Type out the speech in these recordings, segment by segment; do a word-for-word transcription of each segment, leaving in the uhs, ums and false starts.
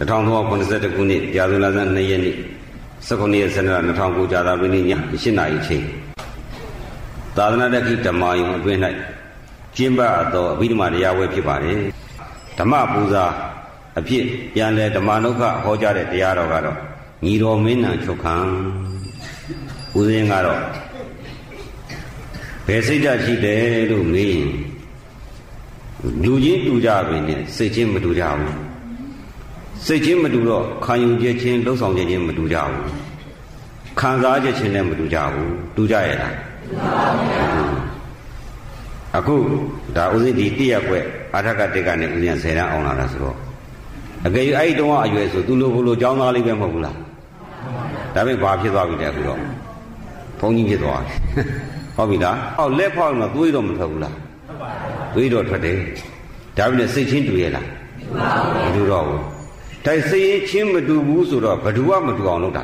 ထောင်သုံးခုနှစ်စက်ခုနှစ်ရာဇဝင်လဆန်းနှစ်ရက်နေ့စက္ကုနှစ်ရက်စနေနှစ်ထောင်ကိုကြာသာတွင်ညရှစ်နာရီချိန်သာသနာ့တက္ကိဓမ္မယုံအတွင်း၌ကျင်းပသောအဘိဓမ္မာတရားဝဲဖြစ်ပါတယ်ဓမ္မပူဇာအဖြစ်ပြန်လဲဓမ္မနုခဟောကြားတဲ့တရားတော်ကတော့ညီတော်မင်းနံချုပ်ခံဦးဇင်းကတော့ဘယ်စိတ်ဓာတ်ရှိတယ်လို့မေးရင်လူချင်းတူကြပြီနဲ့စိတ်ချင်းမတူကြဘူးစိတ်ချင်းမတူတော့ခံယူချက်ချင်းလှုပ်ဆောင်ချက်ချင်းမတူကြဘူးခံစားချက်ချင်းလည်းမတူကြဘူးတူကြရဲ့လားအခုဒါဥစဉ်ဒီတိရက်ွက်အာထကတိကနဲ့ဥစဉ်ဆယ်တန်းအောင်လာတာဆိုတော့အကယ်၍အဲ့ဒီတုန်းကအရွယ်ဆိုသူလိုဘလိုကြောင်းသားလေးပဲမဟုတ်ဘူးလားဒါပေမဲ့ဘာဖြစ်သွားပြီလဲအခုတော့ဘုန်းကြီးဖြစ်သွားတယ်ဟုတ်ပြီလားအော်လက်ဖောက်တော့သွေးတော့မထွက်ဘူးလားသွေးတော့ထွက်တယ်ဒါပေမဲ့စိတ်ချင်းတူရဲ့လားမတူတော့ဘူးတိုက်စိတ်ချင်းမတူဘူးဆိုတော့ဘယ်သူမှမတူအောင်လုပ်တာ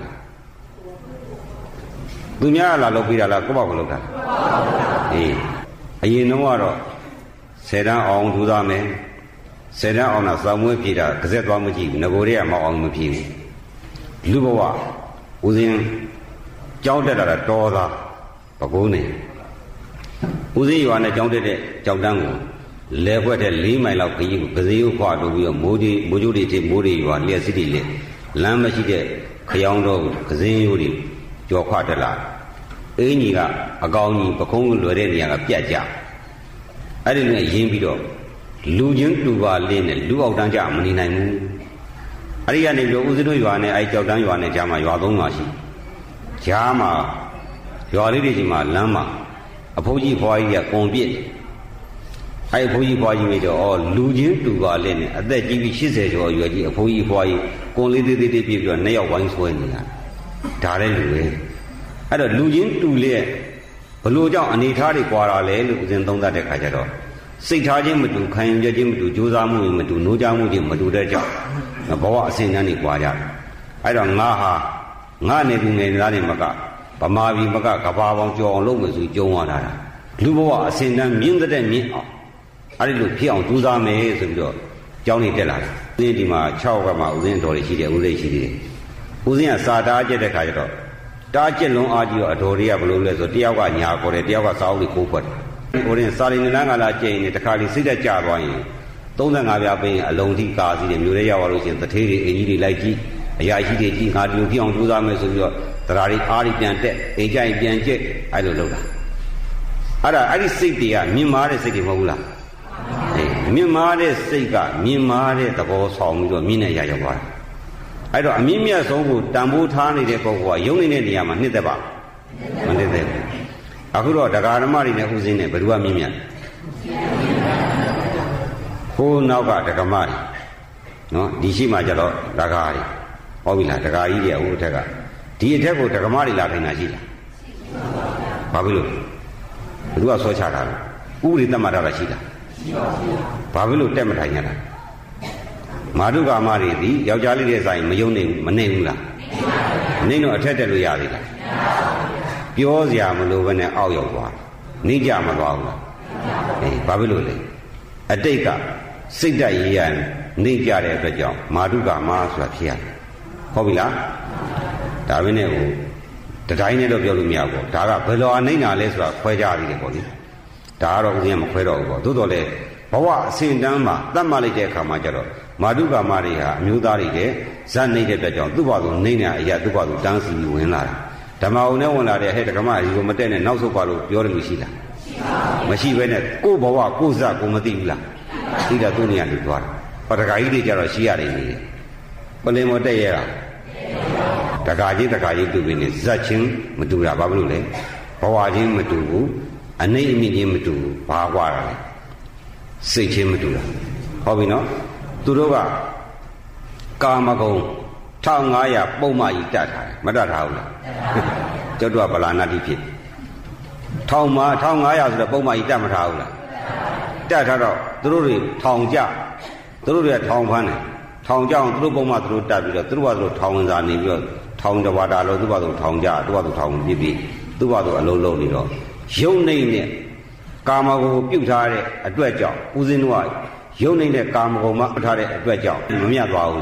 သူများလာလုပ်ပြီးတာလားကိုယ့်ဘာမလုပ်တာအေးအရင်တော့ကတော့ဆယ်တန်းအောင်ထူသားမယ်ဆယ်တန်းအောင်တော့စောင်းမွေးပြေတာကစက်သွားမကြည့်ဘူးငကိုတွေကမအောင်မပြေဘူးလူဘဝဦးစင်းကြောင်းတက်လာတာတော်သားပကုံးနေဦးစင်းရွာနဲ့ကြောင်းတက်တဲ့ကြောက်တန်းကိုလဲခွက်တဲ့လေးမိုင်လောက်ခရီးကိုကစည်းကိုခွာတိုးပြီးတော့မိုးကြီးမိုးကြိုးတွေထိမိုးတွေရွာလျက်စစ်တွေလက်လမ်းမရှိတဲ့ခရောင်းတော့ကစင်းရိုးတွေကြော်ခွတက်လာအင်းကြီးကအကောင်ကြီးပကုံးလွယ်တဲ့နေရာကပြတ်ကြအဲ့ဒီနဲ့ရင်းပြီးတော့လူချင်းတူပါလေးနဲ့လူအောက်တန်းကြမနေနိုင်ဘူးအဲ့ဒီကနေပြီးတော့ဦးစင်းတို့ရွာနဲ့အဲ့ကြောက်တန်းရွာနဲ့ကြားမှာရွာသုံးရွာရှိကြားမှာရွာလေးတွေကြီးမှာလမ်းမှာအဖိုးကြီးဖွားကြီးကကွန်ပြစ်အဲ့အဖိုးကြီးဖွားကြီးမိတော့အော်လူချင်းတူပါလေးနဲ့အသက်ကြီးပြီးရှစ်ဆယ်ကျော်အရွယ်ကြီးအဖိုးကြီးဖွားကြီးကွန်လေးသေးသေးလေးပြည့်ပြီးတော့နှစ်ယောက်ဝိုင်းဆွဲနေတာဒါလည်းလူပဲအဲ့တော့လူချင်းတူလေးဘလို့ကြောင့်အနေထားတွေကွာတာလဲလို့ဦးဇင်းသုံးသပ်တဲ့ခါကျတော့စိတ်ထားချင်းမတူခံယူချက်ချင်းမတူကြိုးစားမှုမတူနှိုးကြားမှုချင်းမတူတဲ့ကြောင့်ဘဝအစဉ်တန်းတွေကွာကြတယ်အဲ့တော့ငါဟာငါနေသူငယ်သားတွေမကဗမာပြည်မကကဘာပေါင်းကြော်အောင်လုပ်မယ်ဆိုကြုံရတာလူဘဝအစဉ်တန်းမြင့်တဲ့မြင့်အောင်အဲ့ဒီလိုဖြစ်အောင်ကြိုးစားမယ်ဆိုပြီးတော့ကျောင်းနေတက်လာတယ်ဦးဇင်းဒီမှာ၆ကမှဦးဇင်းတော်တွေရှိတယ်ဦးဇင်းရှိသေးတယ်ဦးဇင်းကစာတားကျက်တဲ့ခါကျတော့တားကျက်လုံးအားကြီးတော့အတော်တွေကဘလို့လဲဆိုတယောက်ကညာခေါ်တယ်တယောက်ကစာအုပ်လေးခိုးဖွက်တယ်ဦးဇင်းစာရင်းနန်းကလာကျိန်နေတခါလေးစိတ်သက်ကြသွားရင်သုံးဆယ်ငါးပြားပင်းအလုံးထိကာစီတယ်မျိုးရဲရောက်လို့ရှိရင်တထေးတွေအင်ကြီးတွေလိုက်ကြည့်အရာရှိတွေကြည့်ငါဒီလိုဖြစ်အောင်ကြိုးစားမယ်ဆိုပြီးတော့တရားတွေအားတွေပြန်တက်အိမ်ကြိုင်ပြန်ကျက်အဲ့လိုလုပ်တာအဲ့ဒါအဲ့ဒီစိတ်တွေကမြင်မာတဲ့စိတ်တွေမဟုတ်ဘူးလားအေးမြင်မာတဲ့စိတ်ကမြင်မာတဲ့သဘောဆောင်ပြီးတော့မြင်နေရရောက်သွားတယ်အဲ့တော့အမြင့်မြတ်ဆုံးကိုတန်ဖိုးထားနေတဲ့ပုဂ္ဂိုလ်ကယုံနေတဲ့နေရာမှာနှစ်သက်ပါမနှစ်သက်ဘူးအခုတော့တရားဓမ္မတွေနဲ့ဥစဉ်နဲ့ဘယ်သူကမြင့်မြတ်ဟိုနောက်ကဒကမတွေနော်ဒီရှိမှကျတော့ဒကာတွေဟောပြီလားဒကာကြီးတွေဟိုအထက်ကဒီအထက်ကိုဒကမတွေလာထိုင်တာရှိလားဘာဖြစ်လို့ဘယ်သူကဆွဲချတာလဲဥပဒေသတ်မှတ်တာရှိလားဘာဖြစ်လို့တက်မထိုင်ရတာမာဓုကာမတွေဒီယောက်ျားလေးတွေဆိုင်မယုံနေမနေဘူးလားနေတော့အထက်တက်လို့ရသေးလားပြောစရာမလိုဘဲနဲ့အောက်ရောက်သွားနေကြမသွားဘူးလားအေးဘာဖြစ်လို့လဲအတိတ်ကစိတ်ဓာတ်ရည်ရနေကြတဲ့အတွက်ကြောင့်မာဓုကာမဆိုတာဖြစ်ရတယ်ဟုတ်ပြီလားဒါပဲနဲ့ဟိုတတိုင်းနဲ့တော့ပြောလို့မရဘူးဒါကဘယ်လိုအနိုင်တာလဲဆိုတာခွဲကြသေးတယ်ပေါ့လေဒါကတော့ဦးဇင်းကမခွဲတော့ဘူးပေါ့သို့တော်လည်းဘဝအစဉ်တန်းမှာတတ်မှတ်လိုက်တဲ့အခါမှာကျတော့မာဓုကာမတွေဟာအမျိုးသားတွေကဇတ်နေတဲ့အတွက်ကြောင့်သူ့ဘာသူနေနေအရာသူ့ဘာသူတန်းစီဝင်လာတာဓမ္မအောင်နဲ့ဝင်လာတဲ့ဟဲ့ဓမ္မကြီးကိုမတက်နဲ့နောက်ဆုတ်ပါလို့ပြောတယ်လို့ရှိလားမရှိဘဲနဲ့ကိုယ့်ဘဝကိုယ့်ဇတ်ကိုမသိဘူးလားသိတာသူ့နေရာလူသွားတာပတကာကြီးတွေကြတော့ရှိရတယ်နေတယ်ပလင်မတက်ရတာတကာကြီးတကာကြီးတူပြီနဲ့ဇတ်ချင်းမတူတာဘာဖြစ်လို့လဲဘဝချင်းမတူဘူးအနိမ့်အမြင့်ချင်းမတူဘူးဘာကွာတာလဲစိတ်ချင်းမတူတာဟုတ်ပြီနော်သူတို့ကကာမဂုဏ်တစ်ထောင်ငါးရာပုံမှန်ကြီးတတ်ထားတယ်မတတ်ထားဘူးလားကျောက်တော့ဗလာနာတိဖြစ်ထောင်မှာတစ်ထောင်ငါးရာဆိုတော့ပုံမှန်ကြီးတတ်မထားဘူးလားတတ်ထားတော့သူတို့တွေထောင်ကြသူတို့တွေကထောင်ဖမ်းတယ်ထောင်ကြအောင်သူတို့ပုံမှန်သူတို့တတ်ပြီးတော့သူတို့ကသူတို့ထောင်ဝင်စားနေပြီးတော့ထောင်တဝါတာလို့သူ့ဘာသူထောင်ကြသူ့ဘာသူထောင်ပြစ်ပြီးသူ့ဘာသူအလုံးလုံးနေတော့ယုံနေနဲ့ကာမဂုဏ်ကိုပြုတ်ထားတဲ့အတွက်ကြောင့်ဦးဇင်းတို့ကယုံနေတဲ့ကာမဂုဏ်မှပြုတ်ထားတဲ့အတွက်ကြောင့်မမြတ်သွားဘူးလား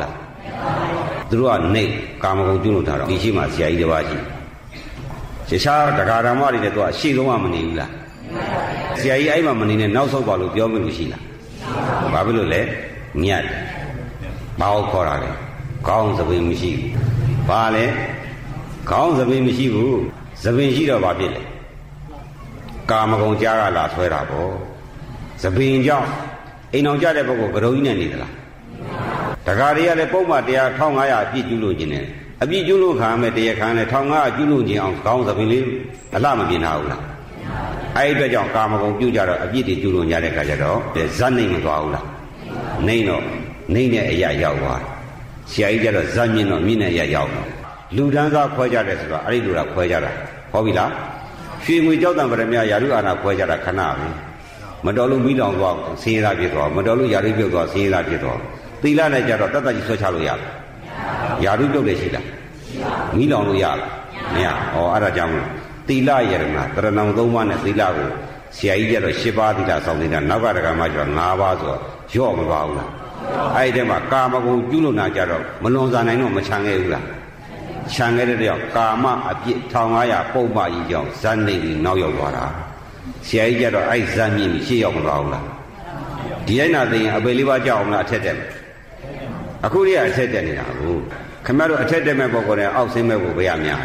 သူတို့ကနေကာမဂုဏ်ကျွလို့ထားတော့ဒီရှိမှဆရာကြီးတစ်ပါးရှိတခြားတရားဓမ္မတွေနဲ့သူကအရှိဆုံးကမနေဘူးလားဆရာကြီးအဲ့မှာမနေနဲ့နောက်ဆုံးပါလို့ပြောမလို့ရှိလားဘာဖြစ်လို့လဲမြတ်ဘာကိုခေါ်တာလဲခေါင်းသပင်မရှိဘူးဘာလဲခေါင်းသပင်မရှိဘူးသပင်ရှိတော့ဘာဖြစ်လဲကာမဂုဏ်ကြားကလာဆွဲတာပေါ့သပင်ကြောင့်အိမ်အောင်ကြတဲ့ပုဂ္ဂိုလ်ကရုံကြီးနဲ့နေသလားတခါတည်းကလည်းပုံမှန်တရားတစ်ငါးရာအပြည့်ကျူးလို့ခြင်းနဲ့အပြည့်ကျူးလို့ခံမယ်တရားခံနဲ့တစ်ငါးရာကျူးလို့ခြင်းအောင်ခေါင်းသပင်လေးအလှမပြင်းထားဘူးလားအဲ့ဒီအတွက်ကြောင့်ကာမဂုဏ်ပြုကြတော့အပြည့်တွေကျူးလို့ရတဲ့ခါကျတော့ဇတ်နိုင်မသွားဘူးလားနိုင်တော့နိုင်တဲ့အရာရောက်သွားဆရာကြီးကျတော့ဇတ်မြင့်တော့မြင့်တဲ့အရာရောက်တော့လူတန်းစားခွဲကြတယ်ဆိုတော့အဲ့ဒီလူကခွဲကြတာဟုတ်ပြီလားရွှေငွေကြောက်တံပရမယာရုအာနာခွဲကြတာခဏပဲမတော်လို့မိလောင်သွားဆင်းရဲတာဖြစ်သွားမတော်လို့ယာရုပြုတ်သွားဆင်းရဲတာဖြစ်သွားသီလနဲ့ကြတော့တတ်တတ်ကြီးဆွဲချလို့ရလားယာရုပြုတ်လည်းရှိလားမိလောင်လို့ရလားမရဩအဲ့ဒါကြောင့်သီလယရဏတရဏံသုံးပါးနဲ့သီလကိုဆရာကြီးကျတော့၈ပါးသီလစောင့်နေတာနောက်ကတကမှကျတော့၅ပါးဆိုတော့ရော့မပါဘူးလားအဲ့ဒီထဲမှာကာမဂုဏ်ကျူးလွန်တာကြတော့မလွန်စားနိုင်တော့မချမ်းခဲ့ဘူးလားချမ်းခဲ့တဲ့တယောက်ကာမအပြစ်တစ်ငါးရာပုံမှန်ကြီးကြောင့်ဇန်နေပြီးနောက်ရောက်သွားတာဆရာကြီးကျတော့အဲ့ဇန်မြင့်ပြီးရှေ့ရောက်မသွားဘူးလားဒီအိနာသိရင်အပေလေးပါးကြောက်အောင်လားအထက်တက်အခုတည်းကအထက်တက်နေတာကိုခင်ဗျားတို့အထက်တက်မဲ့ပုံကိုလည်းအောက်ဆင်းမဲ့ပုံဘယ်ရများ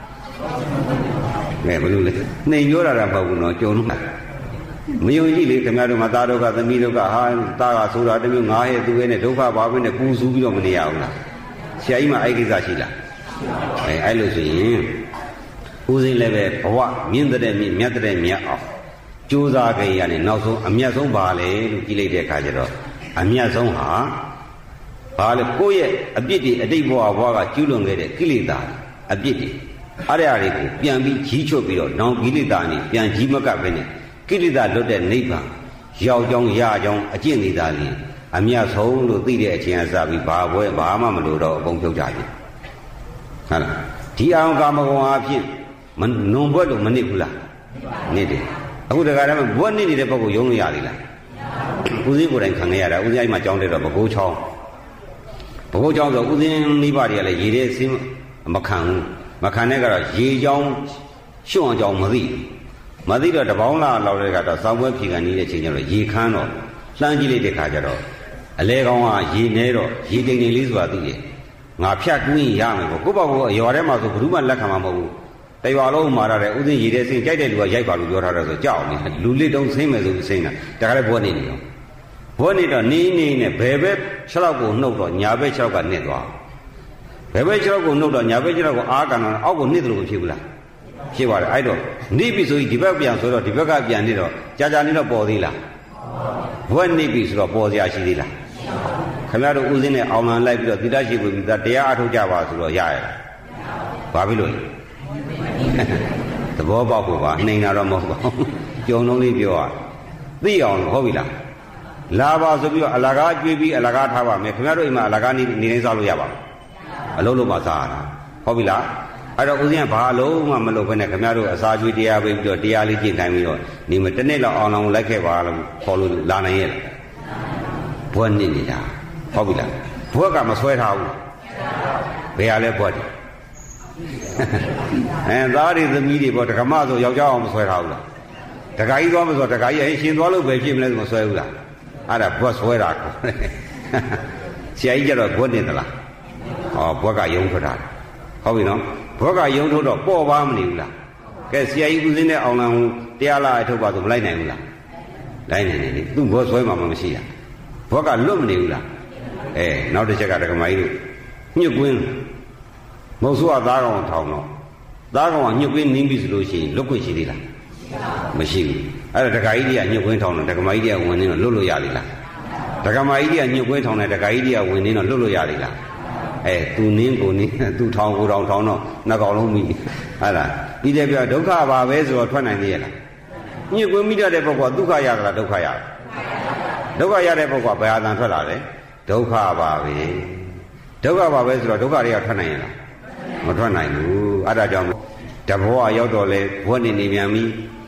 လဲဘယ်လိုလဲနှိမ်ပြောတာတော့မဟုတ်ဘူးနော်ကြုံလို့မယုံကြည်လေခင်ဗျားတို့မှာသားတို့ကသမီးတို့ကဟာသားကဆိုတာတမျိုးငါးရဲ့သူရဲ့နဲ့ဒုက္ခပါပဲနဲ့ပူဆူပြီးတော့မနေရဘူးလားဆရာကြီးမှအဲ့ကိစ္စရှိလားအဲအဲ့လိုဆိုရင်ဦးစင်းလည်းပဲဘဝမြင့်တဲ့မြင့်မြတ်တဲ့မြတ်အောင်ကြိုးစားကြရတဲ့နောက်ဆုံးအမြတ်ဆုံးပါလေလို့ကြည့်လိုက်တဲ့အခါကျတော့အမြတ်ဆုံးဟာဘာလဲကိုယ့်ရဲ့အပြစ်တွေအတိတ်ဘဝဘဝကကျူးလွန်ခဲ့တဲ့ကိလေသာအပြစ်တွေအဲ့ဒါတွေကိုပြန်ပြီးကြီးချွတ်ပြီးတော့နောင်ကိလေသာနေပြန်ကြီးမကပ်ပဲနဲ့ကိလေသာလွတ်တဲ့နိဗ္ဗာန်ရောက်ကြောင်းရကြောင်းအကျင့်နေတာလေအမြတ်ဆုံးလို့သိတဲ့အချိန်အစပြီးဘာဘွဲဘာမှမလို့တော့အကုန်ပြုတ်ကြပြီဟုတ်လားဒီအောင်ကာမဂုဏ်အဖြစ်နုံဘွက်လို့မနစ်ဘူးလားနစ်တယ်အခုတခါတည်းဘွက်နစ်နေတဲ့ပုဂ္ဂိုလ်ယုံလို့ရသေးလားဦးစင်းကိုယ်တိုင်ခံရတာဦးစင်းအိမ်မှာကြောင်းတဲ့တော့ဘကိုးချောင်းဘကိုးချောင်းဆိုဦးစင်းမိဘတွေကလည်းရေထဲဆင်းမခံဘူးမခံတဲ့ကတော့ရေချောင်းရှုံအောင်ကြောင်းမသိမသိတော့တပေါင်းလာလောက်တဲ့ကတော့စောင်းပွဲဖြေခံနေတဲ့ချိန်ကျတော့ရေခမ်းတော့လှမ်းကြည့်လိုက်တဲ့ခါကျတော့အလဲကောင်းကရေနေတော့ရေတိမ်တိမ်လေးဆိုတာသိတယ်ငါဖြတ်ကူးရင်ရမယ်ပေါ့ကိုယ့်ဘာကိုအရွာထဲမှာဆိုဘယ်သူမှလက်ခံမှာမဟုတ်ဘူးတရွာလုံးမှာရတယ်ဥစဉ်ရေထဲဆင်းကြိုက်တဲ့လူကရိုက်ပါလို့ပြောထားတယ်ဆိုကြောက်နေလူလစ်တုံးဆင်းမယ်ဆိုပြီးဆင်းတာတခါလည်းဘွက်နေနေတော့ဘွက်နေတော့နေနေနဲ့ဘယ်ဘက်ခြေထောက်ကိုနှုတ်တော့ညာဘက်ခြေထောက်ကနစ်သွားဘယ်ဘက်ခြေထောက်ကိုနှုတ်တော့ညာဘက်ခြေထောက်ကိုအားကန်တော့အောက်ကိုနစ်တယ်လို့ဖြစ်ဘူးလားဖြစ်ပါတယ်အဲ့တော့နေပြီဆိုရင်ဒီဘက်ပြန်ဆိုတော့ဒီဘက်ကပြန်နေတော့ကြာကြာနေတော့ပေါ်သေးလားဘွက်နေပြီဆိုတော့ပေါ်စရာရှိသေးလားခင်ဗျားတို့ဦးစင်းနဲ့အောင်လံလိုက်ပြီးတော့သီလရှိပြီးတရားအထုတ်ကြပါဆိုတော့ရရဘာဖြစ်လို့သဘောပေါက်ဖို့ပါနှိမ်တာတော့မဟုတ်ပါဘူးကြုံလုံးလေးပြောရသိအောင်ဟုတ်ပြီလားလာပါဆိုပြီးတော့အလကားကျွေးပြီးအလကားထားပါမယ်ခင်ဗျားတို့အိမ်မှာအလကားနေနေနေစားလို့ရပါဘူးအလုံးလုံးမှစားရတာဟုတ်ပြီလားအဲ့တော့ဦးစင်းကဘာအလုံးမှမလုပ်ဘဲနဲ့ခင်ဗျားတို့အစာကျွေးတရားပြီးတော့တရားလေးကျင့်တိုင်းပြီးတော့နေမတစ်နေ့လောက်အောင်အောင်လိုက်ခဲ့ပါလို့ခေါ်လို့လာနိုင်ရဲ့ဘွက်နစ်နေတာဟုတ်ပြီလားဘွက်ကမဆွဲထားဘူးဘယ်ဟာလဲဘွက်တယ်အဲသားတွေသမီးတွေပေါ့ဒကမဆိုယောက်ျားအောင်မဆွဲထားဘူးလားဒကာကြီးသွားမဆိုဒကာကြီးအရှင်သွားလို့ပဲဖြစ်မလဲဆိုမဆွဲဘူးလားအဲ့ဒါဘွက်ဆွဲတာကိုဆရာကြီးကျတော့ဘွက်နေသလားဟောဘွက်ကယုံထွက်တာဟုတ်ပြီနော်ဘွက်ကယုံထုတ်တော့ပေါ့ပါမနေဘူးလားကဲဆရာကြီးဦးစင်းနဲ့အောင်လံတရားလာအထုတ်ပါဆိုမလိုက်နိုင်ဘူးလားလိုက်နိုင်တယ်လေသူ့ဘွက်ဆွဲမှမရှိတာဘွက်ကလွတ်မနေဘူးလားအဲနောက်တစ်ချက်ကဒကမကြီးတို့ညှစ်ကွင်းမဟုတ်ဆိုအသားကောင်ထောင်တော့သားကောင်ကညှစ်ကွင်းနင်းပြီဆိုလို့ရှိရင်လွတ်ခွင့်ရှိသေးလားမရှိဘူးအဲ့ဒါဒကာကြီးတွေကညှစ်ကွင်းထောင်တော့ဒကမကြီးတွေကဝင်နေတော့လွတ်လို့ရသေးလားဒကမကြီးတွေကညှစ်ကွင်းထောင်တယ်ဒကာကြီးတွေကဝင်နေတော့လွတ်လို့ရသေးလားအဲသူနင်းကိုနင်းသူထောင်ကိုထောင်ထောင်တော့နှစ်ကောင်လုံးမိဟုတ်လားပြီးတယ်ပြဒုက္ခပါပဲဆိုတော့ထွက်နိုင်သေးရဲ့လားညှစ်ကွင်းမိတတ်တဲ့ပုဂ္ဂိုလ်ကဒုက္ခရတာလားဒုက္ခရတာဒုက္ခရတဲ့ပုဂ္ဂိုလ်ကဘယ်အတန်ထွက်လာလဲဒုက္ခပါပဲဒုက္ခပါပဲဆိုတော့ဒုက္ခတွေကထွက်နိုင်ရဲ့လားမထွက်နိုင်ဘူးအဲ့ဒါကြောင့်တဘဝရောက်တော့လဲဘဝနေနေပြန်ပြီမ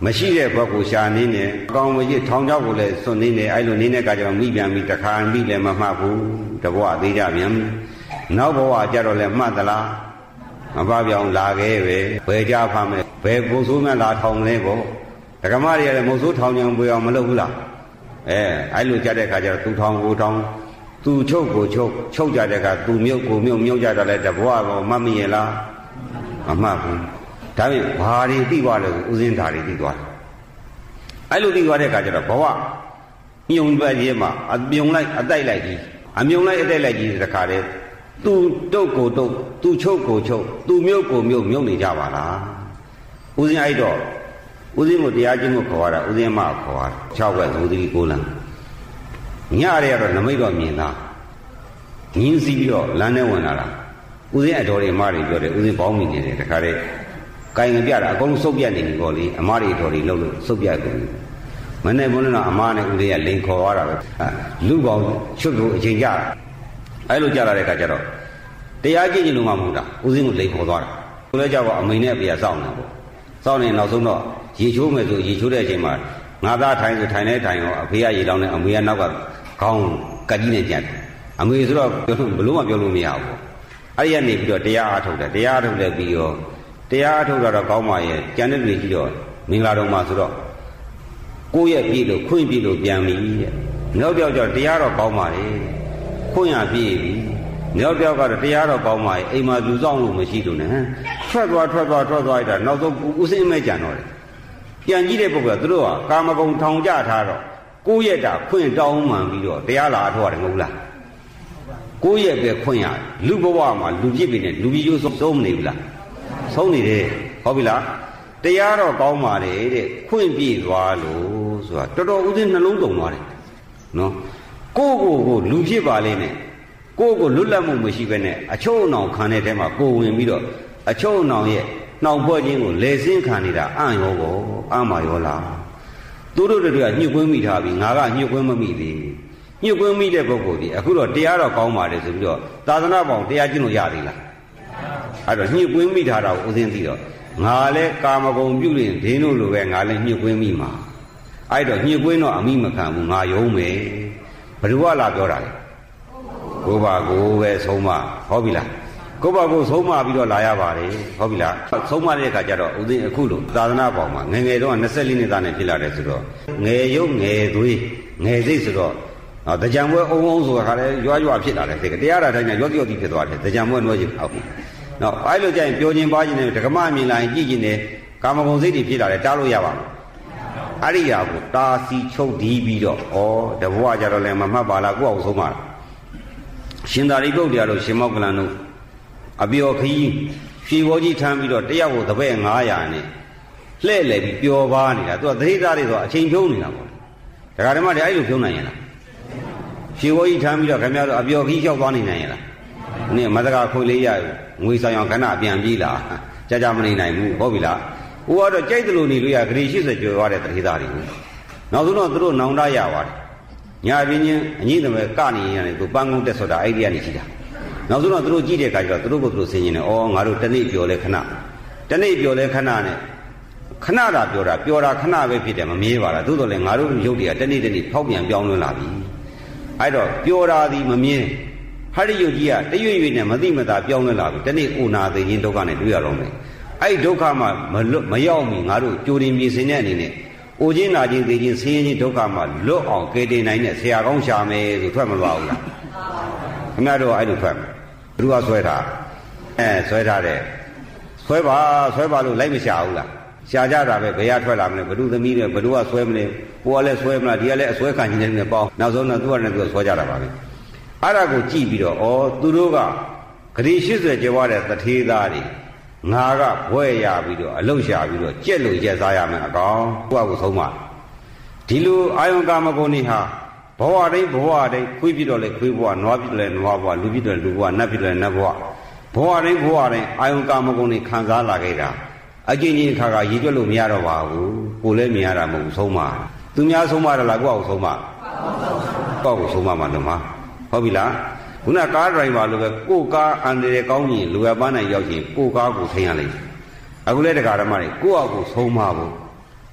မရှိတဲ့ဘက်ကိုရှာနေနေအကောင်မကြီးထောင်ချောက်ကိုလည်းစွန့်နေနေအဲ့လိုနေတဲ့ကကြတော့မိပြန်ပြီးတခါမိလည်းမမှတ်ဘူးတဘဝသေးကြပြန်နောက်ဘဝကြတော့လည်းမှတ်သလားမပပြောင်းလာခဲ့ပဲဘယ်ကြဖမ်းမလဲဘယ်ကိုဆိုးမှလာထောင်လဲပေါ့ဒကမတွေလည်းမဟုတ်ဆိုးထောင်ကြံပွေအောင်မလုပ်ဘူးလားအဲအဲ့လိုကြတဲ့ခါကျတော့သူထောင်ကိုထောင်သူချုပ်ကိုချုပ်ချုပ်ကြတဲ့ခါသူမြုပ်ကိုမြုပ်မြုပ်ကြတော့လည်းတဘဝကောမှတ်မိရဲ့လားမမှတ်ဘူးဒါပြင်ဘာတွေသိသွားလဲဥစဉ်ဓာတ်တွေသိသွားတယ်အဲ့လိုသိသွားတဲ့ခါကျတော့ဘဝမြုံပတ်ရေးမှာအမြုံလိုက်အတိုက်လိုက်ကြီးအမြုံလိုက်အတိုက်လိုက်ကြီးတခါတည်းသူတုတ်ကိုတုတ်သူချုပ်ကိုချုပ်သူမြုပ်ကိုမြုပ်မြုပ်နေကြပါလားဥစဉ်အဲ့တော့ဥစဉ်ကိုတရားကျင့်ကိုခေါ်ရတာဥစဉ်မခေါ်ရတာ၆ဘက်သတိကိုလံညရဲကတော့နမိတ်တော့မြင်သားငင်းစီးပြီးတော့လမ်းထဲဝင်လာတာဥစဉ်အတော်တွေအမတွေပြောတယ်ဥစဉ်ပေါင်းမိနေတယ်တခါတည်းကိုင်ငပြတာအကုန်လုံးစုပ်ပြတ်နေပြီပေါ့လေအမတွေအတော်တွေလှုပ်လို့စုပ်ပြတ်ကုန်ပြီမနေ့ကလည်းအမနဲ့ဦးလေးကလိန်ခေါ်သွားတာပဲလူပေါင်းချွတ်လို့အချိန်ကြတာအဲ့လိုကြလာတဲ့အခါကျတော့တရားကြည့်ကြည့်လို့မှမဟုတ်တာဦးစင်းကိုလိန်ခေါ်သွားတာကိုလည်းကြောက်အမိန်နဲ့အပြာစောင့်နေတာပေါ့စောင့်နေနောက်ဆုံးတော့ရေချိုးမယ်ဆိုရေချိုးတဲ့အချိန်မှာငါသားထိုင်ဆိုထိုင်နေထိုင်ရောအဖေကရေလောင်းနေအမေကနောက်ကခေါင်းကတ်ကြီးနဲ့ကြက်တယ်အမေဆိုတော့ဘလို့မှပြောလို့မရဘူးပေါ့အဲ့ဒီကနေပြီးတော့တရားအားထုတ်တယ်တရားအားထုတ်တယ်ပြီးတော့တရားအားထုတ်တာတော့ကောင်းပါရဲ့ကျန်တဲ့လူကြီးတော့မင်္ဂလာတော်မှာဆိုတော့ကိုယ့်ရဲ့ပြည့်လို့ခွင့်ပြည့်လို့ပြန်ပြီတဲ့နောက်ပြောက်ကြောင့်တရားတော့ကောင်းပါလေခွင့်ရပြည့်ပြီနောက်ပြောက်ကတော့တရားတော့ကောင်းပါရဲ့အိမ်မှာလူဆောင်လို့မရှိလို့ ਨੇ ထွက်သွားထွက်သွားထွက်သွားလိုက်တာနောက်ဆုံးဥစဉ်မဲ့ကြံတော့တယ်ပြန်ကြည့်တဲ့ပုဂ္ဂိုလ်ကသူတို့ကကာမဂုဏ်ထောင်ကြထားတော့ကိုယ့်ရဲ့တာခွင့်တောင်းမှန်ပြီးတော့တရားလာထုတ်ရတယ်မဟုတ်လားကိုယ့်ရဲ့ပဲခွင့်ရလူဘဝမှာလူပြစ်ပြီနဲ့လူကြီးရိုးဆုံးမနေဘူးလားဆုံးနေတယ်ဟုတ်ပြီလားတရားတော့ကောင်းပါလေတဲ့ခွင့်ပြည့်သွားလို့ဆိုတာတော်တော်ဥစဉ်နှလုံးတုံသွားတယ်နော်ကိုယ့်ကိုယ်ကိုလူဖြစ်ပါလေနဲ့ကိုယ့်ကိုလွတ်လပ်မှုမရှိဘဲနဲ့အချုပ်အနှောင်ခံတဲ့ထဲမှာကိုယ်ဝင်ပြီးတော့အချုပ်အနှောင်ရဲ့နှောင်ဖွဲ့ခြင်းကိုလေဆင်းခံနေတာအံ့ရောကောအမှားရောလားသူတို့တွေကညှို့ကွင်းမိထားပြီးငါကညှို့ကွင်းမမိသေးညှို့ကွင်းမိတဲ့ပုဂ္ဂိုလ်ဒီအခုတော့တရားတော့ကောင်းပါလေဆိုပြီးတော့သာသနာ့ဘောင်တရားကျင့်လို့ရသေးလားအဲ့တော့ညှို့ကွင်းမိထားတာကိုဥစဉ်သိတော့ငါလည်းကာမဂုဏ်ပြုရင်ဒင်းတို့လိုပဲငါလည်းညှို့ကွင်းမိမှာအဲ့တော့ညှို့ကွင်းတော့အမိမခံဘူးငါယုံမယ်ဘယ်သူကလာပြောတာလဲကိုပါကိုပဲဆုံးမဟုတ်ပြီလားကိုပါကိုဆုံးမပြီးတော့လာရပါတယ်ဟုတ်ပြီလားဆုံးမတဲ့အခါကျတော့ဥစဉ်အခုလိုသာသနာ့ဘောင်မှာငယ်ငယ်တော့၂၄နှစ်သားနဲ့ဖြစ်လာတယ်ဆိုတော့ငယ်ရုပ်ငယ်သွေးငယ်စိတ်ဆိုတော့တကြံပွဲအုံအုံဆိုတာခါလဲရွာရွာဖြစ်လာတယ်တရားဓာတ်တိုင်းရော့ရော့တိဖြစ်သွားတယ်တကြံပွဲနှွှဲချင်အောင်နော်အဲ့လိုကြရင်ပြောခြင်းပါခြင်းနဲ့ဒကမမြင်လာရင်ကြည့်ခြင်းနဲ့ကာမဂုဏ်စိတ်တွေဖြစ်လာတယ်တားလို့ရပါမလားအဲ့ဒီဟာကိုတားစီချုပ်ဒီးပြီးတော့ဩတဘဝကြတော့လည်းမမှတ်ပါလားကိုယ့်အောင်ဆုံးပါလားရှင်သာရိပုတ္တရာတို့ရှင်မောက္ကလန်တို့အပျော်ခီးဖြေဘောကြီးထမ်းပြီးတော့တယောက်ကိုတပည့်၅၀၀နဲ့လှဲ့လေပြီးပျော်ပါနေတာသူကသတိသားတွေဆိုအချိန်ဖြုံးနေတာပေါ့ဒကာဓမ္မတွေအဲ့လိုဖြုံးနိုင်ရင်လားဖြေဘောကြီးထမ်းပြီးတော့ခင်ဗျားတို့အပျော်ခီးလျှောက်သွားနိုင်နိုင်ရင်လားနင်မတကာခွေလေးရငွေဆောင်အောင်ခဏပြန်ပြေးလာကြာကြာမနေနိုင်ဘူးဟုတ်ပြီလားဟိုကတော့ကြိုက်တယ်လို့နေလို့ရဂရီ၈၀ကျော်သွားတဲ့တတိသားတွေကိုနောက်ဆုံးတော့သူတို့နောင်တရသွားတယ်ညာပြင်းချင်းအငိမ့်တယ်ကနေရတယ်သူပန်းကုန်းတက်ဆိုတာအဲ့ဒီကနေရှိတာနောက်ဆုံးတော့သူတို့ကြည့်တဲ့အခါကျတော့သူတို့ကသူတို့ဆင်ញင်တယ်ဩငါတို့တနေ့ပြောလဲခဏတနေ့ပြောလဲခဏနဲ့ခဏတာပြောတာပြောတာခဏပဲဖြစ်တယ်မမြဲပါလားသို့တော်လည်းငါတို့ရုပ်တွေကတနေ့တနေ့ဖောက်ပြန်ပြောင်းလဲလာပြီအဲ့တော့ပြောတာဒီမမြဲဟာရိယုတ်ကြီးကတရွေ့ရွေ့နဲ့မသိမသာပြောင်းလဲလာပြီတနေ့အိုနာသိခြင်းဒုက္ခနဲ့တွေ့ရတော့မယ်အဲ့ဒုက္ခမှမလွတ်မရောက်မီငါတို့ကြိုတင်မြင်စင်တဲ့အနေနဲ့အိုခြင်းနာခြင်းသိခြင်းဆင်းရဲခြင်းဒုက္ခမှလွတ်အောင်ကယ်တင်နိုင်တဲ့ဆရာကောင်းရှာမယ်ဆိုထွက်မသွားဘူးလားခင်ဗျားတို့အဲ့လိုထွက်မယ်ဘ누구ကဆွဲထားအဲဆွဲထားတဲ့ဆွဲပါဆွဲပါလို့လိုက်မရှာဘူးလားရှာကြတာပဲဘယ်ရထွက်လာမလဲဘ누구သမီးတွေဘ누구ကဆွဲမလဲကိုကလည်းဆွဲမလားဒီကလည်းအဆွဲခံခြင်းနဲ့ပေါင်းနောက်ဆုံးတော့သူကလည်းသူကဆွဲကြတာပါပဲအဲ့ဒါကိုကြည့်ပြီးတော့ဩသူတို့ကဂရီ၈၀ကျော်သွားတဲ့တထေးသားတွေငါကဘွဲရပြီးတော့အလုရှာပြီးတော့ကြက်လို့ရက်စားရမယ်အကောင်ကိုယ့်အကိုဆုံးမဒီလိုအာယုံကာမဂုဏ်တွေဟာဘဝတိုင်းဘဝတိုင်းခွေးပြတော့လေခွေးဘဝနွားပြတော့လေနွားဘဝလူပြတော့လေလူဘဝနတ်ပြတော့လေနတ်ဘဝဘဝတိုင်းဘဝတိုင်းအာယုံကာမဂုဏ်တွေခံစားလာခဲ့တာအကျဉ်းချင်းခါခါရည်တွက်လို့မရတော့ပါဘူးကိုလည်းမြင်ရတာမဟုတ်ဘူးဆုံးမသူများဆုံးမတယ်လားကိုယ့်အကိုဆုံးမကိုယ့်အကိုဆုံးမမှလို့မှာဟုတ်ပြီလားခုနကားဒရိုင်ဘာလိုပဲကိုယ်ကားအန်တယ်ကောင်းရင်လူရပန်းနိုင်ရောက်ရင်ကိုယ်ကားကိုထိန်းရလိမ့်မယ်အခုလဲတရားဓမ္မတွေကိုယ့်အကိုဆုံးမဖို့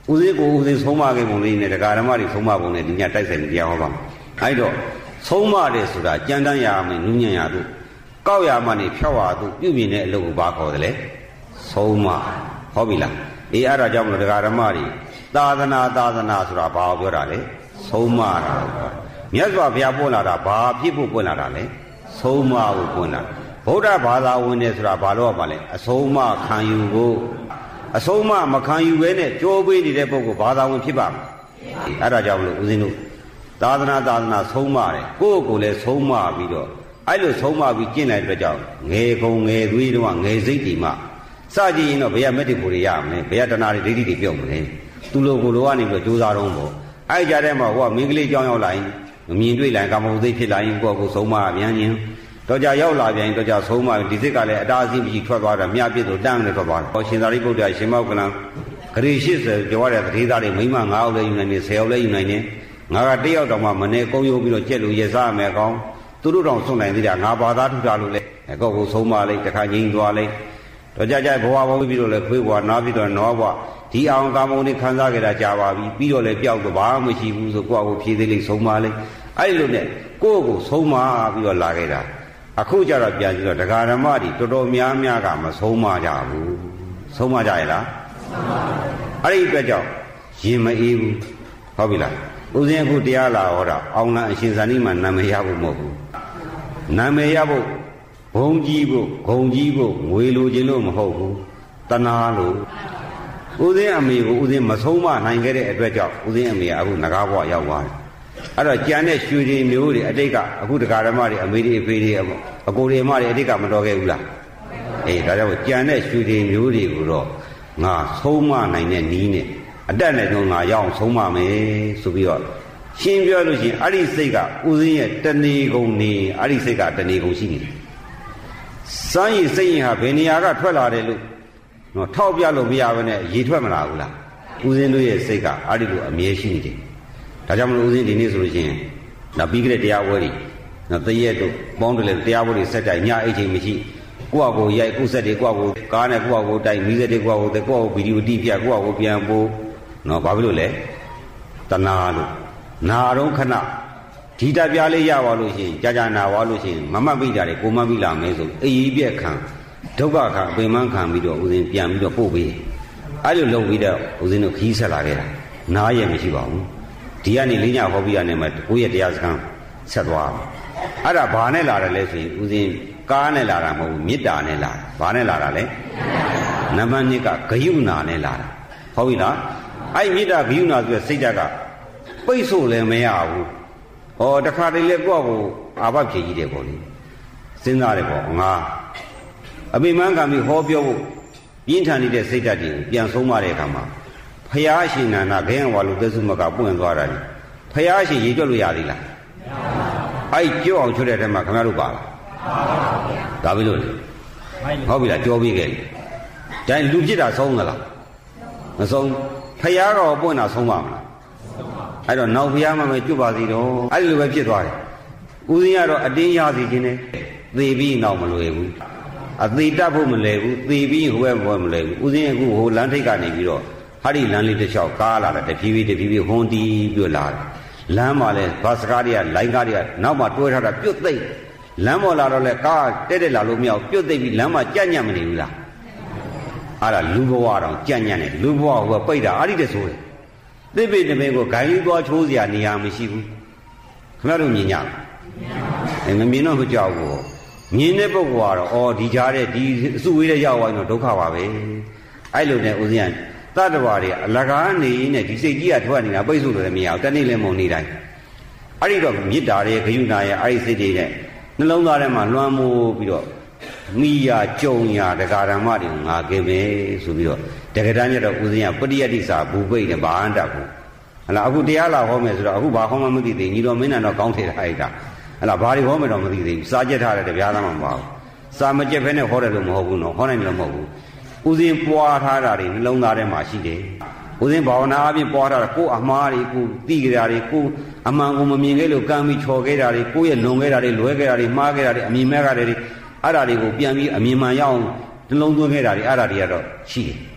ဦးဇင်းကိုဦးဇင်းဆုံးမခဲ့ပုံလေးနဲ့တရားဓမ္မတွေဆုံးမပုံနဲ့ဒီညတိုက်ဆိုင်တရားဟောပါမယ်အဲ့တော့ဆုံးမတယ်ဆိုတာကြမ်းတမ်းရမယ်နူးညံ့ရသူကောက်ရမှနေဖြောက်ရသူပြုပြင်တဲ့အလုပ်ကိုဘာခေါ်တယ်လဲဆုံးမဟုတ်ပြီလားအေးအဲ့ဒါကြောင့်မလို့တရားဓမ္မတွေသာသနာသာသနာဆိုတာဘာကိုပြောတာလဲဆုံးမတာမြတ်စွာဘုရားပွင့်လာတာဘာဖြစ်ဖို့ပွင့်လာတာလဲဆုံးမကိုပွင့်လာဗုဒ္ဓဘာသာဝင်တယ်ဆိုတာဘာလို့ပါလဲအဆုံးမခံယူဖို့အဆုံးမမခံယူဘဲနဲ့ကြိုးပေးနေတဲ့ပုဂ္ဂိုလ်ဘာသာဝင်ဖြစ်ပါ့မလဲအဲ့ဒါကြောင့်မလို့ဦးဇင်းတို့သာသနာသာသနာဆုံးမတယ်ကိုယ့်ကိုယ်လည်းဆုံးမပြီးတော့အဲ့လိုဆုံးမပြီးကျင့်လိုက်တဲ့ကြောင့်ငယ်ကုံငယ်သွေးတော့ငယ်စိတ်ဒီမှစကြည့်ရင်တော့ဘယ်ရမက်တိကိုရရမလဲဘယ်ရတဏှာတွေဒိဋ္ဌိတွေပြုတ်မလဲသူလိုကိုလိုကနေပြီးတော့ကြိုးစားတော့ပေါ့အဲ့ကြတဲ့မှာဟိုကမိန်းကလေးကြောင်းရောက်လာရင်မမြင်တွေ့လိုက်ကာမဂုဏ်သိဖြစ်လာရင်ကိုယ့်ကိုဆုံးမပြန်ရင်တော့ကြရောက်လာပြန်တော့ကြဆုံးမဒီစိတ်ကလည်းအတားအဆီးမရှိထွက်သွားတာမြပြစ်တို့တန်းနေထွက်သွားတယ်ရှင်သာရိပုတ္တရာရှင်မောကလံဂရေရှစ်ဆယ်ပြောရတဲ့သေသားတွေမိမငါးယောက်လည်းယူနိုင်တယ်ဆယ်ယောက်လည်းယူနိုင်တယ်ငါကတယောက်တောင်မှမနေကုန်းယုံပြီးတော့ကြက်လို့ရစားမယ်ကောင်းသူတို့တောင်စွန့်နိုင်သေးတာငါဘာသာထူတာလို့လေကိုယ့်ကိုဆုံးမလိုက်တခါငြိမ်သွားလိုက်တော့ကြကြဘဝဘဝပြီးတော့လည်းခွေးဘဝနားပြီးတော့နောဘဝဒီအောင်ကာမဂုဏ်တွေခံစားကြတာကြာပါပြီပြီးတော့လည်းပျောက်တော့ဘာမှမရှိဘူးဆိုကိုယ့်ကိုဖြည့်သေးလိမ့်ဆုံးမလိုက်အဲ့လိုနဲ့ကိုယ့်ကိုဆုံးမပြီးတော့လာခဲ့တာအခုကျတော့ပြန်ပြီးတော့ဒကာဓမ္မတွေတော်တော်များများကမဆုံးမကြဘူးဆုံးမကြရလားအဲ့ဒီအတွက်ကြောင့်ရင်မအေးဘူးဟုတ်ပြီလားဦးဇင်းအခုတရားလာဟောတာအောင်လန်းအရှင်ဇာတိမှာနာမည်ရဖို့မဟုတ်ဘူးနာမည်ရဖို့ဘုံကြီးဖို့ဂုံကြီးဖို့ငွေလိုခြင်းလို့မဟုတ်ဘူးတဏှာလို့ဦးဇင်းအမေကိုဦးဇင်းမဆုံးမနိုင်ခဲ့တဲ့အတွက်ကြောင့်ဦးဇင်းအမေကအခုငကားဘဝရောက်သွားတယ်အဲ့တော့ကြံတဲ့ရွှေတွေမျိုးတွေအတိတ်ကအခုဒကာဓမ္မတွေအမေတွေအဖေတွေအကိုတွေအမတွေအတိတ်ကမတော်ခဲ့ဘူးလားအေးဒါကြောင့်ကြံတဲ့ရွှေတွေမျိုးတွေကိုတော့ငါဆုံးမနိုင်တဲ့နီးနဲ့အတက်နဲ့တော့ငါရအောင်ဆုံးမမယ်ဆိုပြီးတော့ရှင်းပြောလို့ရှိရင်အဲ့ဒီစိတ်ကဦးဇင်းရဲ့တဏီကုံနေအဲ့ဒီစိတ်ကတဏီကုံရှိနေတယ်စမ်းရည်စိတ်ရင်ဟာဘယ်နေရာကထွက်လာတယ်လို့နော်ထောက်ပြလို့မရဘဲနဲ့ရေထွက်မလာဘူးလားဦးဇင်းတို့ရဲ့စိတ်ကအဲ့ဒီလိုအမြဲရှိနေတယ်ဒါကြောင့်မလို့ဦးဇင်းဒီနေ့ဆိုလို့ရှိရင်ဒါပြီးကြတဲ့တရားပွဲတွေနော်တရက်တို့ပေါင်းတယ်လေတရားပွဲတွေဆက်တိုင်ညအိတ်ချိန်မရှိကိုယ့်အကိုရိုက်ကိုယ်ဆက်တွေကိုယ့်အကိုကားနဲ့ကိုယ့်အကိုတိုက်မိစက်တွေကိုယ့်အကိုကိုယ့်အကိုဗီဒီယိုတိပြကိုယ့်အကိုပြန်ပို့နော်ဘာဖြစ်လို့လဲတဏှာလို့နာတော့ခဏဒီတပြားလေးရပါလို့ရှိရင်ကြာကြာနာပါလို့ရှိရင်မမတ်ပိတာတွေကိုမတ်ပိလာမယ်ဆိုအေးပြက်ခံဒုက္ခခံအပင်မခံပြီးတော့ဦးဇင်းပြန်ပြီးတော့ပို့ပေးအဲ့လိုလုပ်ပြီးတော့ဦးဇင်းတို့ခီးဆက်လာခဲ့တာနားရမရှိပါဘူးဒီကနေလေးညဟောပြီးရနေမှာကိုယ့်ရဲ့တရားစခန်းဆက်သွားအဲ့ဒါဘာနဲ့လာတယ်လဲဆိုရင်ဦးဇင်းကားနဲ့လာတာမဟုတ်ဘူးမေတ္တာနဲ့လာဘာနဲ့လာတာလဲနံပါတ်နှစ်ကဂယုဏနဲ့လာတာဟုတ်ပြီလားအဲ့မေတ္တာဂယုဏဆိုတဲ့စိတ်ဓာတ်ကပိတ်ဆို့လည်းမရဘူးဟောတခါတည်းလေကိုယ့်ကိုအာဘဖြေကြီးတယ်ပေါ့လေစဉ်းစားတယ်ပေါ့ငါအပိမန်းကံပြီးဟောပြောဖို့ပြင်းထန်နေတဲ့စိတ်ဓာတ်တွေကိုပြန်ဆုံးမတဲ့အခါမှာဖယားရှင်နန္ဒဂဲဝါလူသက်စုမကပွင့်သွားတာလေဖယားရှင်ရေကြွလို့ရသေးလားမရပါဘူးအဲ့ကြောက်အောင်ချွတ်တဲ့ထဲမှာခင်ဗျားတို့ပါလားဒါပြီလို့လေဟုတ်ပြီလားကြောပြီးခဲ့တယ်ဒါလူဖြစ်တာဆုံးသလားမဆုံးဖယားတော်ပွင့်တာဆုံးပါမလားအဲ့တော့နောက်ဖယားမှမကျွတ်ပါသေးတော့အဲ့လိုပဲဖြစ်သွားတယ်ဦးဇင်းကတော့အတင်းရစီခြင်းနဲ့သေပြီးနောက်မလွယ်ဘူးအသေးတတ်ဖို့မလဲဘူးသေပြီးဟိုဘက်ဘောမလဲဘူးဦးဇင်းအခုဟိုလမ်းထိပ်ကနေပြီးတော့ဟာဒီလမ်းလေးတစ်လျှောက်ကားလာတယ်တဖြည်းဖြည်းတဖြည်းဖြည်းဟွန်းတီးပြလာတယ်လမ်းမှာလဲဘတ်စကားတွေကလိုင်းကားတွေကနောက်မှာတွဲထားတာပြုတ်သိမ့်လမ်းပေါ်လာတော့လဲကားတက်တက်လာလို့မရဘူးပြုတ်သိမ့်ပြီးလမ်းမှာကြက်ညံ့မနေဘူးလားအဲ့ဒါလူဘဝတော့ကြက်ညံ့တယ်လူဘဝဟိုပိတ်တာအဲ့ဒီတဆိုးတယ်သစ်ပိတပင်ကိုဂိုင်းလေးသွားချိုးစရာနေရာမရှိဘူးခင်ဗျားတို့မြင်ကြလားအဲမမြင်တော့မကြောက်ဘူးမြင်တဲ့ပုဂ္ဂိုလ်ကတော့အော်ဒီကြားတဲ့ဒီအစုဝေးတဲ့ရောက်သွားရင်တော့ဒုက္ခပါပဲအဲ့လိုနဲ့ဦးဇင်းကတတ္တဝါတွေအလကားနေနဲ့ဒီစိတ်ကြီးကထွက်နေတာပိတ်ဆို့လို့လည်းမရဘူးတနေ့လည်းမုံနေတိုင်းအဲ့ဒီတော့မေတ္တာရဲ့ဂရုဏာရဲ့အဲ့ဒီစိတ်တွေနဲ့နှလုံးသားထဲမှာလွှမ်းမိုးပြီးတော့မိယာကြုံရာဒကာဓမ္မတွေငါကဲမယ်ဆိုပြီးတော့တက္ကဋ္ဌညတော့ဦးဇင်းကပရိယတ္တိစာဘူပိတ်နဲ့ဘာအန္တကူဟလာအခုတရားလာဟောမယ်ဆိုတော့အခုဘာဟောမှမသိသေးညီတော်မင်းနဲ့တော့ကောင်းထေတာအဲ့ဒါဟလာဘာတွေဟောမယ်တော့မသိသေးဘူးစာကြက်ထားတဲ့တရားသားမှမပါဘူးစာမကြက်ဖဲနဲ့ဟောတယ်လို့မဟုတ်ဘူးနော်ဟောနိုင်တယ်လို့မဟုတ်ဘူးဦးဇင်းပွားထားတာတွေနှလုံးသားထဲမှာရှိတယ်ဦးဇင်းဘာဝနာအပြင်ပွားထားတာကိုယ်အမှားတွေကိုသိကြတာတွေကိုအမှန်ကိုမမြင်ခဲ့လို့ကံပြီးချော်ခဲ့တာတွေကိုယ့်ရဲ့လွန်ခဲ့တာတွေလွဲခဲ့တာတွေမှားခဲ့တာတွေအမြင်မဲ့ခဲ့တာတွေအဲ့ဒါတွေကိုပြန်ပြီးအမြင်မှန်ရအောင်နှလုံးသွင်းခဲ့တာတွေအဲ့ဒါတွေကတော့ရှိတယ်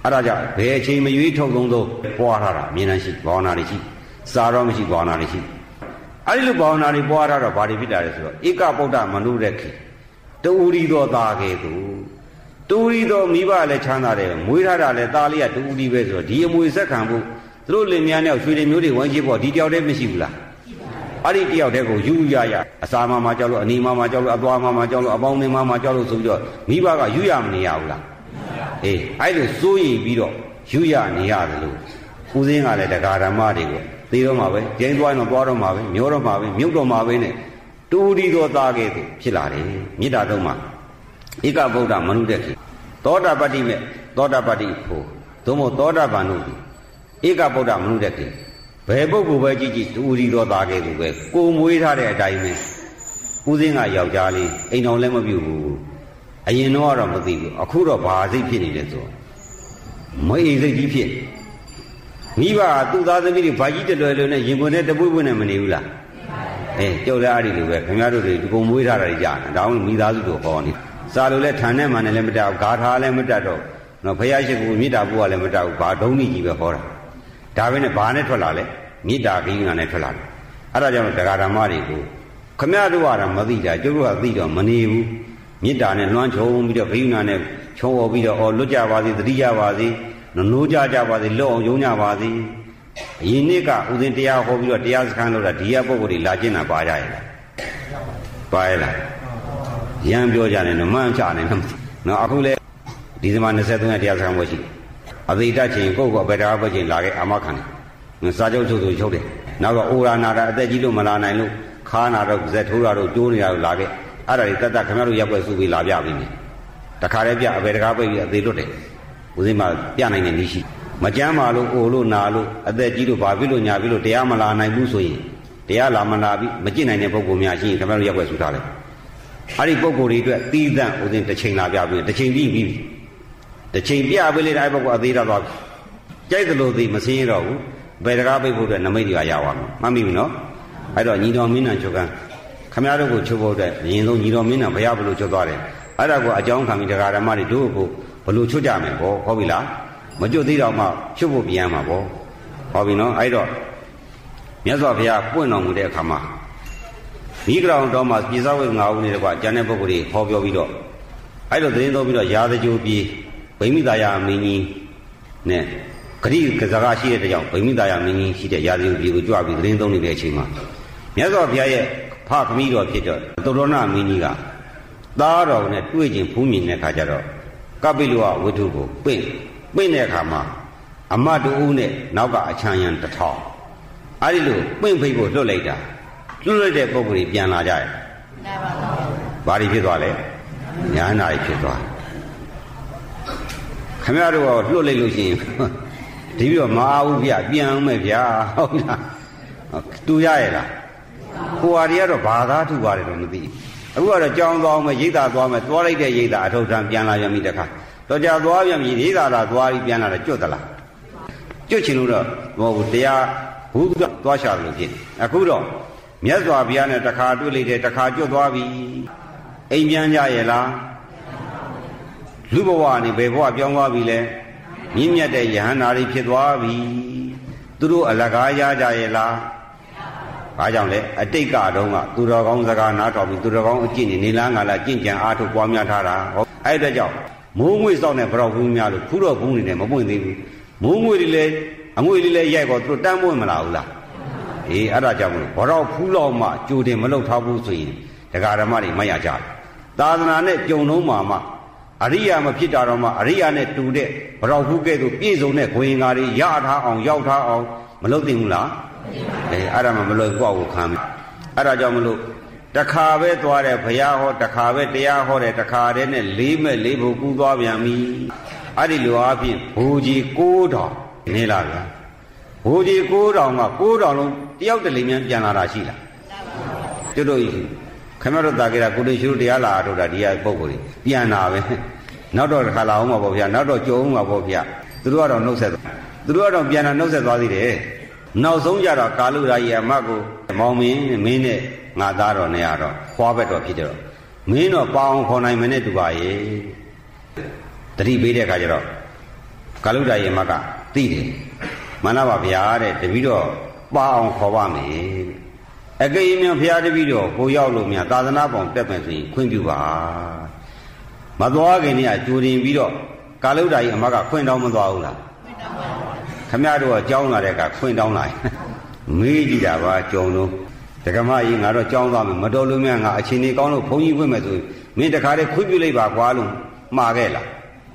အဲ့ဒါကြောင့်ဘယ်အချိန်မရွေးထုတ်သုံးသောပွားထားတာအမြင်တမ်းရှိဘာဝနာတွေရှိစာတော့မရှိဘာဝနာတွေရှိအဲ့ဒီလိုဘာဝနာတွေပွားထားတော့ဘာတွေဖြစ်တာလဲဆိုတော့ဧကဗုဒ္ဓမနုရက်ခေတူရီတော်သားကဲသူတူရီတော်မိဘလည်းချမ်းသာတယ်မွေးထားတာလည်းသားလေးကတူရီပဲဆိုတော့ဒီအမွေဆက်ခံဖို့သူတို့လင်မြန်းနဲ့ရွှေတွေမျိုးတွေဝမ်းရှိဖို့ဒီတယောက်တည်းမရှိဘူးလားအဲ့ဒီတယောက်တည်းကိုယူရရအစာမမကြောက်လို့အနေမမကြောက်လို့အသွားမမကြောက်လို့အပေါင်းအသင်းမမကြောက်လို့ဆိုပြီးတော့မိဘကယူရမနေရဘူးလားအေးအဲ့လိုစိုးရိမ်ပြီးတော့ယူရနေရတယ်လို့ဦးစင်းကလည်းတရားဓမ္မတွေကိုသိတော့မှာပဲကျင်းသွားရင်တော့သွားတော့မှာပဲမျိုးတော့မှာပဲမြုပ်တော့မှာပဲနဲ့တူရီတော်သားကဲ့သို့ဖြစ်လာတယ်မေတ္တာသုံးမှာဧကဗုဒ္ဓမနုတက်ခေသောတာပတ္တိမဲ့သောတာပတ္တိဖို့သို့မဟုတ်သောတာပန်တို့ဧကဗုဒ္ဓမနုတက်ခေဘယ်ပုဂ္ဂိုလ်ပဲကြည့်ကြည့်တူရီတော်သားကဲ့သို့ပဲကိုမွေးထားတဲ့အတိုင်းပဲဦးစင်းကယောက်ျားလေးအိမ်တော်လည်းမပြုတ်ဘူးအရင်တော့ကတော့မသိဘူးအခုတော့ဘာစိတ်ဖြစ်နေလဲဆိုမအိမ်စိတ်ကြီးဖြစ်မိဘသူ့သားသမီးတွေဘာကြီးတလွယ်လွယ်နဲ့ရင်ခွင်နဲ့တပွေ့ပွေ့နဲ့မနေဘူးလားအဲကြောက်လဲအားဒီလိုပဲခင်ဗျားတို့တွေဒီကုံမွေးထားတာကြီးကြာတယ်ဒါမှမိသားစုတို့ဟောနေစာလို့လဲဌာနဲ့မှနဲ့လည်းမတတ်ဘူးဂါထာလည်းမတတ်တော့နော်ဘုရားရှိခိုးမေတ္တာပို့ကလည်းမတတ်ဘူးဘာဒုံးကြီးကြီးပဲဟောတာဒါပဲနဲ့ဘာနဲ့ထွက်လာလဲမေတ္တာကိန်းကနဲ့ထွက်လာတယ်အဲ့ဒါကြောင့်တရားဓမ္မတွေကိုခင်ဗျားတို့ကတော့မသိတာကျုပ်တို့ကသိတော့မနေဘူးမေတ္တာနဲ့လွှမ်းခြုံပြီးတော့ဘိယုနာနဲ့ခြုံဝေါ်ပြီးတော့အော်လွတ်ကြပါစေသတိရပါစေနိုးကြကြပါစေလွတ်အောင်ယုံကြပါစေအရင်နေ့ကဥစဉ်တရားဟောပြီးတော့တရားစခန်းလို့တာဒီရပုဂ္ဂိုလ်တွေလာကျင့်တာပါကြရဲ့လားပါရဲ့လားရမ်းပြောကြတယ်နော်မှန်းချနေနော်အခုလေဒီဇင်ဘာ၂၃ရက်တရားစခန်းပွဲရှိအသိတတ်ချင်းကိုယ့်ကိုယ်ပဲတရားပွဲချင်းလာခဲ့အာမခံတယ်စာချုပ်ချုပ်ဆိုချုပ်တယ်နောက်ကအိုရာနာတာအသက်ကြီးလို့မလာနိုင်လို့ခါနာတော့ဇက်ထိုးတာတော့ကျိုးနေတာလို့လာခဲ့အဲ့ဒါတွေတတ်တတ်ခင်ဗျားတို့ရက်ပွဲစုပြီးလာပြပြီတခါတည်းပြအဘယ်တကားပိတ်ပြီးအသေးလွတ်တယ်ဦးစင်းမပြနိုင်တဲ့နည်းရှိမကြမ်းပါလို့အိုလို့နာလို့အသက်ကြီးလို့ဘာဖြစ်လို့ညာဖြစ်လို့တရားမလာနိုင်ဘူးဆိုရင်တရားလာမလာပြီးမကျင့်နိုင်တဲ့ပုဂ္ဂိုလ်များရှိရင်ခင်ဗျားတို့ရက်ွက်ဆူထားတယ်အဲ့ဒီပုဂ္ဂိုလ်တွေအတွက်တီးသန့်ဦးစင်းတစ်ချိန်လာပြပြီးတစ်ချိန်ပြီးပြီးတစ်ချိန်ပြပေးလိုက်တဲ့အဲ့ပုဂ္ဂိုလ်အသေးတော့သွားပြီကြိုက်သလိုသိမစင်းရတော့ဘူးဘယ်တကားပိတ်ဖို့အတွက်နမိတ်တွေကရပါမယ်မှတ်မိပြီနော်အဲ့တော့ညီတော်မင်းနံချုပ်ကန်းခင်ဗျားတို့ကိုချုပ်ဖို့အတွက်အရင်ဆုံးညီတော်မင်းနံဘုရားဘလို့ချုပ်သွားတယ်အဲ့ဒါကိုအကြောင်းခံပြီးတရားဓမ္မတွေတို့ကိုဘလို့ချွတ်ကြမယ်ပေါ့ဟုတ်ပြီလားမကျွတ်သေးတော့မှချွတ်ဖို့ပြန်မှာပေါ့ဟုတ်ပြီနော်အဲ့တော့မြတ်စွာဘုရားပွင့်တော်မူတဲ့အခါမှာမိဂရောင်တော်မှာပြည်သောဝိငါဦးနေတဲ့ကွာကျန်တဲ့ပုဂ္ဂိုလ်တွေဟောပြောပြီးတော့အဲ့လိုသတင်းသုံးပြီးတော့ရာဇကြိုပြည်ဗိမိသာယမင်းကြီးနဲ့ဂရိကစကားရှိတဲ့ကြောင့်ဗိမိသာယမင်းကြီးရှိတဲ့ရာဇကြိုပြည်ကိုကြွပြီးသတင်းသုံးနေတဲ့အချိန်မှာမြတ်စွာဘုရားရဲ့ဖခမည်းတော်ဖြစ်တော့သုတ္တရဏမင်းကြီးကသားတော်နဲ့တွေ့ချင်းဖူးမြင်တဲ့ခါကျတော့ကပိလဝဝိထုကိုပင့်ပင့်တဲ့အခါမှာအမတ်တူဦးနဲ့နောက်ကအချမ်းရံတစ်ထောင်အဲ့ဒီလိုပင့်ဖိတ်ကိုလွတ်လိုက်တာလွတ်လိုက်တဲ့ပုံကိုပြန်လာကြရဲ့ဘာတွေဖြစ်သွားလဲညာနာတွေဖြစ်သွားခင်ဗျားတို့ကလွတ်လိုက်လို့ရှိရင်ဒီပြီးတော့မအားဘူးဗျပြန်အောင်မဲ့ဗျာဟုတ်လားတူရရဲ့လားကိုဟာတွေကတော့ဘာသာထူပါတယ်တော့မသိအခုကတော့ကြောင်းသွားအောင်မဲ့ရိတ်သာသွားမဲ့သွားလိုက်တဲ့ရိတ်သာအထုပ်ထမ်းပြန်လာရမိတခါတော့ကြာသွားပြန်ပြီရိတ်သာသာသွားပြီးပြန်လာတယ်ကျွတ်သလားကျွတ်ချင်လို့တော့မဟုတ်ဘူးတရားဘုရားသွားရှာလို့ဖြစ်အခုတော့မြတ်စွာဘုရားနဲ့တခါတွေ့လိုက်တယ်တခါကျွတ်သွားပြီအိမ်ပြန်ကြရဲ့လားလူဘဝနဲ့ဘယ်ဘဝပြောင်းသွားပြီလဲမြင့်မြတ်တဲ့ယဟန္တာတွေဖြစ်သွားပြီသူတို့အလကားရကြရဲ့လားဘာကြောင့်လဲအတိတ်ကတုန်းကသူတော်ကောင်းစကားနားထောင်ပြီးသူတော်ကောင်းအကျင့်နေနေလားငါလားကျင့်ကြံအားထုတ်ပွားများထားတာဟုတ်အဲ့ဒါကြောင့်မိုးငွေစောင့်တဲ့ဘရောက်ဘူးများလို့ဖူးတော့ဘူးနေတယ်မပွင့်သေးဘူးမိုးငွေတွေလည်းအငွေတွေလည်းရိုက်တော့သူတန်းပွင့်မလာဘူးလားအေးအဲ့ဒါကြောင့်မလို့ဘရောက်ဖူးလောက်မှကြိုတင်မလုပ်ထားဘူးဆိုရင်ဒကာဓမ္မတွေမရကြဘူးသာသနာနဲ့ကြုံလုံးမှာမှအရိယာမဖြစ်တာတော့မှအရိယာနဲ့တူတဲ့ဘရောက်ဖူးကဲ့သို့ပြည့်စုံတဲ့ဂွင်္ဂါတွေရထားအောင်ရောက်ထားအောင်မလုပ်သင့်ဘူးလားအဲအဲ့ဒါမှမလို့ကိုယ့်ကိုခံပြီအဲ့ဒါကြောင့်မလို့တခါပဲသွားတယ်ဘုရားဟောတခါပဲတရားဟောတယ်တခါတည်းနဲ့လေးမဲ့လေးဖို့ကူးသွားပြန်ပြီအဲ့ဒီလိုအားဖြင့်ဘူကြီးကိုးထောင်နေလာဗျာဘူကြီးကိုးထောင်ကကိုးထောင်လုံးတယောက်တလေမြန်ပြန်လာတာရှိလားကျွတ်တို့ခင်ဗျားတို့တာကြတာကိုတင်ရှိလို့တရားလာထုတ်တာဒီကပုံကိုယ်ကြီးပြန်လာပဲနောက်တော့တစ်ခါလာအောင်ပါဗျာနောက်တော့ကြုံအောင်ပါဗျာသူတို့ကတော့နှုတ်ဆက်သူတို့ကတော့ပြန်လာနှုတ်ဆက်သွားသေးတယ်နောက်ဆုံးကြတော့ကာလူရာကြီးအမတ်ကိုမောင်မင်းမင်းနဲ့ငါသားတော်နဲ့ရတော့ခွာဘက်တော်ဖြစ်တော့မင်းတော့ပေါအောင်ခေါ်နိုင်မနဲ့တူပါရဲ့တတိပေးတဲ့အခါကျတော့ကာလုဒ္ဒယေမကသိတယ်မှန်လားပါဗျာတဲ့တပည့်တော်ပါအောင်ခေါ်ပါမယ်အကိယမြန်ဘုရားတပည့်တော်ကိုရောက်လို့များသာသနာပေါင်းတက်မယ်ဆိုရင်ခွင့်ပြုပါမသွားခင်တည်းကကြိုတင်ပြီးတော့ကာလုဒ္ဒယေအမကခွင့်တောင်းမသွားဘူးလားခွင့်တောင်းပါဘူးခမရတို့ကကြောင်းလာတဲ့ကခွင့်တောင်းလာမေးကြည့်တာပါကြုံလို့ဒကမကြီးငါတော့ကြောင်းသွားမယ်မတော်လို့များငါအချိန်ကြီးကောင်းလို့ဘုန်းကြီးခွင့်မယ်ဆိုမင်းတခါတည်းခွင့်ပြုလိုက်ပါကွာလို့မှားခဲ့လား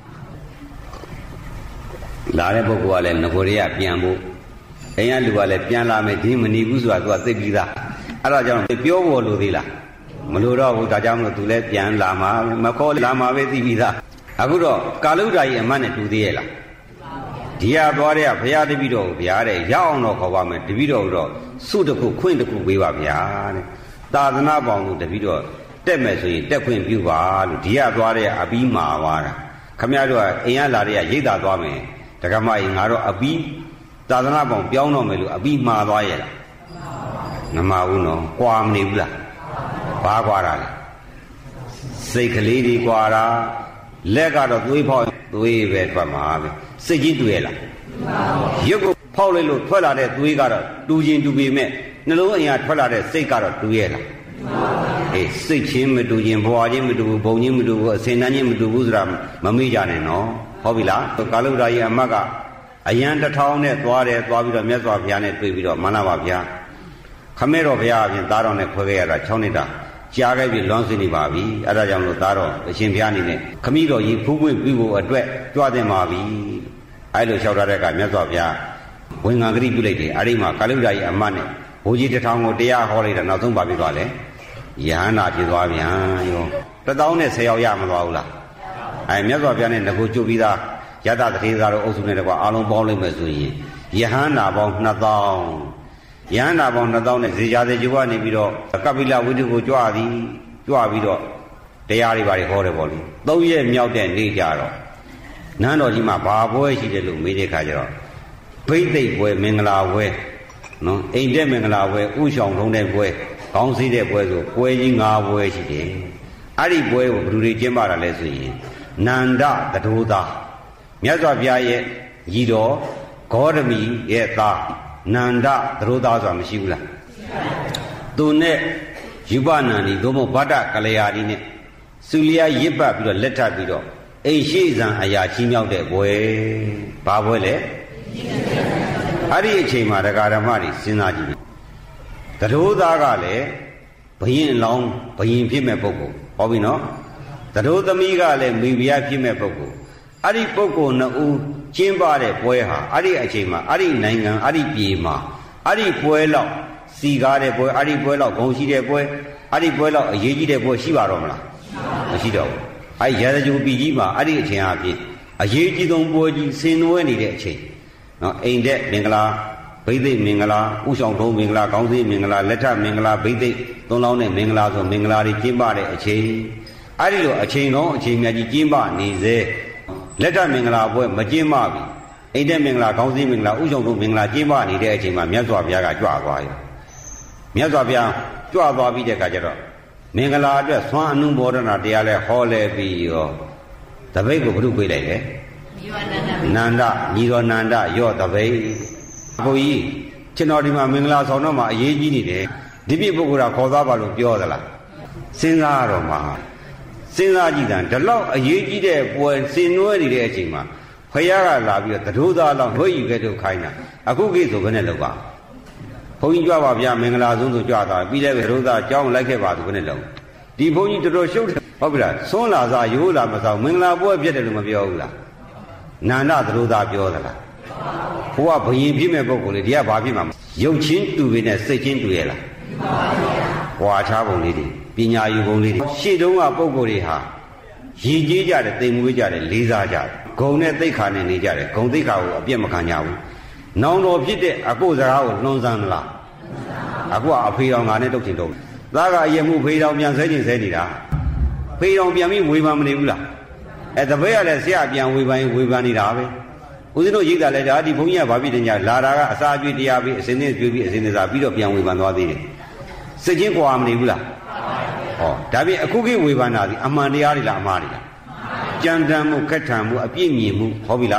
လာတဲ့ပုဂ္ဂိုလ်ကလည်းငကိုတွေကပြန်ဖို့အိမ်ကလူကလည်းပြန်လာမယ်ဒီမနေဘူးဆိုတာသူကသိပြီးသားအဲ့ဒါကြောင့်ပြောဖို့လိုသေးလားမလိုတော့ဘူးဒါကြောင့်မလို့သူလည်းပြန်လာမှာမခေါ်လာမှာပဲသိပြီးသားအခုတော့ကာလုဒ္ဒယေအမတ်နဲ့တူသေးရဲ့လားဒီဟာသွားတဲ့ဘုရားတပည့်တော်ကိုဗျာတဲ့ရောက်အောင်တော့ခေါ်ပါမယ်တပည့်တော်တော့စုတစ်ခုခွင့်တစ်ခုပေးပါဗျာတဲ့သာသနာပေါင်းလို့တပည့်တော်တက်မယ်ဆိုရင်တက်ခွင့်ပြုပါလို့ဒီဟာသွားတဲ့အပီးမာသွားတာခမရတို့ကအိမ်ကလာတဲ့ရိတ်တာသွားမယ်ဒကမကြီးငါတော့အပီးသာသနာပေါင်းပြောင်းတော့မယ်လို့အပီးမှာသွားရဲ့လားမမှာဘူးနော်ကွာမနေဘူးလားဘာကွာတာလဲစိတ်ကလေးတွေကွာတာလက်ကတော့သွေးဖောက်သွေးပဲထွက်မှာပဲစိတ်ကြီးတူရဲ့လားရုပ်ကိုဖောက်လိုက်လို့ထွက်လာတဲ့သွေးကတော့တူချင်းတူပေမဲ့နှလုံးအရာထွက်လာတဲ့စိတ်ကတော့တူရဲ့လားအေးစိတ်ချင်းမတူချင်းဘဝချင်းမတူဘူးဘုံချင်းမတူဘူးအစင်တန်းချင်းမတူဘူးဆိုတာမမေ့ကြနဲ့နော်ဟုတ်ပြီလားကာလုဒ္ဒယေအမတ်ကအယံတစ်ထောင်နဲ့သွားတယ်သွားပြီးတော့မြတ်စွာဘုရားနဲ့တွေ့ပြီးတော့မှန်လားပါဗျာခမဲတော်ဘုရားအပြင်သားတော်နဲ့ခွဲခဲ့ရတာ၆နှစ်တာကြားခဲ့ပြီလွန်စင်းနေပါပြီအဲ့ဒါကြောင့်လို့သားတော်အရှင်ဘုရားအနေနဲ့ခမည်းတော်ကြီးဖူးပွင့်ပြီးဖို့အတွက်ကြွတင်ပါပြီအဲ့လိုလျှောက်ထားတဲ့အခါမြတ်စွာဘုရားဝင်ငံဂရိပြုလိုက်တယ်အဲ့ဒီမှာကာလုဒ္ဒယေအမတ်နဲ့ဘိုးကြီးတစ်ထောင်ကိုတရားဟောလိုက်တာနောက်ဆုံးပါပြီးသွားလဲယဟန္တာဖြစ်သွားပြန်ရောတစ်သောင်းနဲ့ဆယ်ယောက်ရမသွားဘူးလားအဲမြတ်စွာဘုရားနဲ့ငကိုကြုတ်ပြီးသားယတတထေသာတို့အုပ်စုနဲ့တကွာအားလုံးပေါင်းလိုက်မယ်ဆိုရင်ယဟန္တာပေါင်းနှစ်သောင်းယဟန္တာပေါင်းနှစ်သောင်းနဲ့ဇေယျသေကျုကနေပြီးတော့ကပိလဝိတုကိုကြွသည်ကြွပြီးတော့တရားတွေပါတွေဟောတယ်ပေါ့လေသုံးရက်မြောက်တဲ့နေ့ကြတော့နန်းတော်ကြီးမှာဘာပွဲရှိတယ်လို့မေးတဲ့အခါကျတော့ဘိသိက်ပွဲမင်္ဂလာပွဲနော်အိမ်တဲ့မင်္ဂလာပွဲဥဆောင်ထုံးတဲ့ပွဲကောင်းစည်းတဲ့ပွဲဆိုပွဲကြီး၅ပွဲရှိတယ်အဲ့ဒီပွဲကိုဘယ်သူတွေကျင်းပတာလဲဆိုရင်နန္ဒသဒ္ဓိုသာမြတ်စွာဘုရားရဲ့ညီတော်ဂေါတမီရဲ့သားနန္ဒသဒ္ဓိုသာဆိုတာမရှိဘူးလားသူနဲ့ယူပနန္ဒီသို့မဟုတ်ဗတ္တကလျာဏီနဲ့စုလျာရစ်ပတ်ပြီးတော့လက်ထပ်ပြီးတော့အိမ်ရှိဇံအရာချီးမြှောက်တဲ့ပွဲဘာပွဲလဲအဲ့ဒီအချိန်မှာတရားဓမ္မတွေစဉ်းစားကြည့်သဒ္ဓိုသာကလည်းဘယင်လောင်းဘယင်ဖြစ်မဲ့ပုဂ္ဂိုလ်ဟောပြီနော်သဒ္ဓိုသမီးကလည်းမိဖုရားဖြစ်မဲ့ပုဂ္ဂိုလ်အဲ့ဒီပုဂ္ဂိုလ်နှစ်ဦးကျင်းပတဲ့ပွဲဟာအဲ့ဒီအချိန်မှာအဲ့ဒီနိုင်ငံအဲ့ဒီပြည်မှာအဲ့ဒီပွဲလောက်စီကားတဲ့ပွဲအဲ့ဒီပွဲလောက်ဂုဏ်ရှိတဲ့ပွဲအဲ့ဒီပွဲလောက်အရေးကြီးတဲ့ပွဲရှိပါတော့မလားမရှိတော့ဘူးအဲ့ရာဇဂိုပြည်ကြီးမှာအဲ့ဒီအချိန်အပြင်အရေးကြီးဆုံးပွဲကြီးဆင်နွှဲနေတဲ့အချိန်နော်အိမ်တဲ့မင်္ဂလာဘိသိက်မင်္ဂလာဥဆောင်ထုံးမင်္ဂလာကောင်းစည်းမင်္ဂလာလက်ထမင်္ဂလာဘိသိက်သုံးလောင်းနဲ့မင်္ဂလာဆိုမင်္ဂလာတွေကျင်းပတဲ့အချိန်အဲ့ဒီလိုအချိန်ကောင်းအချိန်မြတ်ကြီးကျင်းပနေစေလက်ထမင်္ဂလာပွဲမကျင်းပပြီအိမ်တဲ့မင်္ဂလာကောင်းစည်းမင်္ဂလာဥဆောင်ထုံးမင်္ဂလာကျင်းပနေတဲ့အချိန်မှာမြတ်စွာဘုရားကကြွသွားရောမြတ်စွာဘုရားကြွသွားပြီးတဲ့အခါကျတော့မင်္ဂလာအတွက်သွမ်းအနုဘောဒနာတရားလဲဟောလဲပြီးရောတပိတ်ကိုဘုရုပြေးလိုက်တယ်နန္ဒညီတော်နန္ဒရော့တပိတ်ဘုန်းကြီးကျွန်တော်ဒီမှာမင်္ဂလာဆောင်တော့မှအရေးကြီးနေတယ်ဒီပြည့်ပုဂ္ဂိုလ်ကခေါ်သားပါလို့ပြောသလားစဉ်းစားရတော့မှာစဉ်းစားကြည့်တာဒီလောက်အရေးကြီးတဲ့ပွဲစင်နွဲနေတဲ့အချိန်မှာဖယားကလာပြီးတော့သဒ္ဓိုသားလောက်ဝှေ့ယူခဲ့တော့ခိုင်းတာအခုကိဆိုဘယ်နဲ့လောက်ပါဘုန်းကြီးကြွပါဗျာမင်္ဂလာဆုံးဆိုကြွတာပြီးလည်းသဒ္ဓိုသားကြောင်းလိုက်ခဲ့ပါသူဘယ်နဲ့လောက်ဒီဘုန်းကြီးတော်တော်ရှုပ်တယ်ဟုတ်ပြီလားသွန်းလာစားရိုးလာမစားမင်္ဂလာပွဲပြည့်တယ်လို့မပြောဘူးလားနန္ဒသဒ္ဓိုသားပြောသလားဘုရားဘယင်ပြည့်မဲ့ပုဂ္ဂိုလ်လေဒီကဘာဖြစ်မှာရုပ်ချင်းတူပေနဲ့စိတ်ချင်းတူရဲ့လားဟွာချပုံလေးတွေပညာယူပုံလေးတွေရှေ့တုန်းကပုဂ္ဂိုလ်တွေဟာရည်ကြီးကြတယ်သိမ်မွေးကြတယ်လေးစားကြတယ်ဂုံနဲ့သိက္ခာနဲ့နေကြတယ်ဂုံသိက္ခာကိုအပြည့်မခံကြဘူးနောင်တော်ဖြစ်တဲ့အကိုစကားကိုလွန်ဆန်းလားအခုကအဖေတော်ငါနဲ့တုတ်ချင်တော့သားကအယမှုဖေတော်ပြန်ဆဲချင်ဆဲနေတာဖေတော်ပြန်ပြီးဝေဖန်မနေဘူးလားအဲတပည့်ကလည်းဆရာပြန်ဝေဖန်ဝေဖန်နေတာပဲဦးဇင်းတို့ရိတ်တာလဲဒါဒီဘုန်းကြီးကဘာဖြစ်တယ်ညာလာတာကအစာကျွေးတရားပြီးအစင်းနဲ့ကျွေးပြီးအစင်းနဲ့စားပြီးတော့ပြန်ဝေဖန်သွားသေးတယ်စိတ်ချင်းကွာမနေဘူးလားဟောဒါပြင်အခုခေတ်ဝေဖန်တာဒီအမှန်တရားတွေလားအမှားတွေလားကြံတမ်းမှုခက်ထန်မှုအပြည့်မြင်မှုဟောပြီလား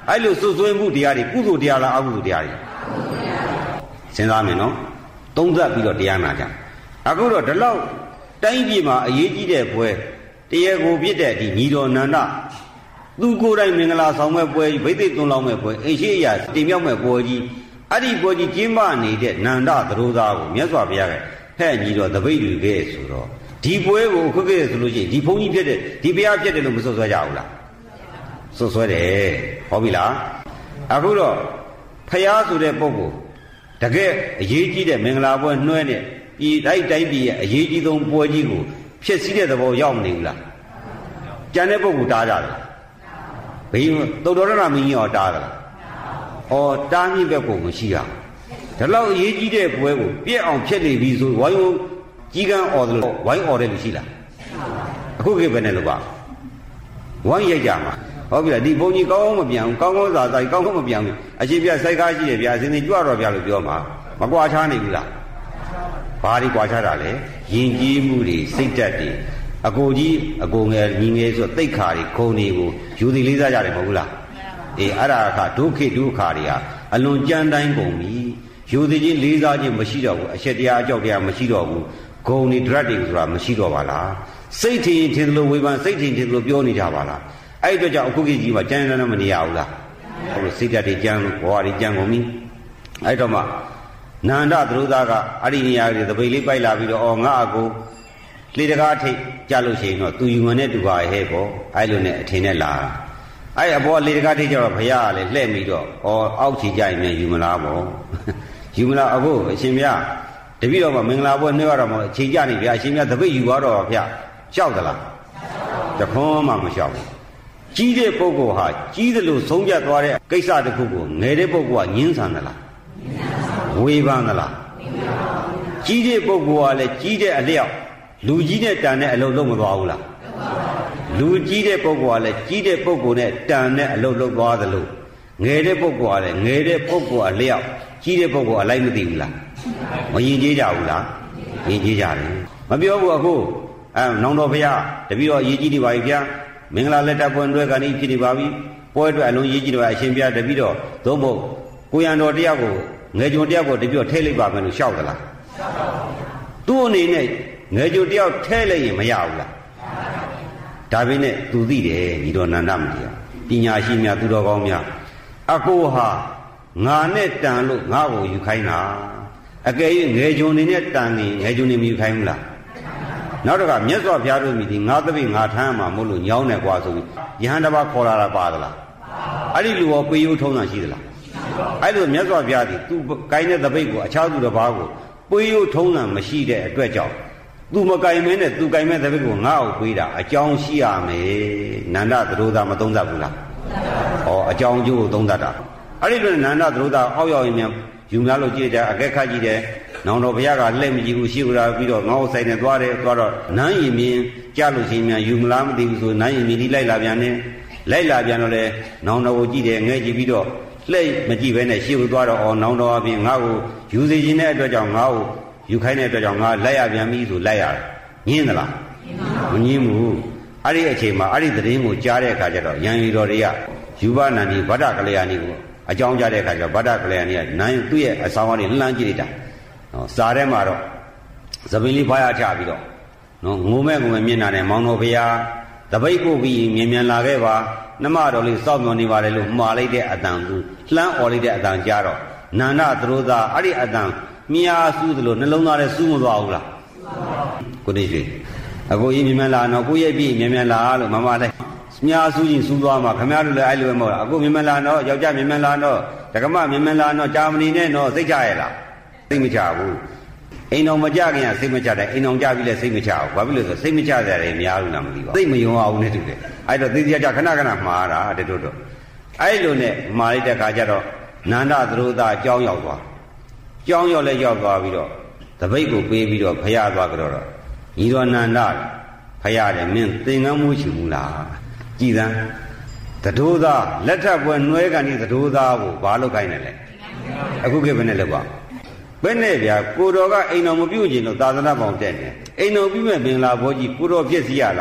အဲ့လိုစွတ်စွဲမှုတရားတွေကုသိုလ်တရားလားအကုသိုလ်တရားတွေစဉ်းစားမယ်နော်သုံးသပ်ပြီးတော့တရားနာကြအခုတော့ဒီလောက်တိုင်းပြည်မှာအရေးကြီးတဲ့ပွဲတရားကိုပြစ်တဲ့ဒီညီတော်နန္ဒသူကိုယ်တိုင်မင်္ဂလာဆောင်မဲ့ပွဲဗိသိက်သွန်းလောင်းမဲ့ပွဲအိရှိအရာတင်မြောက်မဲ့ပွဲကြီးအဲ့ဒီပွဲကြီးကျင်းပနေတဲ့နန္ဒသရိုးသားကိုမြတ်စွာဘုရားကဟဲ့ညီတော်တပိတ်လူခဲ့ဆိုတော့ဒီပွဲကိုခုခဲ့ဆိုလို့ရှိရင်ဒီဘုန်းကြီးဖြစ်တဲ့ဒီဘုရားဖြစ်တယ်လို့မစွတ်စွဲကြဘူးလားစွတ်စွဲတယ်ဟောပြီလားအခုတော့ဘုရားဆိုတဲ့ပုဂ္ဂိုလ်တကယ်အရေးကြီးတဲ့မင်္ဂလာပွဲနှွဲတဲ့ပြည်တိုင်းတိုင်းပြည်ရဲ့အရေးကြီးဆုံးပွဲကြီးကိုဖြစ်စည်းတဲ့သဘောရောက်နေဘူးလားကျန်တဲ့ပုဂ္ဂိုလ်တားကြတယ်ဘယ်သုတ္တရဏမင်းကြီးရောတားတယ်ဩတားမြင့်ဘက်ကိုမရှိရဒီလောက်အရေးကြီးတဲ့ပွဲကိုပြည့်အောင်ဖြစ်နေပြီဆိုဝိုင်းဝန်းကြီးကန်းអော်တယ်လို့ဝိုင်းអော်တယ်လို့ရှိလားအခုခေတ်ပဲနဲ့လို့ပါဝိုင်းရိုက်ကြမှာဟုတ်ပြီလားဒီဘုန်းကြီးကောင်းကောင်းမပြန်ဘူးကောင်းကောင်းသာသာကောင်းကောင်းမပြန်ဘူးအရှင်ပြစိုက်ကားရှိတယ်ဗျာအစဉ်စဉ်ကြွတော့ဗျာလို့ပြောမှာမကွာခြားနိုင်ဘူးလားဘာတွေကွာခြားတာလဲယဉ်ကျေးမှုတွေစိတ်ဓာတ်တွေအကိုကြီးအကိုငယ်ညီငယ်ဆိုတိတ်ခါတွေခုံတွေကိုယူသည်လေးစားကြတယ်မဟုတ်ဘူးလားအေးအဲ့ဒါကဒုက္ခိဒုက္ခတွေဟာအလွန်ကြမ်းတိုင်းကုန်ပြီယူသည်ချင်းလေးစားခြင်းမရှိတော့ဘူးအချက်တရားအကြောက်တရားမရှိတော့ဘူးဂုံတွေ drug တွေဆိုတာမရှိတော့ပါလားစိတ်ထင်ထင်လို့ဝေဖန်စိတ်ထင်ထင်လို့ပြောနေကြပါလားအဲ့အတွက်ကြောင့်အခုခေတ်ကြီးမှာကြမ်းကြမ်းမနေရဘူးလားဟုတ်လို့စိတ်ဓာတ်တွေကြမ်းလို့ဘဝတွေကြမ်းကုန်ပြီအဲ့တော့မှနန္ဒသရုသားကအဲ့ဒီနေရာတွေတပိတ်လေးပိုက်လာပြီးတော့အော်ငါအကိုလေတကားထိတ်ကြလို့ရှိရင်တော့သူယူဝင်နဲ့တူပါရဲ့ပေါ့အဲ့လိုနဲ့အထင်နဲ့လာအဲ့အပေါ်လေတကားထိတ်ကြတော့ဘုရားကလည်းလှဲ့ပြီးတော့အော်အောက်ချီကြရင်မြန်ယူမလားပေါ့ယူမလားအခုအရှင်မြတ်တပည့်တော်ကမင်္ဂလာပွဲနှွှဲရတော့မှအချိန်ကြနေဗျာအရှင်မြတ်တပိတ်ယူသွားတော့ဗျာရှောက်သလားတခွန်းမှမရှောက်ဘူးကြီးတဲ့ပုဂ္ဂိုလ်ဟာကြီးသလိုဆုံးဖြတ်သွားတဲ့ကိစ္စတစ်ခုကိုငယ်တဲ့ပုဂ္ဂိုလ်ကညှင်းဆန်သလားဝေဖန်သလားကြီးတဲ့ပုဂ္ဂိုလ်ကလည်းကြီးတဲ့အလျောက်လူကြီးနဲ့တန်တဲ့အလုပ်လုပ်မသွားဘူးလားလူကြီးတဲ့ပုဂ္ဂိုလ်ကလည်းကြီးတဲ့ပုဂ္ဂိုလ်နဲ့တန်တဲ့အလုပ်လုပ်သွားသလိုငယ်တဲ့ပုဂ္ဂိုလ်ကလည်းငယ်တဲ့ပုဂ္ဂိုလ်အလျောက်ကြီးတဲ့ပုဂ္ဂိုလ်အလိုက်မသိဘူးလားမယဉ်ကျေးကြဘူးလားယဉ်ကျေးကြတယ်မပြောဘူးအခုအဲနောင်တော်ဘုရားတပည့်တော်အရေးကြီးနေပါပြီဗျာမင်္ဂလာလက်ထပ်ပွဲတွေကနေဖြစ်နေပါပြီပွဲအတွက်အလုံးရေးကြီးတယ်အရှင်ဘုရားတပည့်တော်သို့မဟုတ်ကိုရံတော်တယောက်ကိုငယ်ကျွန်တယောက်ကိုတပည့်တော်ထဲလိုက်ပါမယ်လို့ရှောက်သလားရှောက်ပါဘူးသူ့အနေနဲ့ငယ်ကျွန်တယောက်ထဲလိုက်ရင်မရဘူးလားဒါပေမဲ့သူသိတယ်ညီတော်နန္ဒမကြီးပညာရှိများသူတော်ကောင်းများအကိုဟာငါနဲ့တန်လို့ငါ့ကိုယူခိုင်းတာအကယ်၍ငယ်ကျွန်နေနဲ့တန်နေငယ်ကျွန်နေမယူခိုင်းဘူးလားနောက်တော့ကမြတ်စွာဘုရားတို့မြည်ဒီငါးသပိတ်ငါထမ်းမှာမို့လို့ညောင်းတယ်ကွာဆိုပြီးယဟန်တစ်ပါးခေါ်လာတာပါသလားအဲ့ဒီလူရောပေရိုးထုံးတာရှိသလားအဲ့လိုမြတ်စွာဘုရားဒီသူကိုင်းတဲ့သပိတ်ကိုအခြားသူတစ်ပါးကိုပေရိုးထုံးတာမရှိတဲ့အတွက်ကြောင့်သူမကိုင်းမင်းနဲ့သူကိုင်းမဲ့သပိတ်ကိုငါ့ကိုပေးတာအကြောင်းရှိရမယ်နန္ဒသရိုးသားမသုံးသပ်ဘူးလားဩအကြောင်းကျိုးကိုသုံးသပ်တာအဲ့ဒီလိုနန္ဒသရိုးသားအောက်ရောက်ရင်မြန်ယူများလို့ကြည့်ကြအကဲခတ်ကြည့်တယ်နောင်တော်ဘုရားကလှည့်မကြည့်ဘူးရှိကြတာပြီးတော့ငေါ့ဆိုင်နဲ့သွားတယ်သွားတော့နန်းရင်မြင်ကြားလို့ရှိရင်မြန်ယူမလားမသိဘူးဆိုနန်းရင်မြင်ဒီလိုက်လာပြန်တယ်လိုက်လာပြန်တော့လေနောင်တော်ကိုကြည့်တယ်ငဲ့ကြည့်ပြီးတော့လှည့်မကြည့်ဘဲနဲ့ရှိကိုသွားတော့အော်နောင်တော်အပြင်ငါ့ကိုယူစီခြင်းတဲ့အတွက်ကြောင့်ငါ့ကိုယူခိုင်းတဲ့အတွက်ကြောင့်ငါလိုက်ရပြန်ပြီဆိုလိုက်ရတယ်ညင်းသလားမညင်းဘူးအဲ့ဒီအချိန်မှာအဲ့ဒီသတင်းကိုကြားတဲ့အခါကျတော့ရန်ရီတော်တွေကယူဘနန္ဒီဗဒ္ဒကလျာဏီကိုအကြောင်းကြားတဲ့အခါကျတော့ဗဒ္ဒကလျာဏီကနန်းသူ့ရဲ့အဆောင်ကနေလှမ်းကြည့်လိုက်တာနော်စားထဲမှာတော့သပင်လေးဖားရချပြီးတော့နော်ငိုမဲ့ငိုမဲ့မျက်နှာနဲ့မောင်တော်ဘုရားတပိတ်ကိုပြီးမြင်မြန်လာခဲ့ပါနှမတော်လေးစောင့်မျှော်နေပါတယ်လို့မှားလိုက်တဲ့အတန်သူလှမ်းអော်လိုက်တဲ့အတန်ကြားတော့နန္ဒသရိုးသားအဲ့ဒီအတန်မြားစူးသလိုနှလုံးသားနဲ့စူးမသွားဘူးလားကိုနေရွှေအကိုကြီးမြင်မြန်လာတော့ကိုရဲ့ပြည့်မြင်မြန်လာလို့မမလိုက်မြားစူးချင်းစူးသွားမှာခမရတို့လည်းအဲ့လိုပဲမဟုတ်လားအခုမြင်မြန်လာတော့ယောက်ျားမြင်မြန်လာတော့ဒကမမြင်မြန်လာတော့ဂျာမနီနဲ့တော့စိတ်ချရဲ့လားစိတ်မချဘူးအိမ်တော်မကြခင်ကစိတ်မချတယ်အိမ်တော်ကြပြီးလဲစိတ်မချဘူးဘာဖြစ်လို့ဆိုစိတ်မချကြတယ်များလို့လားမသိပါဘူးစိတ်မယုံအောင်နဲ့တူတယ်အဲ့တော့သိကြကြခဏခဏမှားတာတတို့တော့အဲ့လိုနဲ့မှားလိုက်တဲ့ခါကျတော့နန္ဒသရိုးသားအကြောင်းရောက်သွားကြောင်းရောက်လဲရောက်သွားပြီးတော့တပိတ်ကိုပေးပြီးတော့ဖျားသွားကြတော့ညီတော်နန္ဒဖျားတယ်မင်းသင်္ကန်းမှုချူမူလားကြည်သန်းသတို့သားလက်ထပ်ပွဲနှွဲကန်ဒီသတို့သားကိုဘာလုပ်ခိုင်းတယ်လဲအခုခေတ်ပဲနဲ့လောက်ပါဘယ်နဲ့ဗျာကိုတော်ကအိမ်တော်မပြုတ်ကျင်လို့သာသနာပေါင်းတက်နေအိမ်တော်ပြုမဲ့မင်္ဂလာဘောကြီးကိုတော်ဖြစ်စီရလား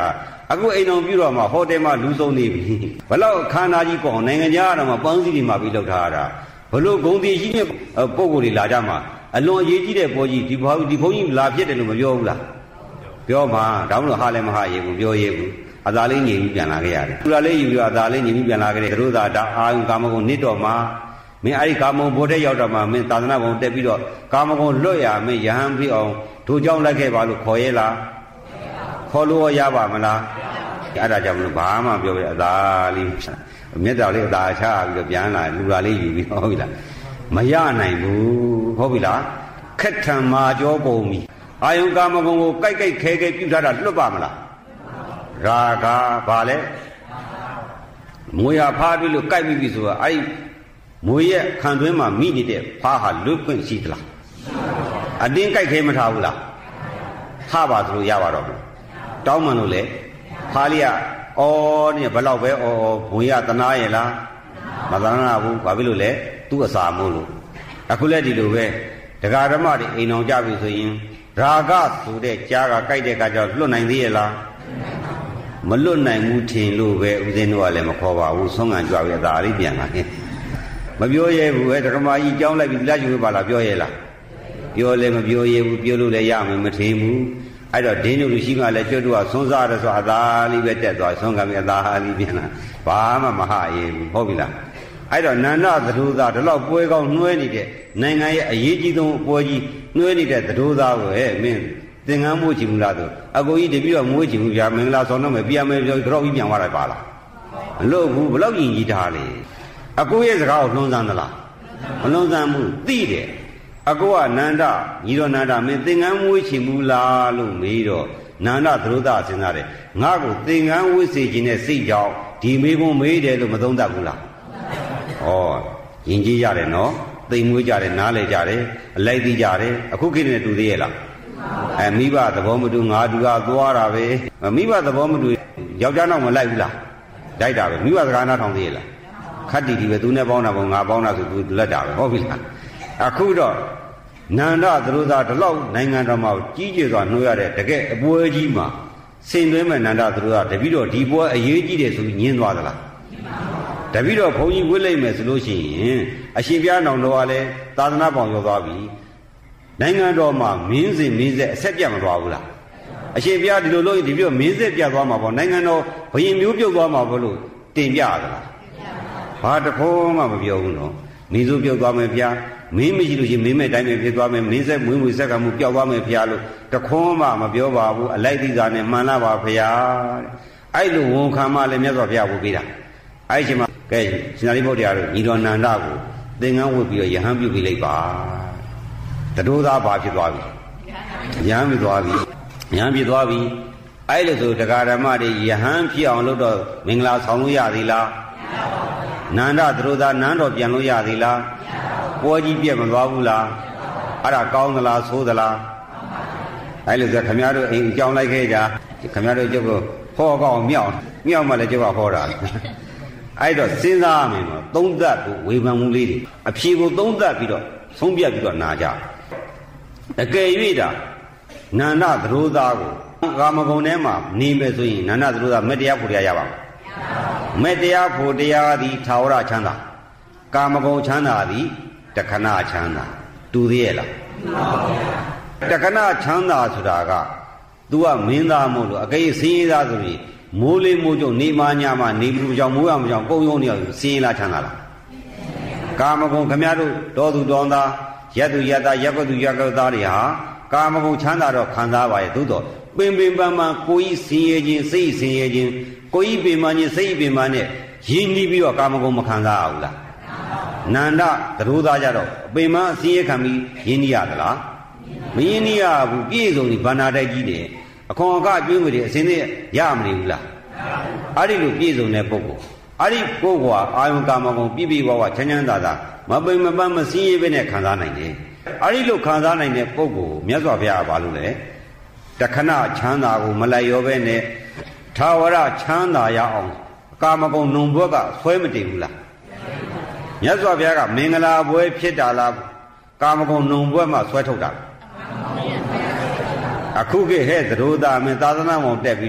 အခုအိမ်တော်ပြုတော့မှဟိုတယ်မှာလူဆုံးနေပြီဘလောက်ခန္ဓာကြီးကောင်းနိုင်ငံခြားတော့မှပန်းစည်းတွေမှာပြီးလောက်ထားတာဘလို့ဂုံတီရှိတဲ့ပုံကိုယ်တွေလာကြမှာအလွန်အရေးကြီးတဲ့ပေါ်ကြီးဒီဘောဒီဘုန်းကြီးလာဖြစ်တယ်လို့မပြောဘူးလားပြောမှာဒါမှမဟုတ်ဟာလည်းမဟာရေဘူးပြောရဲဘူးအသာလေးညင်ပြီးပြန်လာခဲ့ရတယ်သူကလေးယူပြီးအသာလေးညင်ပြီးပြန်လာခဲ့တယ်တို့သာဒါအာယုကာမဂုဏ်နစ်တော့မှာမင်းအဲ့ဒီကာမဂုဏ်ဘိုးတဲ့ရောက်တော့မှမင်းသာသနာ့ဘုံတက်ပြီးတော့ကာမဂုဏ်လွတ်ရမင်းယဟန်ပြီးအောင်တို့ကြောင့်လိုက်ခဲ့ပါလို့ခေါ်ရဲလားခေါ်လို့ရပါမလားအဲ့ဒါကြောင့်မလို့ဘာမှပြောပြအသာလေးမေတ္တာလေးအသာချပြီးတော့ပြန်လာလူလာလေးယူပြီးဟုတ်ပြီလားမရနိုင်ဘူးဟုတ်ပြီလားခက်ထံမာကြောပုံမီအာယုကာမဂုဏ်ကိုကြိုက်ကြိုက်ခဲခဲပြုထားတာလွတ်ပါမလားရာဂဘာလဲမွေရဖားပြီးလို့ကြိုက်မိပြီဆိုတာအဲ့ဒီမွေရဲ့ခံသွင်းမှာမိနေတဲ့ဖားဟာလွတ်ခွင့်ရှိသလားအတင်းကြိုက်ခဲမထားဘူးလားထပါသလိုရပါတော့ဘူးတောင်းမှန်လို့လေဖားလေးကအော်နေဘလောက်ပဲအော်မွေရတနာရဲ့လားမတနာဘူးဘာဖြစ်လို့လဲသူ့အစာမို့လို့အခုလည်းဒီလိုပဲဒကာဓမ္မတွေအိမ်အောင်ကြပြီဆိုရင်ရာဂဆိုတဲ့ကြားကကြိုက်တဲ့ကကြောင့်လွတ်နိုင်သေးရဲ့လားမလွတ်နိုင်ဘူးထင်လို့ပဲဦးဇင်းတို့ကလည်းမခေါ်ပါဘူးဆုံးခံကြွပြီးအသာလေးပြန်လာတယ်မပြောရဲဘူးအဲဓမ္မကြီးကြောင်းလိုက်ပြီးလက်ယူပါလားပြောရဲလားပြောလည်းမပြောရဲဘူးပြောလို့လည်းရမယ်မထင်ဘူးအဲ့တော့ဒင်းတို့လူရှိမှလည်းကျွတ်တို့ကဆွန်းစားရဆိုအသာလေးပဲတက်သွားဆုံးခံပြီးအသာလေးပြန်လာဘာမှမဟရဲဘူးဟုတ်ပြီလားအဲ့တော့နန္ဒသဒုသာဒီလောက်ပွဲကောင်းနှွဲနေတဲ့နိုင်ငံရဲ့အရေးကြီးဆုံးပွဲကြီးနှွဲနေတဲ့သဒုသာကိုဟဲ့မင်းသင်္ကန်းမိုးချင်ဘူးလားဆိုအကိုကြီးတပြည့်တော့မွေးချင်ဘူးဗျာမင်္ဂလာဆောင်တော့မယ်ပြန်မယ်ပြောကြောက်ပြီးပြန်သွားလိုက်ပါလားမလို့ဘူးဘလောက်ရင်ကြီးထားလေအကိုရဲ့စကားကိုလွန်ဆန်းသလားမလွန်ဆန်းဘူးသိတယ်အကိုကနန္ဒညီတော်နန္ဒမင်းသင်္ကန်းမွေးချင်ဘူးလားလို့မေးတော့နန္ဒသဒုသာစဉ်းစားတယ်ငါ့ကိုသင်္ကန်းဝှေ့စေခြင်းနဲ့စိတ်ကြောင့်ဒီမေးခွန်းမေးတယ်လို့မသုံးတတ်ဘူးလားဩယဉ်ကျေးရတယ်နော်သိမ်မွေးကြတယ်နားလေကြတယ်အလိုက်သိကြတယ်အခုခေတ်နဲ့တူသေးရဲ့လားအဲမိဘသဘောမတူငါတူကသွားတာပဲမိဘသဘောမတူယောက်ျားနောက်မလိုက်ဘူးလားလိုက်တာပဲမိဘစကားနားထောင်သေးရဲ့လားခတ်တီတီပဲသူနဲ့ပေါင်းတာပေါ့ငါပေါင်းတာဆိုသူလက်တာပဲဟုတ်ပြီလားအခုတော့နန္ဒသရုသာဒီလောက်နိုင်ငံတော်မှာကြီးကျယ်စွာနှိုးရတဲ့တကယ်အပွဲကြီးမှာဆင်သွင်းမဲ့နန္ဒသရုသာတပည့်တော်ဒီပွဲအရေးကြီးတယ်ဆိုပြီးညင်းသွားသလားတပည့်တော်ဘုန်းကြီးဝိလိမ့်မယ်ဆိုလို့ရှိရင်အရှင်ဘုရားနောင်တော်ကလည်းသာသနာ့ဘောင်ရောက်သွားပြီနိုင်ငံတော်မှာမင်းစင်မင်းဆက်အဆက်ပြတ်မသွားဘူးလားအရှင်ဘုရားဒီလိုလို့ဒီပြောမင်းဆက်ပြတ်သွားမှာပေါ့နိုင်ငံတော်ဘယင်မျိုးပြုတ်သွားမှာပေါ့လို့တင်ပြရသလားဘာတခုမှမပြောဘူးနော်မင်းစုပြုတ်သွားမယ်ဗျာမင်းမရှိလို့ရှိရင်မင်းမဲ့တိုင်းပဲဖြစ်သွားမယ်မင်းဆက်မွေးမွေဆက်ကမှုပျောက်သွားမယ်ဗျာလို့တခုမှမပြောပါဘူးအလိုက်သီးစာနဲ့မှန်လားပါဗျာတဲ့အဲ့လိုဝန်ခံမှလည်းမြတ်စွာဘုရားဝတ်ပေးတာအဲ့ဒီမှာကဲရှင်သာရိပုတ္တရာတို့ညီတော်နန္ဒကိုသင်္ကန်းဝတ်ပြီးတော့ယဟန်ပြုပြီးလိုက်ပါတတိုးသားဘာဖြစ်သွားပြီယဟန်ဖြစ်သွားပြီယဟန်ဖြစ်သွားပြီအဲ့လိုဆိုတရားဓမ္မတွေယဟန်ဖြစ်အောင်လုပ်တော့မင်္ဂလာဆောင်လို့ရသေးလားနန္ဒတတိုးသားနန်းတော်ပြန်လို့ရသေးလားပွဲကြီးပြတ်မသွားဘူးလားအဲ့ဒါကောင်းသလားဆိုးသလားအဲ့လိုဆိုခမရတို့အိမ်ကြောင်းလိုက်ခဲ့ကြခမရတို့ကျုပ်ကဟောကောင်းမြောက်မြောက်မှလည်းကျုပ်ကဟောတာအဲ့တော့စဉ်းစားရမယ်နော်သုံးသပ်ကိုဝေဖန်မှုလေးတွေအဖြေကိုသုံးသပ်ပြီးတော့ဆုံးပြပြီးတော့နာကြတကယ်၍တာနန္ဒသရိုးသားကိုကာမဂုဏ်ထဲမှာနေမယ်ဆိုရင်နန္ဒသရိုးသားမေတ္တရားဖို့တရားရပါမယ်မေတ္တရားဖို့တရားသည်ထာဝရချမ်းသာကာမဂုဏ်ချမ်းသာသည်တခဏချမ်းသာတူသေးရဲ့လားတခဏချမ်းသာဆိုတာက तू ကမင်းသားမို့လို့အကိစင်းရသားဆိုပြီးမိုးလေးမိုးကြုံနေမညာမှာနေဘူးကြောင့်မိုးရမကြောင့်ပုံရုံနေအောင်စင်းလာချမ်းသာလားကာမဂုဏ်ခမရတို့တော်သူတော်သားရက်သူရက်သားရက်ကွသူရက်ကွသားတွေဟာကာမဂုဏ်ချမ်းသာတော့ခံစားပါရဲ့သို့တော့ပင်ပင်ပန်းပန်းကိုယ်ကြီးစင်ရခြင်းစိတ်စင်ရခြင်းကိုယ်ကြီးပင်ပန်းခြင်းစိတ်ပင်ပန်းနဲ့ရင်းနှီးပြီးတော့ကာမဂုဏ်မခံစားရဘူးလားနန္ဒသရိုးသားကြတော့ပင်ပန်းအစင်းရခံပြီးရင်းနှီးရသလားမရင်းနှီးရဘူးပြည့်စုံဒီဗန္နာတိုက်ကြီးတယ်အခွန်အခကျွေးငွေတွေအစင်းနဲ့ရမနေဘူးလားအဲ့ဒီလိုပြည့်စုံတဲ့ပုဂ္ဂိုလ်အဲ့ဒီပုဂ္ဂိုလ်ဟာအာယုံကာမဂုဏ်ပြည့်ပြည့်ဝဝချမ်းချမ်းသာသာမပိန်မပန်းမစင်းရပဲနဲ့ခံစားနိုင်တယ်အဲ့ဒီလိုခံစားနိုင်တဲ့ပုဂ္ဂိုလ်မြတ်စွာဘုရားကဘာလို့လဲတခဏချမ်းသာကိုမလိုက်ရောပဲနဲ့ထာဝရချမ်းသာရအောင်ကာမဂုဏ်နှုံဘွက်ကဆွဲမတည်ဘူးလားမြတ်စွာဘုရားကမင်္ဂလာပွဲဖြစ်တာလားကာမဂုဏ်နှုံဘွက်မှဆွဲထုတ်တာအခုခေတ်ဟဲ့သရိုးသားမင်းသာသနာ့မောင်တက်ပြီးတော့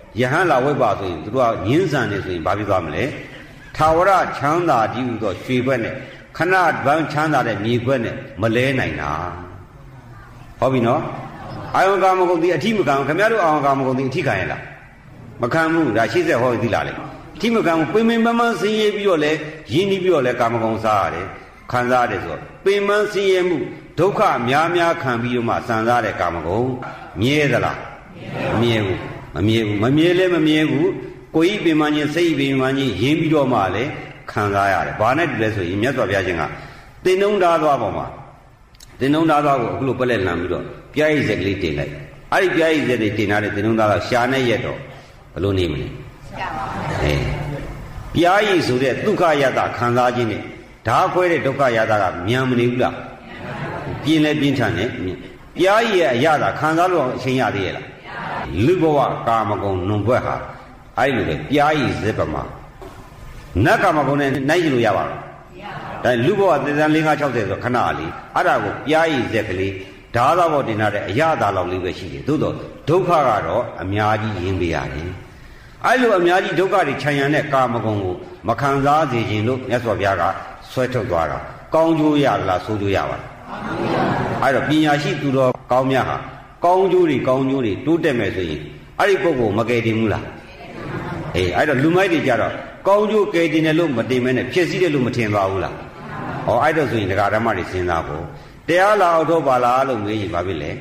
ယဟန်လာဝိပ္ပါဆိုရင်သူတို့ကညင်းဆန်နေဆိုရင်ဘာဖြစ်သွားမလဲထာဝရချမ်းသာတည်ဟူသောရွှေဘက်နဲ့ခဏဗန်းချမ်းသာတဲ့မြေဘက်နဲ့မလဲနိုင်တာဟုတ်ပြီနော်အာယုံကာမဂုဏ်ဒီအထိမခံခင်ဗျားတို့အာယုံကာမဂုဏ်ဒီအထိခံရလားမခံဘူးဒါရှေ့ဆက်ဟောသိလားလေအထိမခံဘူးပင်ပင်ပန်းပန်းဆင်းရဲပြီးတော့လဲရင်းနှီးပြီးတော့လဲကာမဂုဏ်စားရတယ်ခံစားရတယ်ဆိုတော့ပင်ပန်းဆင်းရဲမှုဒုက္ခများများခံပြီးတော့မှဆံစားတဲ့ကာမဂုဏ်မြဲသလားမမြဲဘူးမမြဲဘူးမမြဲလဲမမြဲဘူးကိုယ်ဤပင်ပန်းခြင်းစိတ်ဤပင်ပန်းခြင်းရင်းပြီးတော့မှလဲခံစားရတယ်ဘာနဲ့တူလဲဆိုရင်မြတ်စွာဘုရားရှင်ကတင်နှုံးသားသွားပေါ်မှာတင်နှုံးသားသွားကိုအခုလိုပက်လက်လန်ပြီးတော့ပြားရည်စက်ကလေးတင်လိုက်အဲ့ဒီပြားရည်စက်တွေတင်ထားတဲ့တင်နှုံးသားကရှာနဲ့ရက်တော့ဘယ်လိုနေမလဲရှာပါဘူးအဲပြားရည်ဆိုတဲ့ဒုက္ခယတခံစားခြင်းနဲ့ဓာခွဲတဲ့ဒုက္ခယတကမြန်မနေဘူးလားပြင်းလဲပြင်းထန်တယ်ပြားရည်ရဲ့အရသာခံစားလို့အချိန်ရသေးရဲ့လားလူဘဝကာမဂုဏ်နုံဘွက်ဟာအဲ့လိုပဲပြားရည်စက်ပမှာနတ်ကာမဂုဏ်နဲ့နိုင်ကြလို့ရပါလားဒါလူဘဝသေတံ၄၅၆၀ဆိုခဏလေးအဲ့ဒါကိုပြားရည်စက်ကလေးဓာသာဘောတင်ထားတဲ့အရသာလောက်လေးပဲရှိတယ်သို့တော့ဒုက္ခကတော့အများကြီးရင်းပေးရတယ်အဲ့လိုအများကြီးဒုက္ခတွေခြံရံတဲ့ကာမဂုဏ်ကိုမခံစားစေခြင်းလို့မြတ်စွာဘုရားကဆွဲထုတ်သွားတာကောင်းကျိုးရလားဆိုးကျိုးရပါလားအဲ့တော့ပညာရှိသူတော်ကောင်းများဟာကောင်းကျိုးတွေကောင်းကျိုးတွေတိုးတက်မယ်ဆိုရင်အဲ့ဒီပုဂ္ဂိုလ်မကယ်တင်ဘူးလားအေးအဲ့တော့လူမိုက်တွေကြတော့ကောင်းကျိုးကယ်တင်တယ်လို့မတင်မဲနဲ့ဖြစ်စည်းတယ်လို့မထင်ပါဘူးလားဟောအဲ့တော့ဆိုရင်ဒကာဓမ္မတွေစဉ်းစားဖို့တရားလာအောင်တော့ပါလားလို့မေးရင်ဘာဖြစ်လဲ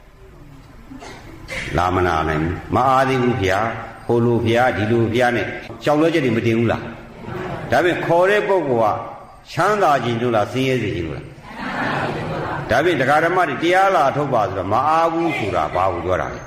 လာမနာနိုင်ဘူးမအားသေးဘူးဗျာဟိုလိုဗျာဒီလိုဗျာနဲ့ရှောင်လွှဲချက်တွေမတင်ဘူးလားဒါဖြင့်ခေါ်တဲ့ပုဂ္ဂိုလ်ကချမ်းသာခြင်းလို့လားဆင်းရဲစေခြင်းလို့လားဒါဖြင့်ဒကာဓမ္မတွေတရားလာထုတ်ပါဆိုတော့မအားဘူးဆိုတာဘာကိုပြောတာလဲ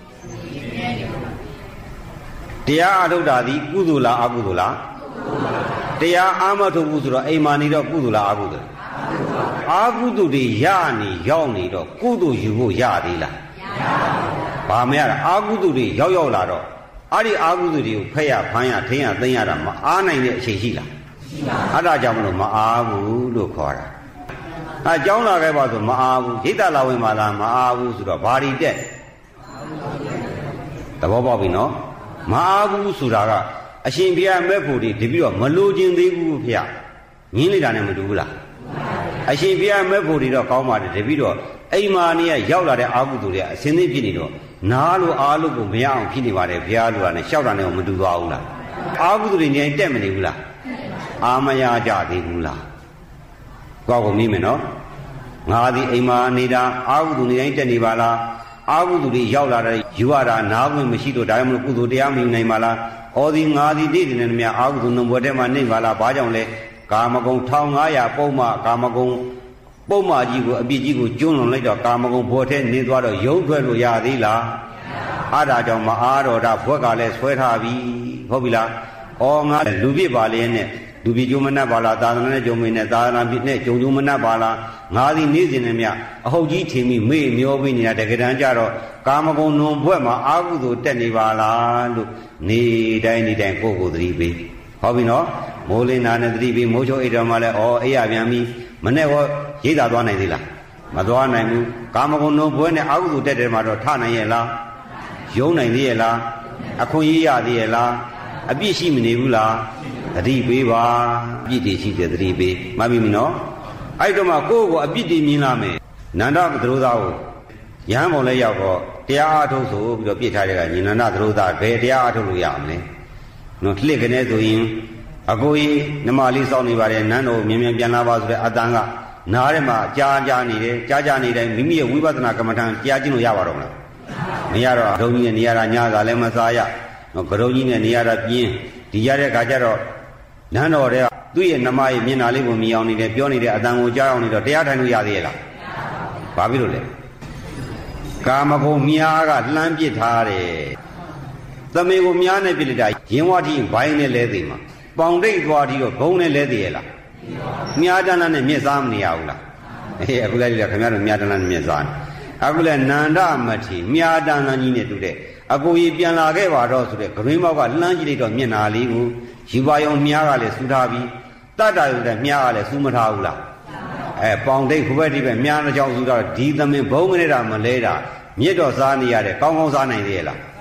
တရားအထုတ်တာဒီကုသိုလ်လားအကုသိုလ်လားတရားအာမထုတ်ဘူးဆိုတော့အိမ်မာနေတော့ကုသိုလ်လားအကုသိုလ်အာကုသိုလ်တွေရနေရောက်နေတော့ကုသိုလ်ယူဖို့ရသေးလားဘာမရတာအာကုသိုလ်တွေရောက်ရောက်လာတော့အဲ့ဒီအာကုသိုလ်တွေကိုဖက်ရဖမ်းရထိန်းရသိမ်းရတာမအားနိုင်တဲ့အချိန်ရှိလားအဲ့ဒါကြောင့်မလို့မအားဘူးလို့ခေါ်တာအဲကြောင်းလာခဲ့ပါဆိုမအားဘူးရိတ်တလာဝင်ပါလားမအားဘူးဆိုတော့ဘာတွေတက်သဘောပေါက်ပြီနော်မအားဘူးဆိုတာကအရှင်ဘုရားမဲ့ဖို့တွေတပြီးတော့မလိုချင်သေးဘူးဖေ။ငင်းလိုက်တာနဲ့မတူဘူးလား။အရှင်ဘုရားမဲ့ဖို့တွေတော့ကောင်းပါတယ်တပြီးတော့အိမ်မာနေရရောက်လာတဲ့အာဟုသူတွေကအစင်းသိဖြစ်နေတော့နားလို့အားလို့ကိုမရအောင်ဖြစ်နေပါတယ်ဘုရားလူကလည်းရှောက်တာနဲ့မတူသွားဘူးလား။အာဟုသူတွေနေတက်မနေဘူးလား။အာမရကြသေးဘူးလား။ကောက်ကိုမိမယ်နော်။ငါသည်အိမ်မာနေတာအာဟုသူနေတိုင်းတက်နေပါလား။အာဟုသူတွေရောက်လာတဲ့ယူရတာနားဝင်မရှိတော့ဒါမှမဟုတ်ကုသိုလ်တရားမယူနိုင်ပါလား။ဩဒီငါသည်တိတိနဲ့မြအာဟုသူနုံဘွယ်ထဲမှာနေပါလား။ဘာကြောင့်လဲ။ကာမဂုဏ်၁၅၀၀ပုံမှကာမဂုဏ်ပုံမှကြီးကိုအပြစ်ကြီးကိုကျွန်းလွန်လိုက်တော့ကာမဂုဏ်ဘွယ်ထဲနေသွားတော့ရုံထွက်လို့ရသေးလား။အားဒါကြောင့်မအားတော်တာဘွက်ကလည်းဆွဲထားပြီဟုတ်ပြီလား။ဩငါလူပြစ်ပါလေနဲ့လူပြစ်ကျုံမနှက်ပါလားသာသနာနဲ့ကျုံမင်းနဲ့သာသနာပြစ်နဲ့ကျုံကျုံမနှက်ပါလားငါသည်နေ့စဉ်နဲ့မြအဟုတ်ကြီးထင်ပြီးမေ့မျောပြီးနေတာတကယ်တမ်းကျတော့ကာမဂုဏ်နုံဘွက်မှာအာဟုသူတက်နေပါလားလို့နေတိုင်းနေတိုင်းကိုယ့်ကိုယ်သတိပေးဟုတ်ပြီနော်မိုးလင်းတာနဲ့သတိပေးမိုးချိုးအိတ်တော်မှလည်းဩအိယာပြန်ပြီမနဲ့ဟောရိတ်သာသွားနိုင်သေးလားမသွားနိုင်ဘူးကာမဂုဏ်နုံဘွက်နဲ့အာဟုသူတက်တယ်မှာတော့ထနိုင်ရဲ့လားယုံနိုင်သေးရဲ့လားအခွင့်အရေးရသေးရဲ့လားအပြစ်ရှိမနေဘူးလားသတိပေးပါအပြစ်တွေရှိတယ်သတိပေးမှတ်ပြီမနော်အဲ့တော့မှကိုယ့်ကိုအပြစ်တွေမြင်လာမယ်နန္ဒသရောသားကိုရဟန်းပေါ်လဲရောက်တော့တရားအားထုတ်ဆိုပြီးတော့ပြစ်ထားတဲ့ကညီနန္ဒသရောသားဘယ်တရားအားထုတ်လို့ရအောင်လဲနော်လှစ်ကနေဆိုရင်အကိုကြီးနမလေးစောင့်နေပါတယ်နန်းတော်မြင်မြန်ပြန်လာပါဆိုတဲ့အတန်ကနားထဲမှာကြားကြားနေတယ်ကြားကြားနေတိုင်းမိမိရဲ့ဝိပဿနာကမ္မဋ္ဌာန်းကြားကျင့်လို့ရပါတော့မလားမရတော့ဒုံကြီးနဲ့နေရတာညစာလည်းမစားရနော်ကရုံကြီးနဲ့နေရတာပြင်းဒီရတဲ့ခါကျတော့နန်းတော်တဲ့သူ့ရဲ့နှမရဲ့မျက်နှာလေးကိုမြင်အောင်နေတယ်ပြောနေတဲ့အတန်ကိုကြားအောင်နေတော့တရားထိုင်လို့ရသေးရဲ့လားဘာဖြစ်လို့လဲကာမဂုဏ်မြားကလှမ်းပစ်ထားတယ်သမီးကိုမြားနဲ့ပြစ်လိုက်တာရင်ဝတိဘိုင်းနဲ့လဲသေးမှာပေါင်တိတ်သွားပြီးတော့ဘုံနဲ့လဲသေးရဲ့လားမြားတန်းနဲ့မျက်စားမနေရဘူးလားအေးအခုလည်းခင်ဗျားတို့မြားတန်းနဲ့မျက်စားအခုလည်းနန္ဒမထေမြားတန်းကြီးနဲ့တူတဲ့အကိုကြီးပြန်လာခဲ့ပါတော့ဆိုတဲ့ဂရင်းမောက်ကလှမ်းကြည့်လိုက်တော့မျက်နာလေးကိုယူပါယုံမြားကလည်းစူထားပြီးတတ္တရုံတဲ့မြားကလည်းစူမထားဘူးလားအဲပေါင်တိတ်ခုဘက်ဒီပဲမြားတစ်ချောင်းစူထားဒီသမင်ဘုံကနေတာမလဲတာမြစ်တော်စားနေရတယ်ကောင်းကောင်းစားနိုင်သေးရဲ့လား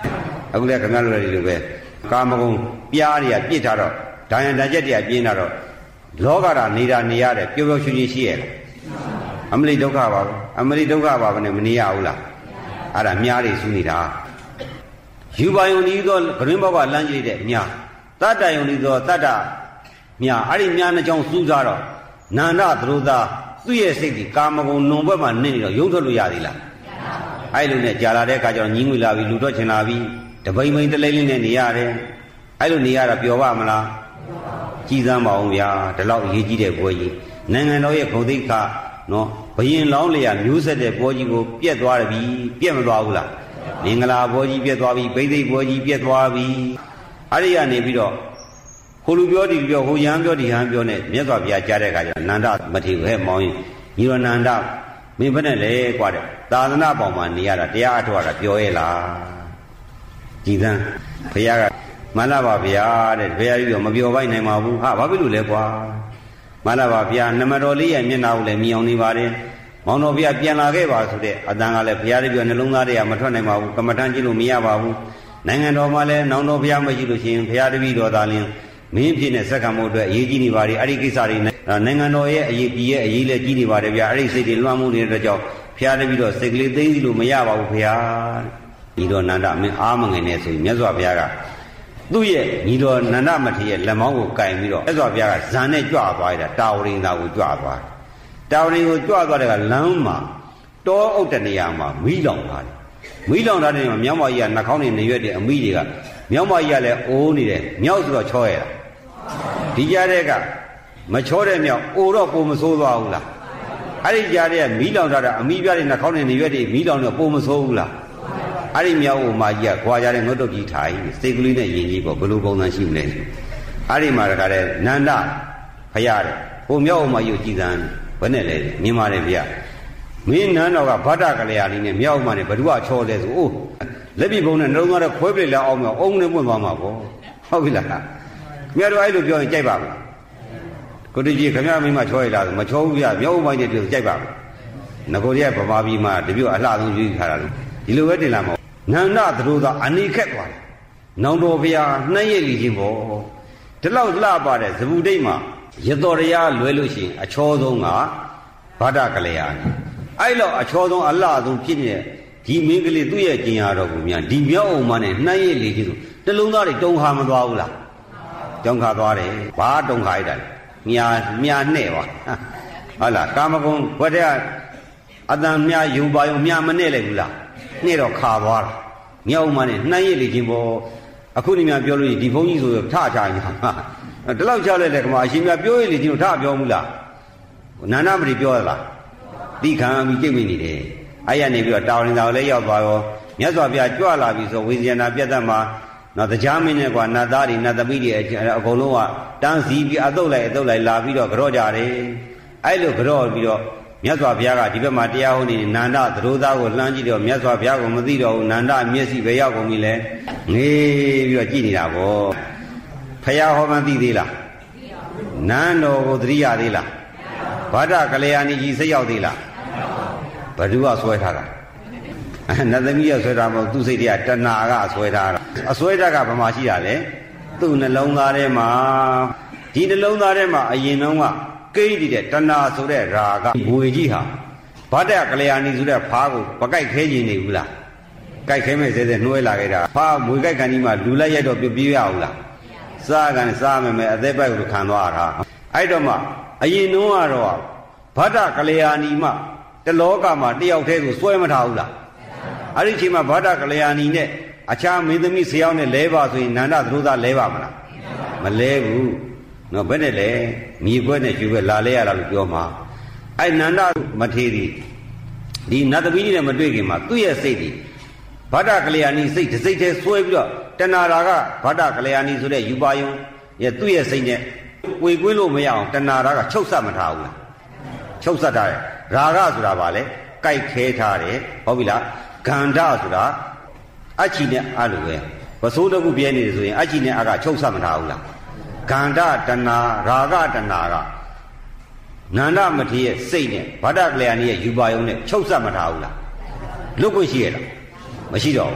အခုလည်းခင်ဗျားတို့လည်းဒီလိုပဲကာမဂုဏ်ပြားတွေကပြစ်ထားတော့ဒါယံတချက်တွေကပြင်းလာတော့လောကဓာနေတာနေရတယ်ပျော်ပျော်ရွှင်ရွှင်ရှိရလားအမလိဒုက္ခပါဘူးအမလိဒုက္ခပါဘယ်နဲ့မနေရဘူးလားအဲ့ဒါမြားတွေစူးနေတာယူပါယုံဒီသောဂရင်းဘောကလမ်းကြည့်တဲ့မြားတတ္တယုံဒီသောတတ္တမြားအဲ့ဒီမြားနှစ်ချောင်းစူးစားတော့နန္ဒသရောသားသူ့ရဲ့စိတ်ဒီကာမဂုဏ်နုံဘက်မှာနေနေတော့ရုပ်ထွက်လို့ရသေးလားအဲ့လိုနဲ့ကြာလာတဲ့အခါကျတော့ညီးငွေလာပြီလူတော့ချင်လာပြီတပိန်ပိန်တလိမ့်လေးနဲ့နေရတယ်အဲ့လိုနေရတာပျော်ပါမလားကြည်စမ်းပါအောင်ဗျာဒီလောက်အရေးကြီးတဲ့ပွဲကြီးနိုင်ငံတော်ရဲ့ဂုဏ်သိက္ခာနော်ဘယင်လောင်းလျာမျိုးဆက်တဲ့ပွဲကြီးကိုပြက်သွားပြီပြက်မသွားဘူးလားမင်္ဂလာပွဲကြီးပြက်သွားပြီဘိသိက်ပွဲကြီးပြက်သွားပြီအဲ့ဒီကနေပြီးတော့ဟိုလူပြောဒီပြောဟိုရဟန်းပြောဒီဟန်းပြောနဲ့မြတ်စွာဘုရားကြားတဲ့အခါကျတော့နန္ဒမထေရဟဲ့မောင်းရင်ညီတော်နန္ဒမင်းဘယ်နဲ့လဲကွာတဲ့သာသနာပေါင်မှာနေရတာတရားအထောက်အတာပြောရဲလားကြည်သန်းဘုရားကမှန်လားပါဗျာတဲ့ဘုရားကြီးတော့မပြောပိုက်နိုင်ပါဘူးဟာဘာဖြစ်လို့လဲကွာမှန်လားပါဗျာနမတော်လေးရဲ့မျက်နှာကိုလည်းမြင်အောင်နေပါတယ်မောင်တော်ဘုရားပြန်လာခဲ့ပါဆိုတဲ့အတန်ကလည်းဘုရားတပည့်နှလုံးသားတွေကမထွက်နိုင်ပါဘူးကမ္မထမ်းကြည့်လို့မရပါဘူးနိုင်ငံတော်မှာလည်းနောင်တော်ဘုရားမရှိလို့ရှိရင်ဘုရားတပည့်တော်သာလင်းမင်းဖြစ်နေစက္ကန့်မို့အတွက်အရေးကြီးနေပါလေအဲ့ဒီကိစ္စတွေနိုင်ငံတော်ရဲ့အရေးပြည်ရဲ့အရေးလည်းကြီးနေပါတယ်ဗျာအဲ့ဒီစိတ်တွေလွှမ်းမိုးနေတဲ့ကြောင့်ဘုရားတပည့်တော်စိတ်ကလေးသိသိလို့မရပါဘူးဘုရားညီတော်နန္ဒမင်းအားမငယ်နဲ့ဆိုရင်မြတ်စွာဘုရားကသူ့ရဲ့ညီတော်နန္ဒမထေရရဲ့လက်မောင်းကိုကင်ပြီးတော့မြတ်စွာဘုရားကဇန်နဲ့ကြွသွားတာတာဝရိန်သာကိုကြွသွားတာဝရိန်ကိုကြွသွားတဲ့ကလမ်းမှာတောအုပ်တဲ့နေရာမှာမီးလောင်ထားတယ်မီးလောင်ထားတဲ့နေရာမှာမြောက်မကြီးကနှာခေါင်းနဲ့နေရွက်တဲ့အမိတွေကမြောက်မကြီးကလည်းအိုးနေတယ်မြောက်ဆိုတော့ချောရတာဒီကြားတဲ့ကမချောတဲ့မြောက်အိုတော့ပုံမဆိုးသွားဘူးလားအဲ့ဒီကြားတဲ့ကမီးလောင်ထားတာအမိပြတဲ့နှာခေါင်းနဲ့နေရွက်တွေမီးလောင်တော့ပုံမဆိုးဘူးလားအဲ့ဒီမြောက်အိုမကြီးကခွာကြတဲ့ငုတ်တုတ်ကြီးထိုင်စိတ်ကလေးနဲ့ယဉ်ကြီးပေါ့ဘလို့ပုံစံရှိမလဲအဲ့ဒီမှာတခါတဲ့နန္ဒဖရတဲ့ဟိုမြောက်အိုမကြီးကိုကြည်စမ်းဘယ်နဲ့လဲမြင်ပါတယ်ဗျာမင်းနန်းတော်ကဗဒ္ဒကလျာဏီနဲ့မြောက်အိုမနဲ့ဘ누구ကချောလဲဆိုအိုးလက်ပြပုံနဲ့နှလုံးသားနဲ့ခွဲပြလိုက်အောင်မြောက်အုံနဲ့ပွင့်သွားမှာပေါ့ဟုတ်ပြီလားခင်ဗျားတို့အဲ့လိုပြောရင်ကြိုက်ပါ့မလားကိုတကြီးခင်ဗျားမိမချောရလားဆိုမချောဘူးဗျာမြောက်အိုမကြီးတို့ကြိုက်ပါ့မလားငကိုရီကဗမာပြည်မှာတပြည့်အလှဆုံးယူထားတာလို့ဒီလိုပဲတင်လာမှာနန္ဒသတို့သာအနိခက်သွားတယ်နောင်တော်ဘုရားနှမ်းရည်လီခြင်းပေါ့ဒီလောက်လှပါတဲ့ဇဗုဒိတ်မှာရတော်တရားလွယ်လို့ရှိရင်အချောဆုံးကဗဒ္ဒကလျာဏီအဲ့လောက်အချောဆုံးအလှဆုံးဖြစ်နေတဲ့ဒီမင်းကလေးသူ့ရဲ့ကျင်ရတော်ကိုများဒီမြောက်အောင်မနဲ့နှမ်းရည်လီခြင်းဆိုတလုံးသားတွေတုံခါမသွားဘူးလားတုံခါသွားတယ်ဘာတုံခါရတာလဲမြာမြာနဲ့ပါဟုတ်လားကာမဂုဏ်ဘွဲ့တဲ့အတန်မြာယူပါယုံမြာမနဲ့လိုက်ဘူးလားနေ့တော့ခါသွားတာမြောက်မှနဲ့နှမ်းရည်လေခြင်းပေါ့အခုဒီများပြောလို့ဒီဘုန်းကြီးဆိုထချာညာဒီလောက်ချလိုက်တဲ့ကမှာအရှင်မြတ်ပြောရည်လေခြင်းကိုထပြောမှုလားနန္ဒမတိပြောရလားတိခံပြီးကြိတ်မိနေတယ်အဲ့ရနေပြီးတော့တာဝရင်သာကိုလည်းရောက်သွားရောမြတ်စွာဘုရားကြွလာပြီဆိုဝိဇယနာပြတ်တတ်မှာနော်တရားမင်းနဲ့ကွာနတ်သားတွေနတ်သမီးတွေအကုန်လုံးကတန်းစီပြီးအတုတ်လိုက်အတုတ်လိုက်လာပြီးတော့ကြော့ကြတယ်အဲ့လိုကြော့ပြီးတော့မြတ်စွာဘုရားကဒီဘက်မှာတရားဟောနေနန္ဒသရောသားကိုလှမ်းကြည့်တော့မြတ်စွာဘုရားကမသိတော့ဘူးနန္ဒမျက်စိပဲရောက်ကုန်ပြီလေငေးပြီးတော့ကြည့်နေတာပေါ့ဖယားဟောမှသိသေးလားနန်းတော်ကိုသတိရသေးလားဗဒ္ဒကလျာဏီကြီးစိတ်ရောက်သေးလားဘ누구ကဆွဲထားတာနတ်သမီးကဆွဲထားမဟုတ်သူ့စိတ်တွေကတဏှာကဆွဲထားတာအဆွဲတတ်ကဘာမှရှိတာလဲသူ့နှလုံးသားထဲမှာဒီနှလုံးသားထဲမှာအရင်တုန်းကကိဋ္တိတဲ့တဏှာဆိုတဲ့ရာဂငွေကြီးဟာဗဒ္ဒကလျာဏီဆိုတဲ့ဖားကိုမကြိုက်ခဲခြင်းနေဘူးလားကြိုက်ခဲမဲ့စဲစဲနှွှဲလာခဲ့တာဖားမွေကြိုက်ခံကြီးမှလူလိုက်ရိုက်တော့ပြပြရအောင်လားစားကန်စားမယ်မယ်အသက်ပိုက်ကိုခံသွားတာအဲ့တော့မှအရင်တုန်းကတော့ဗဒ္ဒကလျာဏီမှတလောကမှာတယောက်တည်းကိုစွဲမထားဘူးလားအဲ့ဒီချိန်မှာဗဒ္ဒကလျာဏီနဲ့အခြားမင်းသမီးဆရာနဲ့လဲပါဆိုရင်နန္ဒသရောသားလဲပါမလားမလဲဘူးနော်ဘယ်နဲ့လဲမြေခွဲနဲ့ရွှေခွဲလာလဲရတာလို့ပြောမှာအဲ့နန္ဒမထေရီဒီနတ်သမီးကြီးနဲ့မတွေ့ခင်မှာသူ့ရဲ့စိတ်ဒီဗဒ္ဒကလျာဏီစိတ်တစ်စိတ်တည်းစွဲပြီးတော့တဏှာရာကဗဒ္ဒကလျာဏီဆိုတဲ့ယူပါယုံရဲ့သူ့ရဲ့စိတ်နဲ့ဝေကွေးလို့မရအောင်တဏှာရာကချုပ်ဆက်မထားဘူးလားချုပ်ဆက်ထားတယ်ရာဂဆိုတာဗာလဲကြိုက်ခဲထားတယ်ဟုတ်ပြီလားဂန္ဓဆိုတာအချီနဲ့အဲ့လိုပဲပစိုးတခုပြဲနေတယ်ဆိုရင်အချီနဲ့အကချုပ်ဆက်မထားဘူးလားဂန္ဓတဏရာဂတဏကနန္ဒမထေရရဲ့စိတ်နဲ့ဗဒ္ဒကလျာဏီရဲ့ယူပါယုံနဲ့ချုပ်ဆက်မထားဘူးလားလွတ်ခွင့်ရှိရလားမရှိတော့ဘူး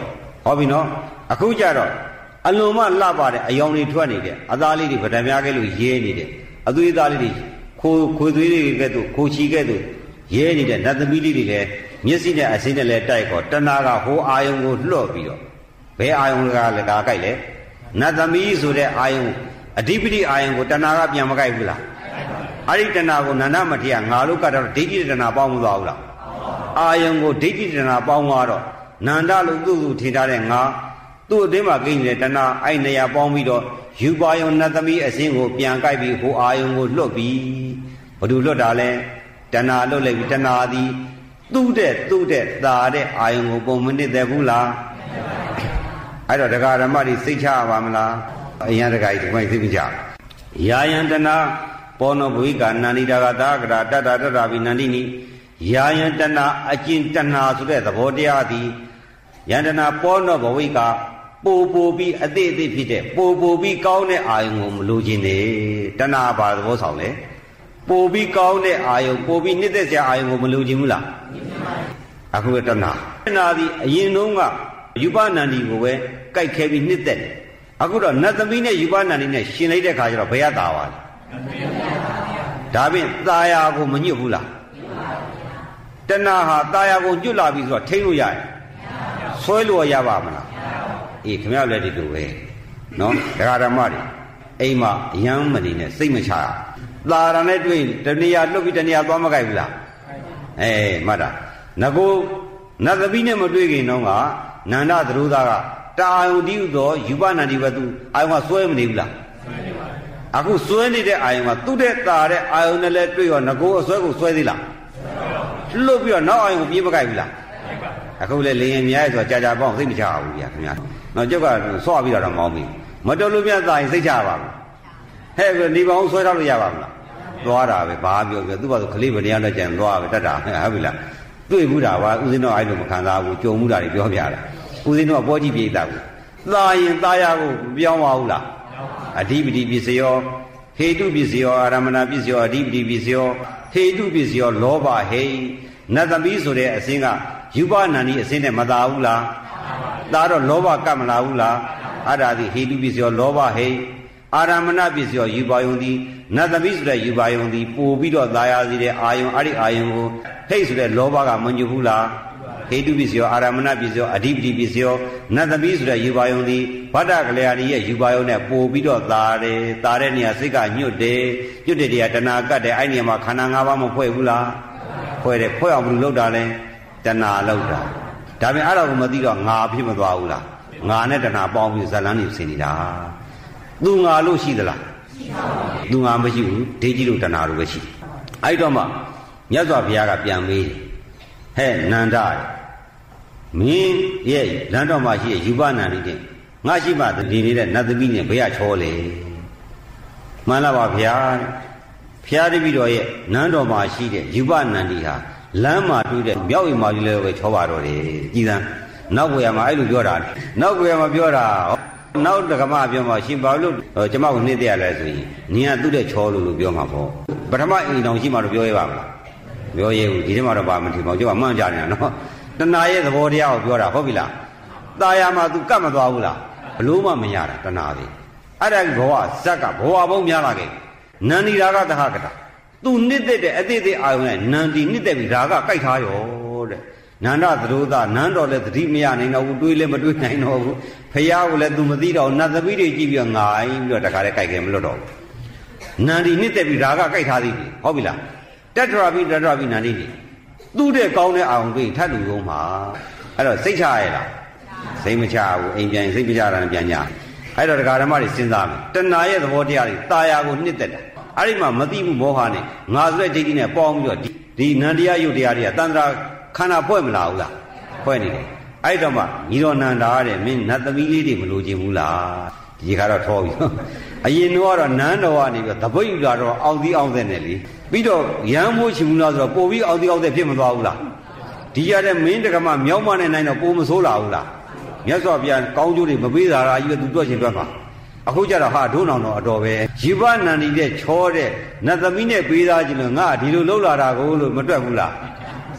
ဟောပြီနော်အခုကြတော့အလွန်မှလှပတဲ့အယောင်တွေထွက်နေတယ်အသားလေးတွေဗဒံများကဲလို့ရဲနေတယ်အသွေးသားလေးတွေခိုးခွေသွေးတွေကဲ့သို့ခိုးချီကဲ့သို့ရဲနေတဲ့နတ်သမီးလေးတွေလည်းမျက်စိနဲ့အစင်းနဲ့လည်းတိုက်ခေါ်တဏှာကဟိုအာယုံကိုလွှတ်ပြီးတော့ဘယ်အာယုံကလည်းကာကြိုက်လဲနတ်သမီးဆိုတဲ့အာယုံအဓိပတိအာယုံကိုတဏှာကပြန်မကြိုက်ဘူးလားအဲ့ဒီတဏှာကိုနန္ဒမထေရငါလို့ကတ်တော့ဒိဋ္ဌိတဏှာပေါင်းမသွားဘူးလားအာယုံကိုဒိဋ္ဌိတဏှာပေါင်းသွားတော့နန္ဒလို့သူ့သူထင်ထားတဲ့ငါသူ့အတင်းမှာကိန်းနေတဲ့တဏှာအဲ့နေရာပေါင်းပြီးတော့ယူပါယုံနတ်သမီးအစင်းကိုပြန်ကြိုက်ပြီးဟိုအာယုံကိုလွတ်ပြီးဘယ်သူလွတ်တာလဲတဏှာလွတ်လိုက်ပြီးတဏှာသည်သူ့တဲ့သူ့တဲ့သာတဲ့အာယုံကိုပုံမနစ်တဲ့ဘူးလားအဲ့တော့ဒကာဓမ္မတွေစိတ်ချပါမလားအရင်ဒကာကြီးဒီမိုင်းသိမကြယာယံတဏှာပောနောဘဝိကာနန္ဒီတာကသာကရာတတတတပိနန္ဒီနိယာယံတဏှာအကျဉ်တဏှာဆိုတဲ့သဘောတရားသည်ယန္တနာပောနောဘဝိကာပို့ပို့ပြီးအသေးအသေးဖြစ်တဲ့ပို့ပို့ပြီးကောင်းတဲ့အာယုံကိုမလိုချင်နေတဏှာပါသဘောဆောင်လေပို့ပြီးကောင်းတဲ့အာယုံပို့ပြီးနှစ်သက်စရာအာယုံကိုမလိုချင်ဘူးလားအခုကတဏှာတဏှာသည်အရင်တုန်းကယူပနန္ဒီကိုပဲကြိုက်ခဲပြီးနှစ်သက်တယ်အခုတော့နတ်သမီးနဲ့ယူပနန္ဒီနဲ့ရှင်လိုက်တဲ့ခါကျတော့ဘယ်ရတာပါလဲဒါဖြင့်ตาယာကိုမညွတ်ဘူးလားတဏှာဟာตาယာကိုညွတ်လာပြီဆိုတော့ထိန်းလို့ရတယ်ဆွဲလို့ရပါမလားအေးခင်ဗျားလည်းဒီလိုပဲနော်ဒကာဓမ္မတွေအိမ်မှာအယမ်းမနေနဲ့စိတ်မချရသာရနဲ့တွေ့တဏှာလွတ်ပြီးတဏှာသွားမကြိုက်ဘူးလားအေးမှတ်တာငကိုနတ်သမီးနဲ့မတွေ့ခင်တော့ကနန္ဒသရုသားကတာယုံတိဥသောယူပနန္ဒီဘသူအာယုံကစွဲမနေဘူးလားအခုစွဲနေတဲ့အာယုံကသူ့တဲ့တာတဲ့အာယုံနဲ့လည်းတွေ့ရောငကိုအစွဲကိုစွဲသေးလားလွတ်ပြီးတော့နောက်အာယုံကိုပြေးမကြိုက်ဘူးလားအခုလေလေရင်များဆိုကြာကြာပေါင်းစိတ်မချဘူးဗျာခင်ဗျာနော်ကျုပ်ကဆွပြီးတော့မောင်းပြီမတော်လို့များသာရင်စိတ်ချပါဘူးဟဲ့ဒီပေါင်းဆွဲထားလို့ရပါမလားသွားတာပဲဘာပြောပြောသူ့ဘာဆိုခလေးဗနေရတော့ကြံသွားပဲတတ်တာဟုတ်ပြီလားတွေ့ဘူးတာပါဦးဇင်းတော့အဲ့လိုမခံစားဘူးကြုံမှုတာတွေပြောပြတာဦးဇင်းတော့ပေါ်ကြည့်ပြေးတာဘူးသာရင်သာယာကိုပြောင်းပါဘူးလားအဓိပတိပစ္စယောဟေတုပစ္စယောအာရမဏပစ္စယောအဓိပတိပစ္စယောဟေတုပစ္စယောလောဘဟိနတ်သမီးဆိုတဲ့အစင်းကယူပနန္ဒီအစင်းနဲ့မသာဘူးလားသာတော့လောဘကပ်မလာဘူးလားအဲ့ဒါသည်ဟေတုပစ္စယောလောဘဟိအာရမဏပစ္စယောယူပါယုံသည်နတ်သမီးဆိုတဲ့ယူပါယုံသည်ပို့ပြီးတော့သာယာစီတဲ့အာယုံအဲ့ဒီအာယုံကိုဟိတ်ဆိုတဲ့လောဘကမညွတ်ဘူးလားဟေတုပစ္စယောအာရမဏပစ္စယောအဓိပတိပစ္စယောနတ်သမီးဆိုတဲ့ယူပါယုံသည်ဗဒ္ဒကလျာဏီရဲ့ယူပါယုံနဲ့ပို့ပြီးတော့သာတယ်သာတဲ့နေရာစိတ်ကညွတ်တယ်ညွတ်တဲ့နေရာတဏှာကတ်တယ်အဲ့ဒီနေရာမှာခန္ဓာ၅ပါးမဖွဲ့ဘူးလားဖွဲ့တယ်ဖွဲ့အောင်ဘယ်လိုလုပ်တာလဲတဏှာလောက်တာဒါပြန်အဲ့ဒါကိုမသိတော့ငါဖြစ်မသွားဘူးလားငါနဲ့တဏှာပေါင်းပြီးဇလန်းနေဆင်နေတာသူငါလို့ရှိသလားရှိပါဘူးသူငါမရှိဘူးဒိဋ္ဌိလို့တဏှာလို့ပဲရှိအဲ့တော့မှမြတ်စွာဘုရားကပြန်မေးဟဲ့နန္ဒမင်းရဲ့လမ်းတော်မှာရှိတဲ့ယူပနန္ဒီတဲ့ငါရှိမှဒီနေတဲ့နတ်သမီးနဲ့ဘယ်ရချောလေမှန်လားပါဗျာဖျားတပည့်တော်ရဲ့နန်းတော်မှာရှိတဲ့ယူပနန္ဒီဟာလမ်းမှာတွေ့တဲ့မြောက်အိမ်မှာကြီးလည်းပဲချောပါတော့တယ်ကြည်စမ်းနောက်ွယ်မှာအဲ့လိုပြောတာနောက်ွယ်မှာပြောတာနောက်တက္ကမပြောမှာရှင်ဘာလို့ကျမကိုနှိမ့်တဲ့ရလဲဆိုရင်နင်ကသူ့တဲ့ချောလို့လို့ပြောမှာပေါ့ပထမအိမ်တော်ရှိမှတော့ပြောရပါမလားပြောရဲဘူးဒီထဲမှာတော့ဘာမှမထင်ပါဘူးကျမမှန်းကြနေတာနော်တဏှာရဲ့သဘောတရားကိုပြောတာဟုတ်ပြီလားตาယာမှာ तू ကတ်မသွားဘူးလားဘလို့မှမရတာတဏှာပဲအဲ့ဒါဘဝဇက်ကဘဝဘုံများလာခဲ့နန္ဒီရာဂသဟကတာသူနှစ်သက်တဲ့အသေးသေးအာယုံနဲ့နန္ဒီနှစ်သက်ပြီးဒါကကြိုက်ထားရောတဲ့နန္ဒသရုသနန်းတော်လည်းသတိမရနိုင်တော့ဘူးတွေးလည်းမတွေးနိုင်တော့ဘူးဖះကိုလည်းသူမသိတော့နတ်သမီးတွေကြည့်ပြီးငိုင်းပြီးတော့တခါတည်းကြိုက်ခဲ့မလွတ်တော့ဘူးနန္ဒီနှစ်သက်ပြီးဒါကကြိုက်ထားသေးပြီဟုတ်ပြီလားတက်ထရပြီးတက်ထရပြီးနန္ဒီနေသူ့တဲ့ကောင်းတဲ့အာယုံတွေထပ်လူကုန်မှာအဲ့တော့စိတ်ချရလားစိတ်မချဘူးအိမ်ပြန်စိတ်မချတာနဲ့ပြန်ညာအဲ့တော့ဒကာဓမ္မတွေစဉ်းစားမယ်တဏှာရဲ့သဘောတရားတွေตาယာကိုနှစ်သက်တာအဲ့ဒီမှာမသိဘူးမောဟနဲ့ငါဆိုတဲ့ဒိဋ္ဌိနဲ့ပေါင်းပြီးတော့ဒီနန္တရားယုတ်တရားတွေကတန်ត្រာခန္ဓာဖွဲ့မလာဘူးလားဖွဲ့နေတယ်အဲ့တော့မှညီတော်နန္ဒာတဲ့မင်းနတ်သမီးလေးတွေမလိုချင်ဘူးလားဒီခါတော့ထောပြီအရင်တော့နန်းတော်ကနေပြီးတပိတ်ယူလာတော့အောင်သီးအောင်တဲ့နဲ့လေပြီးတော့ရမ်းမိုးချင်ဘူးလားဆိုတော့ပို့ပြီးအောင်သီးအောင်တဲ့ဖြစ်မသွားဘူးလားဒီရတဲ့မင်းတက္ကမမြောက်မနဲ့နိုင်တော့ပိုမဆိုးလာဘူးလားမြတ်စွာဘုရားကောင်းကျိုးတွေမပေးတာလားကြီးကသူတွက်ချင်တွက်ပါအခုကြတော့ဟာဒုနောင်တော်အတော်ပဲជីវနန္ဒီတဲ့ချောတဲ့နတ်သမီးနဲ့ပေးသားခြင်းလို့ငါဒီလိုလှုပ်လာတာကိုလို့မတွက်ဘူးလား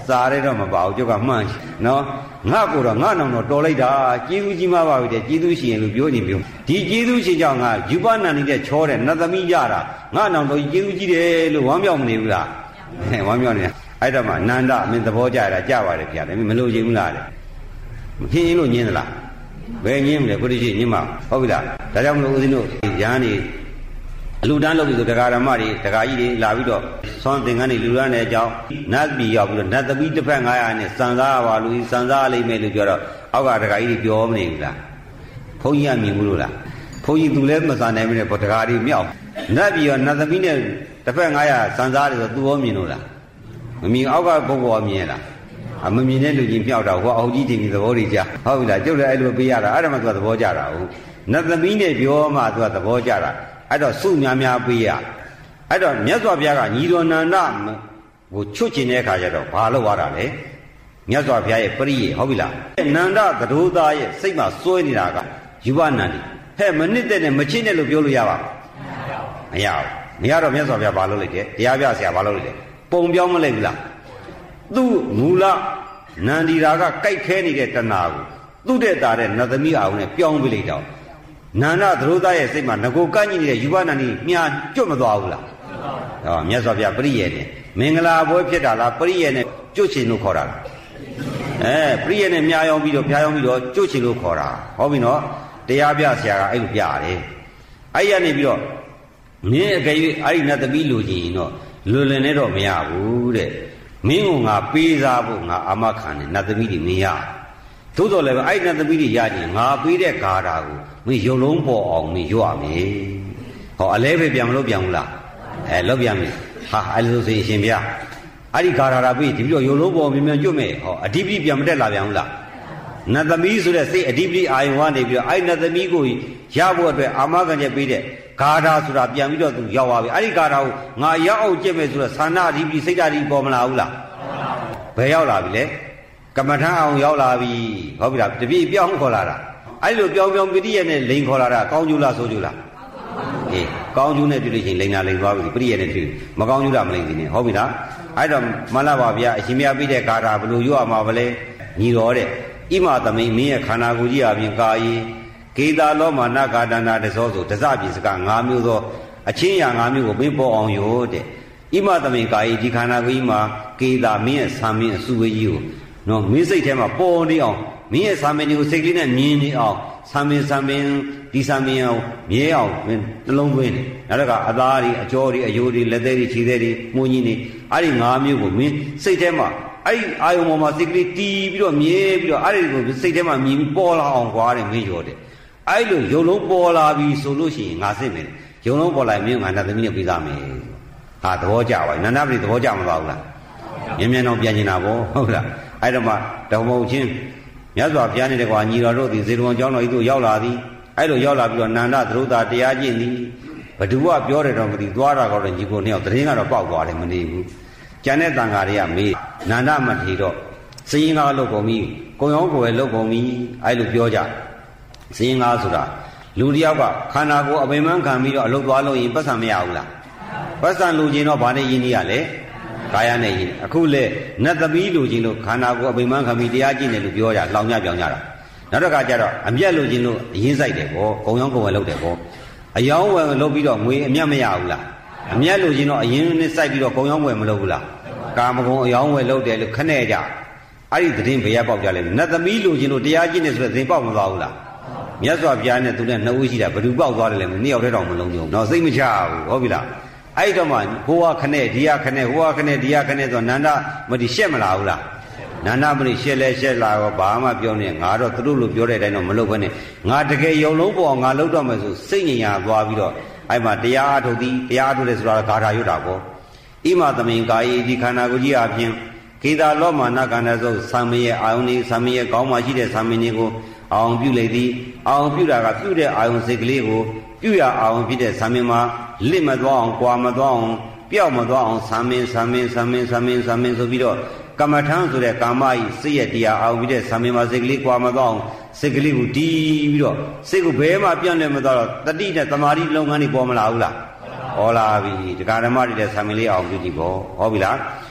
စာရဲတော့မပါဘူးကျုပ်ကမှန်းနော်ငါကိုတော့ငါနောင်တော့တော်လိုက်တာကျေးဇူးကြီးမပါဘူးတဲ့ကျေးဇူးရှင်လို့ပြောနေမျိုးဒီကျေးဇူးရှင်ကြောင့်ငါယူပနန္ဒီတဲ့ချောတဲ့နတ်သမီးရတာငါနောင်တော့ကျေးဇူးကြီးတယ်လို့ဝမ်းမြောက်မနေဘူးလားဝမ်းမြောက်နေအဲ့တော့မှနန္ဒမင်းသဘောကျတာကြပါတယ်ဗျာမလို့ချင်ဘူးလားတဲ့မဖြစ်ရင်လို့ညင်းသလားဘယ်ညင်းမလဲကိုတိရှိညင်းမဟုတ်ပြီလားဒါကြောင့်မလို့ဦးဇင်းတို့ရဟန်းနေအလူတန်းလုပ်ပြီးဆိုတရားဓမ္မတွေတရားကြီးတွေလာပြီးတော့သွန်သင်္ကန်းတွေလူရမ်းတဲ့အကြောင်းနတ်ပြည်ရောက်ပြီးတော့နတ်သမီးတစ်ဖက်ငါးရာနဲ့စံစားပါလူကြီးစံစားလိမ့်မယ်လို့ပြောတော့အောက်ကတရားကြီးတွေပြောမနေဘူးလားဘုန်းကြီးကမြင်ဘူးလို့လားဘုန်းကြီးသူလည်းမစံနိုင်မနဲ့ဘောတရားတွေမြောက်နတ်ပြည်ရောနတ်သမီးနဲ့တစ်ဖက်ငါးရာစံစားတယ်ဆိုသူရောမြင်လို့လားမမြင်အောက်ကပုဂ္ဂိုလ်ကမြင်လားအမမြင်တဲ့လူကြီးမြောက်တာဟိုအဟုတ်ကြီးတင်ပြီးသဘောတွေကြဟုတ်ပြီလားကျုပ်လည်းအဲ့လိုပေးရတာအဲ့ဒါမှသူကသဘောကျတာဟုတ်နတ်သမီးနဲ့ပြောမှသူကသဘောကျတာအဲ့တော့စုများများပေးရအဲ့တော့မြတ်စွာဘုရားကညီတော်နန္ဒကိုချွတ်ချင်တဲ့အခါကျတော့ဘာလုပ်ရတာလဲမြတ်စွာဘုရားရဲ့ပရိယေဟုတ်ပြီလားနန္ဒသဒ္ဓိုသားရဲ့စိတ်မှာစွဲနေတာကယူပနန္ဒီဟဲ့မနစ်တဲ့နဲ့မချစ်နဲ့လို့ပြောလို့ရပါမရဘူးမရတော့မြတ်စွာဘုရားဘာလုပ်လိုက်တယ်တရားပြဆရာဘာလုပ်လိုက်လဲပုံပြောင်းမလိုက်ဘူးလားသူ့မူလနန္ဒီရာကကြိုက်ခဲနေတဲ့တဏှာကိုသူ့တဲ့တာတဲ့နတ်သမီးအောင်နဲ့ပြောင်းပြလိုက်တော့နန္ဒသဒ္ဓိုသားရဲ့စိတ်မှာငကိုကန့်ကြီးနေတဲ့ယူပနန္ဒီမြာကျွတ်မသွားဘူးလားဟောမြတ်စွာဘုရားပရိယေနဲ့မင်္ဂလာပွဲဖြစ်တာလားပရိယေနဲ့ကျွတ်ချင်လို့ခေါ်တာလားအဲပရိယေနဲ့မြာရောင်းပြီးတော့ဖျားရောင်းပြီးတော့ကျွတ်ချင်လို့ခေါ်တာဟောပြီနော်တရားပြဆရာကအဲ့လိုပြရတယ်အဲ့ရနေပြီးတော့မင်းအကယ်၍အဲ့ဒီနတ်သမီးလူကြီးတော့လွယ်လွယ်နဲ့တော့မရဘူးတဲ့မင်းကငါပေးစားဖို့ငါအာမခံတယ်နတ်သမီးတွေမရသို့တော်လည်းအဲ့နတ်သမီးတွေရကြရင်ငါပေးတဲ့ဂါထာကိုမင်းရုပ်လုံးပေါ်အောင်မင်းရွတ်ရမယ်ဟောအလဲပဲပြန်မလို့ပြန်ဘူးလားအဲလောက်ပြန်ပြီဟာအဲ့လိုဆိုရင်ရှင်ဗျာအဲ့ဒီဂါထာတာပြီးဒီပြီးတော့ရုပ်လုံးပေါ်မြန်မြန်ကျွတ်မယ်ဟောအဓိပတိပြန်မတက်လာပြန်ဘူးလားနတ်သမီးဆိုတဲ့စိတ်အဓိပတိအာယုံကနေပြီးတော့အဲ့နတ်သမီးကိုရဖို့အတွက်အာမခံချက်ပေးတဲ့ဂါထာဆိုတာပြန်ပြီးတော့သူရောက်သွားပြီအဲ့ဒီဂါထာကိုငါရောက်အောင်ကြည့်မယ်ဆိုတော့သာနာအဓိပတိစိတ်ဓာတ်ဒီပေါ်မလာဘူးလားဘယ်ရောက်လာပြီလဲကမ္မထမ်းအောင်ရောက်လာပြီဟုတ်ပြီလားတပြည့်ပြောင်းခေါ်လာတာအဲ့လိုပြောင်းပြောင်းပရိယေနဲ့လိန်ခေါ်လာတာကောင်းကျိုးလားဆိုးကျိုးလားအေးကောင်းကျိုးနဲ့တွေ့လို့ရှိရင်လိန်နာလိန်သွားပြီပရိယေနဲ့တွေ့မကောင်းကျိုးလားမလိန်သေးနဲ့ဟုတ်ပြီလားအဲ့တော့မလာပါဗျာအရှင်မြတ်ပြတဲ့ဂါထာဘယ်လိုရွတ်ရမှာမလဲညီတော်တဲ့ဣမသမိန်မင်းရဲ့ခန္ဓာကိုယ်ကြီးအပြင်ကာယကေတာလောမာနဂါတန္တာတစောဆိုတစပြစက၅မျိုးသောအချင်းရာ၅မျိုးကိုမင်းပေါ်အောင်ရွတ်တဲ့ဣမသမိန်ကာယဒီခန္ဓာကိုယ်ကြီးမှာကေတာမင်းရဲ့ဆံမင်းအစုဝေးကြီးကိုနော်မင်းစိတ်ထဲမှာပေါ်နေအောင်မင်းရဲ့ဆံမင်းတွေကိုစိတ်ကလေးနဲ့မြင်နေအောင်ဆံမင်းဆံမင်းဒီဆံမင်းအောင်မြဲအောင်နှလုံးသွင်းတယ်နောက်တစ်ခါအသားတွေအကြောတွေအယိုးတွေလက်သေးတွေခြေသေးတွေမှုန်းကြီးတွေအဲ့ဒီ၅မျိုးကိုမင်းစိတ်ထဲမှာအဲ့ဒီအာယုံပေါ်မှာစိတ်ကလေးတီးပြီးတော့မြဲပြီးတော့အဲ့ဒီကိုစိတ်ထဲမှာမြင်ပြီးပေါ်လာအောင်ကွာတယ်မင်းရောတယ်အဲ့လိုရုပ်လုံးပေါ်လာပြီဆိုလို့ရှိရင်ငါစစ်မယ်ရုပ်လုံးပေါ်လာရင်မင်းငါနတ်သမီးနဲ့ပြီးသားမယ်ဟာသဘောကျပါနန္ဒပတိသဘောကျမသွားဘူးလားမြင်မြန်တော့ပြန်နေတာပေါ့ဟုတ်လားအဲ့တော့မှတော်မုံချင်းမြတ်စွာဘုရားနဲ့တကွာညီတော်တို့ဒီဇေတဝန်ကျောင်းတော်ကြီးတို့ရောက်လာသည်အဲ့လိုရောက်လာပြီးတော့နန္ဒသရုပ်သာတရားကျင့်သည်ဘဒုဝပြောတယ်တော့မသိသွားတာကတော့ညီကိုနှစ်ယောက်တရင်ကတော့ပေါက်သွားတယ်မနေဘူးကျန်တဲ့တန်ဃာတွေကမေးနန္ဒမထေတော့စည်ရင်ကားလုတ်ကုန်ပြီကိုရောကိုယ်ပဲလုတ်ကုန်ပြီအဲ့လိုပြောကြစည်ရင်ကားဆိုတာလူတယောက်ကခန္ဓာကိုယ်အပင်ပန်းခံပြီးတော့အလုတ်သွားလို့ရင်ပတ်စံမရဘူးလားပတ်စံလူချင်းတော့ဗာနဲ့ယဉ်နေရလေကာယနဲ့ယဉ်အခုလေနတ်သမီးလူချင်းလို့ခန္ဓာကိုယ်အပင်ပန်းခံပြီးတရားကျင့်တယ်လို့ပြောကြလောင်ကြပြောင်ကြတာနောက်တစ်ခါကျတော့အမျက်လူချင်းလို့အရင်ဆိုင်တယ်ပေါ့ကုံရောင်းကုံဝယ်လုပ်တယ်ပေါ့အယောင်းဝယ်လုပ်ပြီးတော့ငွေအမျက်မရဘူးလားအမျက်လူချင်းတော့အရင်နဲ့စိုက်ပြီးတော့ကုံရောင်းဝယ်မလုပ်ဘူးလားကာမဂုဏ်အယောင်းဝယ်လုပ်တယ်လို့ခနဲ့ကြအဲ့ဒီသတင်းဘယ်ရပေါက်ကြလဲနတ်သမီးလူချင်းလို့တရားကျင့်တယ်ဆိုတဲ့သတင်းပေါက်မသွားဘူးလားမြတ်စွာဘုရားနဲ့သူနဲ့နှစ်ဦးရှိတာဘယ်သူပေါက်သွားတယ်လဲနှစ်ယောက်တည်းတော့မလုံးကြဘူးတော့စိတ်မချဘူးဟုတ်ပြီလားအဲ့တော့မှဟိုကခနဲ့ဒီကခနဲ့ဟိုကခနဲ့ဒီကခနဲ့ဆိုနန္ဒမတိရှက်မလာဘူးလားနန္ဒမတိရှက်လဲရှက်လာတော့ဘာမှပြောနေငါတော့သူတို့လိုပြောတဲ့အတိုင်းတော့မလုပ်ဘဲနဲ့ငါတကယ်ယုံလုံးပေါ်ငါလုပ်တော့မယ်ဆိုစိတ်ညင်ညာသွားပြီးတော့အဲ့မှာတရားအထုတ်သည်တရားအထုတ်တယ်ဆိုတာဂါထာရွတ်တာပေါ့ဣမသမိန်ကာယဒီခန္ဓာကိုယ်ကြီးအပြင်ကေတာလောမာနကန္တသုတ်သံမရဲ့အာယုန်ဤသံမရဲ့ကောင်းမှရှိတဲ့သံမင်းတွေကိုအောင်ပြုလိုက်သည်အောင်ပြုတာကပြုတဲ့အာယုန်စိတ်ကလေးကိုပြုရအောင်ဖြစ်တဲ့သံမင်းမှာလစ်မသွားအောင်ကြွာမသွားအောင်ပျောက်မသွားအောင်သံမင်းသံမင်းသံမင်းသံမင်းသံမင်းဆိုပြီးတော့ကမ္မထမ်းဆိုတဲ့ကာမဤစိတ်ရတရားအောင်ပြီးတဲ့သံမင်းမှာစိတ်ကလေးကြွာမသွားအောင်စိတ်ကလေးကိုတီးပြီးတော့စိတ်ကိုဘယ်မှပြန့်လဲမသွားတော့တတိနဲ့တမာတိလုပ်ငန်းတွေပေါ်မလာဘူးလားဟောလာပြီဒကာဓမ္မတွေလည်းသံမင်းလေးအောင်ပြုကြည့်ပေါ့ဟောပြီလား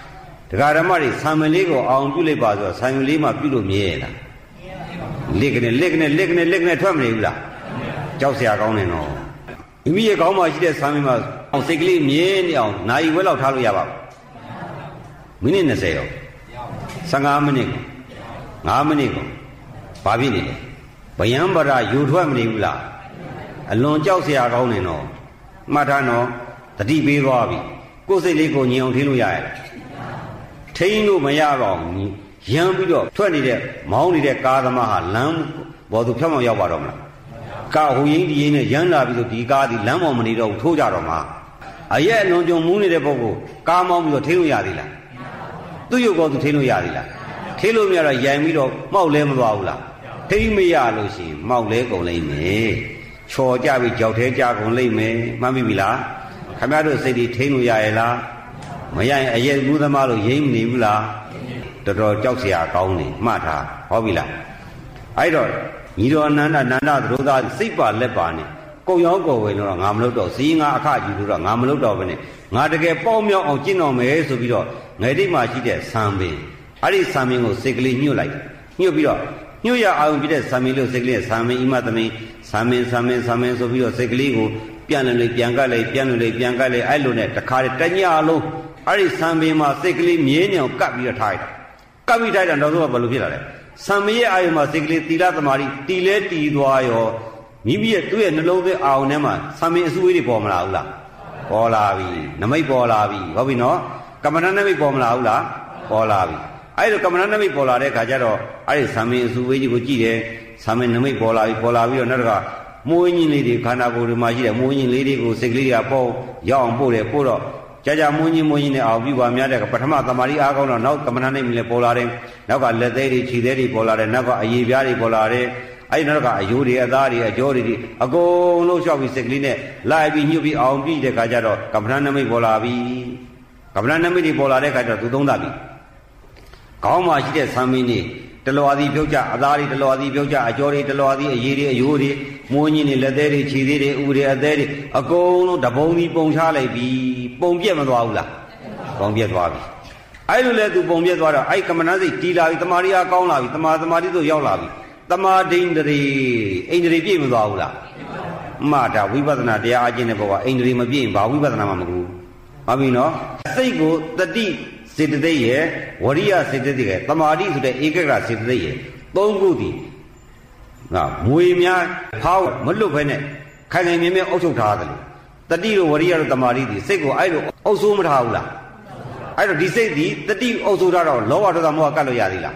Dega Ramari, Samaligo, Ampuli Bazo, Samulima Pilumiela. Ligne, ligne, ligne, ligne, Twamila. Josia Gonino. Immediate Goma, she did Samima, on Sigli, Mienion, Nai will out Haluaba. Meaning the sale. Sangamanigo, Amanigo, Pavini. Bayambara, you Twamila. Alone Josia Gonino. Matano, the D B Robbie. Cosilico Nion Tiluya. Tainu Mayaro, young widow, twenty day, Mounty de Kadamaha, Lamb, was the Kama Yavaroma. Ka who in the Yana with the Gadi Lamomanido, Tojaroma. A year no Muni de Bogo, Kamon with Tinu Yadila. Do you go to Tinu Yadila? Telumia Yamido, Maulem Waula. Telumia Lucy, Maulego Lame. Cho Javi Jote Jagon Lame, Mammy Villa. Camaro City Tinu Yaela. Maya a year Mudamalo Yim Nibula, the Josia County, Mata, Hobila. I don't, you don't Nana Nana, Roda, Sipa, Lepani, go Yongo, and Amlodo, seeing a card you do on Amlodo, not to get Pomio or Gino Mesovido, Nedima Chide, Sambi. I did something of sickly new light. New Bido. New Year I will be there, Samilo Sigli, Sami Imatami, Samin, Samin, Samin, Sovio Sigligo, Pianale, Piangale, Pianale, Piangale, Ilonet, the car Tanyalo. Ari Sambima sickly Mienio Kabi tied. Kabi tied and also Baluvilla. Samia I must sickly Tila Mari, Tile Tiduayo, Mibia two and low the Aunema, Sami Sui Pomala. Polavi, Namai Polavi, what we know? Kamanami Pomala, Polavi. I do Kamanami Polare Kajaro, I Sami Sui Gujide, Sami Nami Polavi, Polavi or Naga, Moini lady, Kanago, Magia, Moini lady, who sickly Apo, Young Pole, Polo. Jaja Muni Muni, our view of Miaga, Patama, Maria Agona, now Kamana in Polare, Naga Lederi, Chideri Polare, Naga Ayivari Polare, I Naga Ayuri, Adari, Ajori, Ago, no shop is Segline, live in Yubi, Aumbi, the Kajaro, Kamanami Polavi, Kamanami Polare Kaja to Dondabi. Kauma Shide Samini, Teloadi Pioja, Adari, Teloadi Pioja, Ajori, Teloadi, Ayiri, Ayuri, Muni, Lederi, Chideri, Uri, Aderi, Ago, the Boni Ponchale. Bombia Madwaula, Bombia Dwabi. I will let the Bombia Dwara, I come another Tila, the Maria Kauna, the Matamarido Yolavi, the Martin, the Angry Beam Dwaula. Mata, we was not the Argeneva, Angry Mabim, but we was Namamu. Amino, say go, the deep city the year, Waria city the Tamari to the Igra city the year. Don't go the now, Muimia, Power, Mulupene, Kaname also Tadali. The deal warrior the Maridi, Sego, I do also Mutaula. I do say the, the deal also lower to the Moacalo Yadila.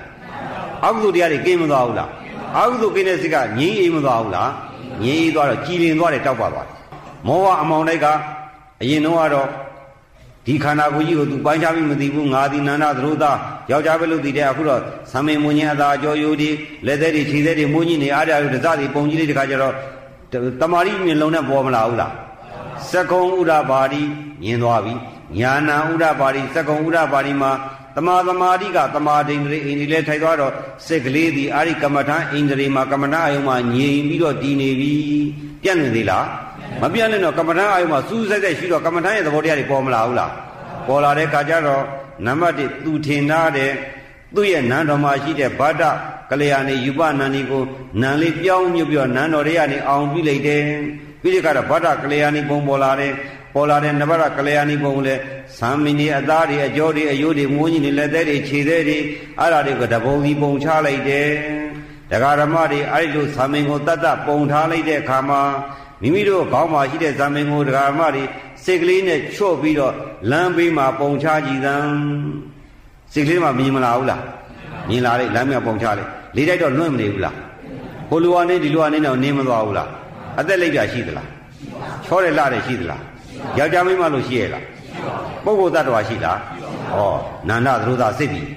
Audu Diari came with the Aula. Audu Kinesica, Ni with the Aula, Ni got a killing what a top. Moa Amonega, Yenoado, Tikanago, you to Banjamin with the Bungadi, Nana, Ruda, Yajabalu, the Deakura, Same Muniada, Joyudi, Lederi, Chideri, Muni, the Ada, the Zadi, Pongi, the Kajaro, Tamari, Milona, Bomala. Second Uda body, Yenwabi, Yana Uda body, second Uda body ma, Tamada Mariga, Tamad in the Letagaro, Sek Lady, Arikamata, in the Rima Kamana, Ioma, Ye, Mido, Dinevi, Yanadila, Mabiano, Kamana, Ioma, Susan, Shido, Kamata, the Bodiari Pomala, Polare Kajaro, Namadi, Tutinade, Duya Nandoma, Shida, Bada, Kaleani, Yuba, Nanigo, Nali, Young, Yubio, Nanoreani, Aum Village. Pilicata Bata Cleani Bombolare, Polare Navara Cleani Bole, Samini Adari, Ajodi, Ayudi, Muni, Lederi, Chideri, Aradi, Gadaboli, Bonchale de, the Garamari, I do Samingo Tata, Bonchale de Kama, Mimido, Kama, Hide, Samingo, the Garamari, Sigline, Chopido, Lambima, Bonchaji, Dan, Siglima, Mimalaula, Milari, Lamia Bonchale, Lido Numnibla, Puluane, Diluane, name of the Aula. Adelaide Shidla, Chore Lare Shidla, Yajami Malusiela, Bogo Dadwa Shida, or Nana Druda Sibi.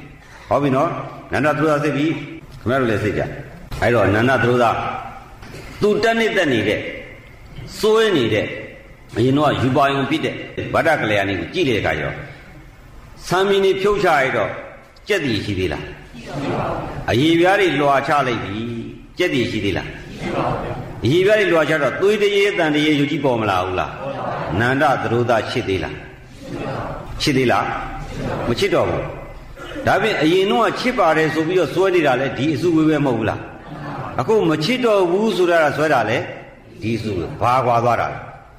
Hobino, Nana Druda Sibi, Merle Sija. I don't Nana Druda. Tu Tani Tani, so any day. You know, you buy on Pite, Badakleani, Chile Kayo. Samini Piochaido, Jadi Shidila. A Yivari Loa Charlie, Jadi Shidila. He very large out of two days and the Yuji Bomala, Nanda Druda Chidila. Chidila, Muchito, ဒါဖြင့်အရင်တော့ချစ်ပါတယ်ဆိုပြီးတော့စွဲနေတာလေဒီအစုဝေးပဲမဟုတ်ဘူးလားအခုမချစ်တော့ဘူးဆိုတာကစွဲတာလေဒီအစုဝေးဘာကွာသွားတာလဲ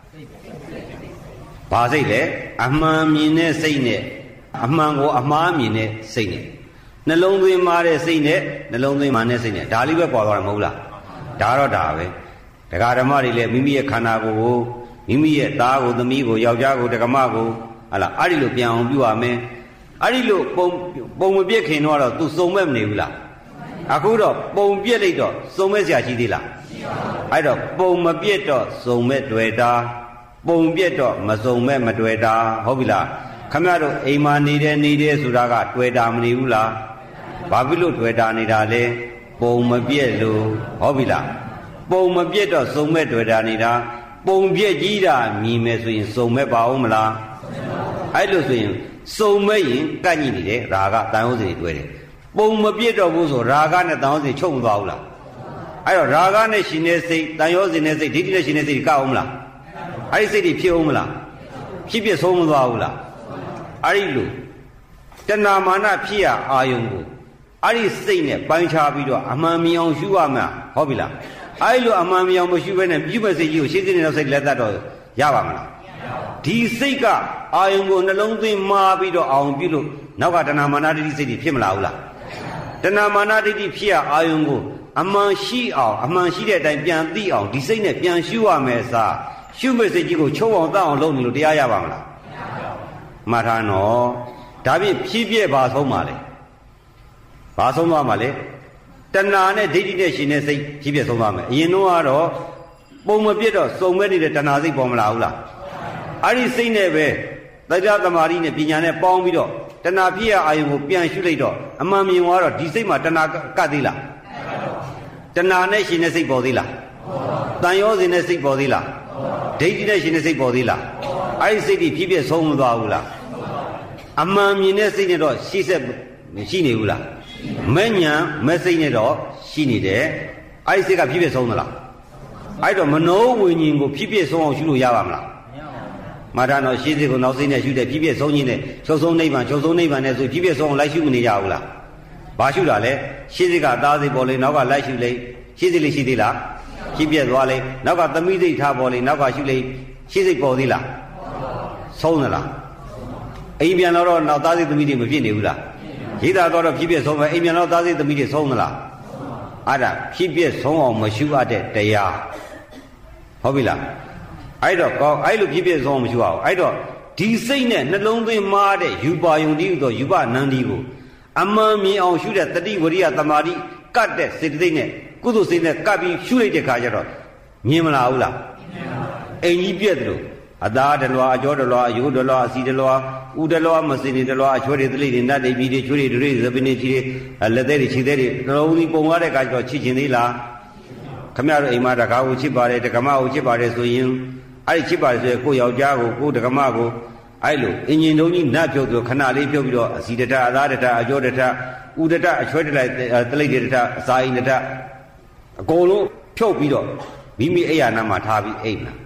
ဘာစိတ်လဲအမှန်မြင်တဲ့စိတ်နဲ့အမှန်ကိုအမှားမြင်တဲ့စိတ်နဲ့နှလုံးသွင်းမာတဲ့စိတ်နဲ့နှလုံးသွင်းမာတဲ့စိတ်နဲ့ဒါလေးပဲကွာသွားတာမဟုတ်လားဒါတော့ဒါပဲဒကာဓမ္မတွေလည်းမိမိရဲ့ခန္ဓာကိုယ်ကိုမိမိရဲ့သားကိုသမီးကိုယောက်ျားကိုဒကမကိုဟာလားအဲ့ဒီလိုပြန်အောင်ပြုရမယ်အဲ့ဒီလိုပုံပုံမပြည့်ခင်တော့သူစုံမဲ့မနေဘူးလားအခုတော့ပုံပြည့်လိုက်တော့စုံမဲ့ဆရာရှိသေးလားအဲ့တော့ပုံမပြည့်တော့စုံမဲ့တွေ့တာပုံပြည့်တော့မစုံမဲ့မတွေ့တာဟုတ်ပြီလားခမရတို့အိမ်မှာနေတယ်နေတယ်ဆိုတာကတွေ့တာမနေဘူးလားဘာဖြစ်လို့တွေ့တာနေတာလဲပုံမပြည့်လို့ဟုတ်ပြီလားပုံမပြည့်တော့စုံမဲ့တွေ့တာနေတာပုံပြည့်ကြီးတာမြင်မယ်ဆိုရင်စုံမဲ့ပါအောင်မလားအဲ့လိုဆိုရင်စုံမဲ့ရင်ကန့်ညိနေတယ်ရာဂတန်ဟုတ်စီတွေ့တယ်ပုံမပြည့်တော့ဘူးဆိုရာဂနဲ့တန်ဟုတ်စီချုပ်မသွားဘူးလားအဲ့တော့ရာဂနဲ့ရှင်နေစိတ်တန်ရောစီနေစိတ်ဒိဋ္ဌိနဲ့ရှင်နေစိတ်ကောက်အောင်မလားအဲ့ဒီစိတ်တွေဖြစ်အောင်မလားဖြစ်ဖြစ်ဆုံးမသွားဘူးလားအဲ့ဒီလိုတဏမာနဖြစ်ရအာယုံကိုအဲ့ဒီစိတ်နဲ့ပိုင်းခြားပြီးတော့အမှန်မြင်အောင်ရှုရမှာဟုတ်ပြီလားအဲ့လိုအမှန်မြင်အောင်မရှုဘဲနဲ့ပြုမဲ့စိတ်ကြီးကိုရှင်းစင်းနေတဲ့စိတ်လက်တတ်တော့ရပါမလားဒီစိတ်ကအာယုံကိုနှလုံးသွင်းမာပြီးတော့အောင်ပြုလို့နောက်ကတဏမာနဒိဋ္ဌိစိတ်တွေဖြစ်မလာဘူးလားတဏမာနဒိဋ္ဌိဖြစ်ရအာယုံကိုအမှန်ရှိအောင်အမှန်ရှိတဲ့အတိုင်းပြန်သိအောင်ဒီစိတ်နဲ့ပြန်ရှုရမယ်စားရှုမဲ့စိတ်ကြီးကိုချုပ်အောင်တောက်အောင်လုပ်နေလို့တရားရပါမလားမှတ်ထားနော်ဒါဖြင့်ဖြည်းဖြည်းပါဆုံးပါလေဘာဆုံးသွားမှာလဲတဏှာနဲ့ဒိဋ္ဌိနဲ့ရှင်တဲ့စိတ်ဖြည်းဖြည်းဆုံးသွားမယ်အရင်တော့ကတော့ပုံမပြတ်တော့စုံမဲ့နေတဲ့တဏှာစိတ်ပေါ်မလာဘူးလားအဲ့ဒီစိတ်နဲ့ပဲတရားသမာဓိနဲ့ပညာနဲ့ပေါင်းပြီးတော့တဏှာဖြစ်ရအာယုံကိုပြန်ရှုလိုက်တော့အမှန်မြင်သွားတော့ဒီစိတ်မှာတဏှာကတ်သေးလားတဏှာနဲ့ရှင်တဲ့စိတ်ပေါ်သေးလားတန်ရောစဉ်တဲ့စိတ်ပေါ်သေးလားဒိဋ္ဌိနဲ့ရှင်တဲ့စိတ်ပေါ်သေးလားအဲ့ဒီစိတ်တွေဖြည်းဖြည်းဆုံးမသွားဘူးလားအမှန်မြင်တဲ့စိတ်နဲ့တော့ရှိဆက်ရှိနေဘူးလားမဲ့ညာမဲ့စိတ်နဲ့တော့ရှိနေတယ်အဲ့ဒီစိတ်ကဖြည်းဖြည်းဆုံးသလားအဲ့တော့မနောဝိညာဉ်ကိုဖြည်းဖြည်းဆုံးအောင်ရှုလို့ရပါမလားမာထာတော့ရှင်းစိတ်ကိုနောက်စိတ်နဲ့ရှုတယ်ဖြည်းဖြည်းဆုံးခြင်းနဲ့ချုပ်ဆုံးနိဗ္ဗာန်ချုပ်ဆုံးနိဗ္ဗာန်နဲ့ဆိုဖြည်းဖြည်းဆုံးအောင်လိုက်ရှုမနေကြဘူးလားဘာရှုတာလဲရှင်းစိတ်ကသားစိတ်ပေါ်လေနောက်ကလိုက်ရှုလေရှင်းစိတ်လေးရှိသေးလားဖြည်းဖြည်းသွားလေနောက်ကသမီးစိတ်ထားပေါ်လေနောက်ကရှုလေရှင်းစိတ်ပေါ်သေးလားဆုံးသလားအိမ်ပြန်တော့နောက်သားစိတ်သမီးတွေမဖြစ်နေဘူးလားရိသာတော့ဖြည်းဖြည်းဆုံးပဲအိမ်ပြန်တော့သားစိတ်သမီးတွေဆုံးသလားအဲ့ဒါဖြည်းဖြည်းဆုံးအောင်မရှုရတဲ့တရားဟုတ်ပြီလားအဲ့တော့ကောအဲ့လိုဖြည်းဖြည်းဆုံးအောင်မရှုရအောင်အဲ့တော့ဒီစိတ်နဲ့နှလုံးသွင်းမာတဲ့ယူပါယုံတိဆိုယူပနန္ဒီကိုအမှန်မြင်အောင်ရှုတဲ့တတိဝရိယသမာဓိကတ်တဲ့စေတသိက်နဲ့ကုသိုလ်စိတ်နဲ့ကပ်ပြီးရှုလိုက်တဲ့ခါကျတော့မြင်မလားဘူးလားအိမ်ကြီးပြည့်တယ်လို့အသားတလွာအကျော်တလွာအယိုးတလွာအစီတလွာဥတလွာမစင်တလွာအချွေတွေတလိတွေနတ်တွေပြီးတွေချွေတွေတွေသပင်းတွေချီတွေလက်သေးတွေခြေသေးတွေတော်ဦးပုံရတဲ့ခါကျတော့ချစ်ချင်သေးလားခမရတို့အိမ်မှာတကားကိုချစ်ပါတယ်တကမကိုချစ်ပါတယ်ဆိုရင်အဲ့ဒီချစ်ပါတယ်ဆိုရင်ကိုယောက်ျားကိုကိုတကမကိုအဲ့လိုအင်ဂျင်တုံးကြီးနတ်ဖြုတ်ပြီးခဏလေးဖြုတ်ပြီးတော့အစီတထအသားတထအကျော်တထဥတထအချွေတလိုက်တလိတွေတထအစာအိမ်တထအကုန်လုံးဖြုတ်ပြီးတော့မိမိအိယာနာမှာထားပြီးအိမ်လာ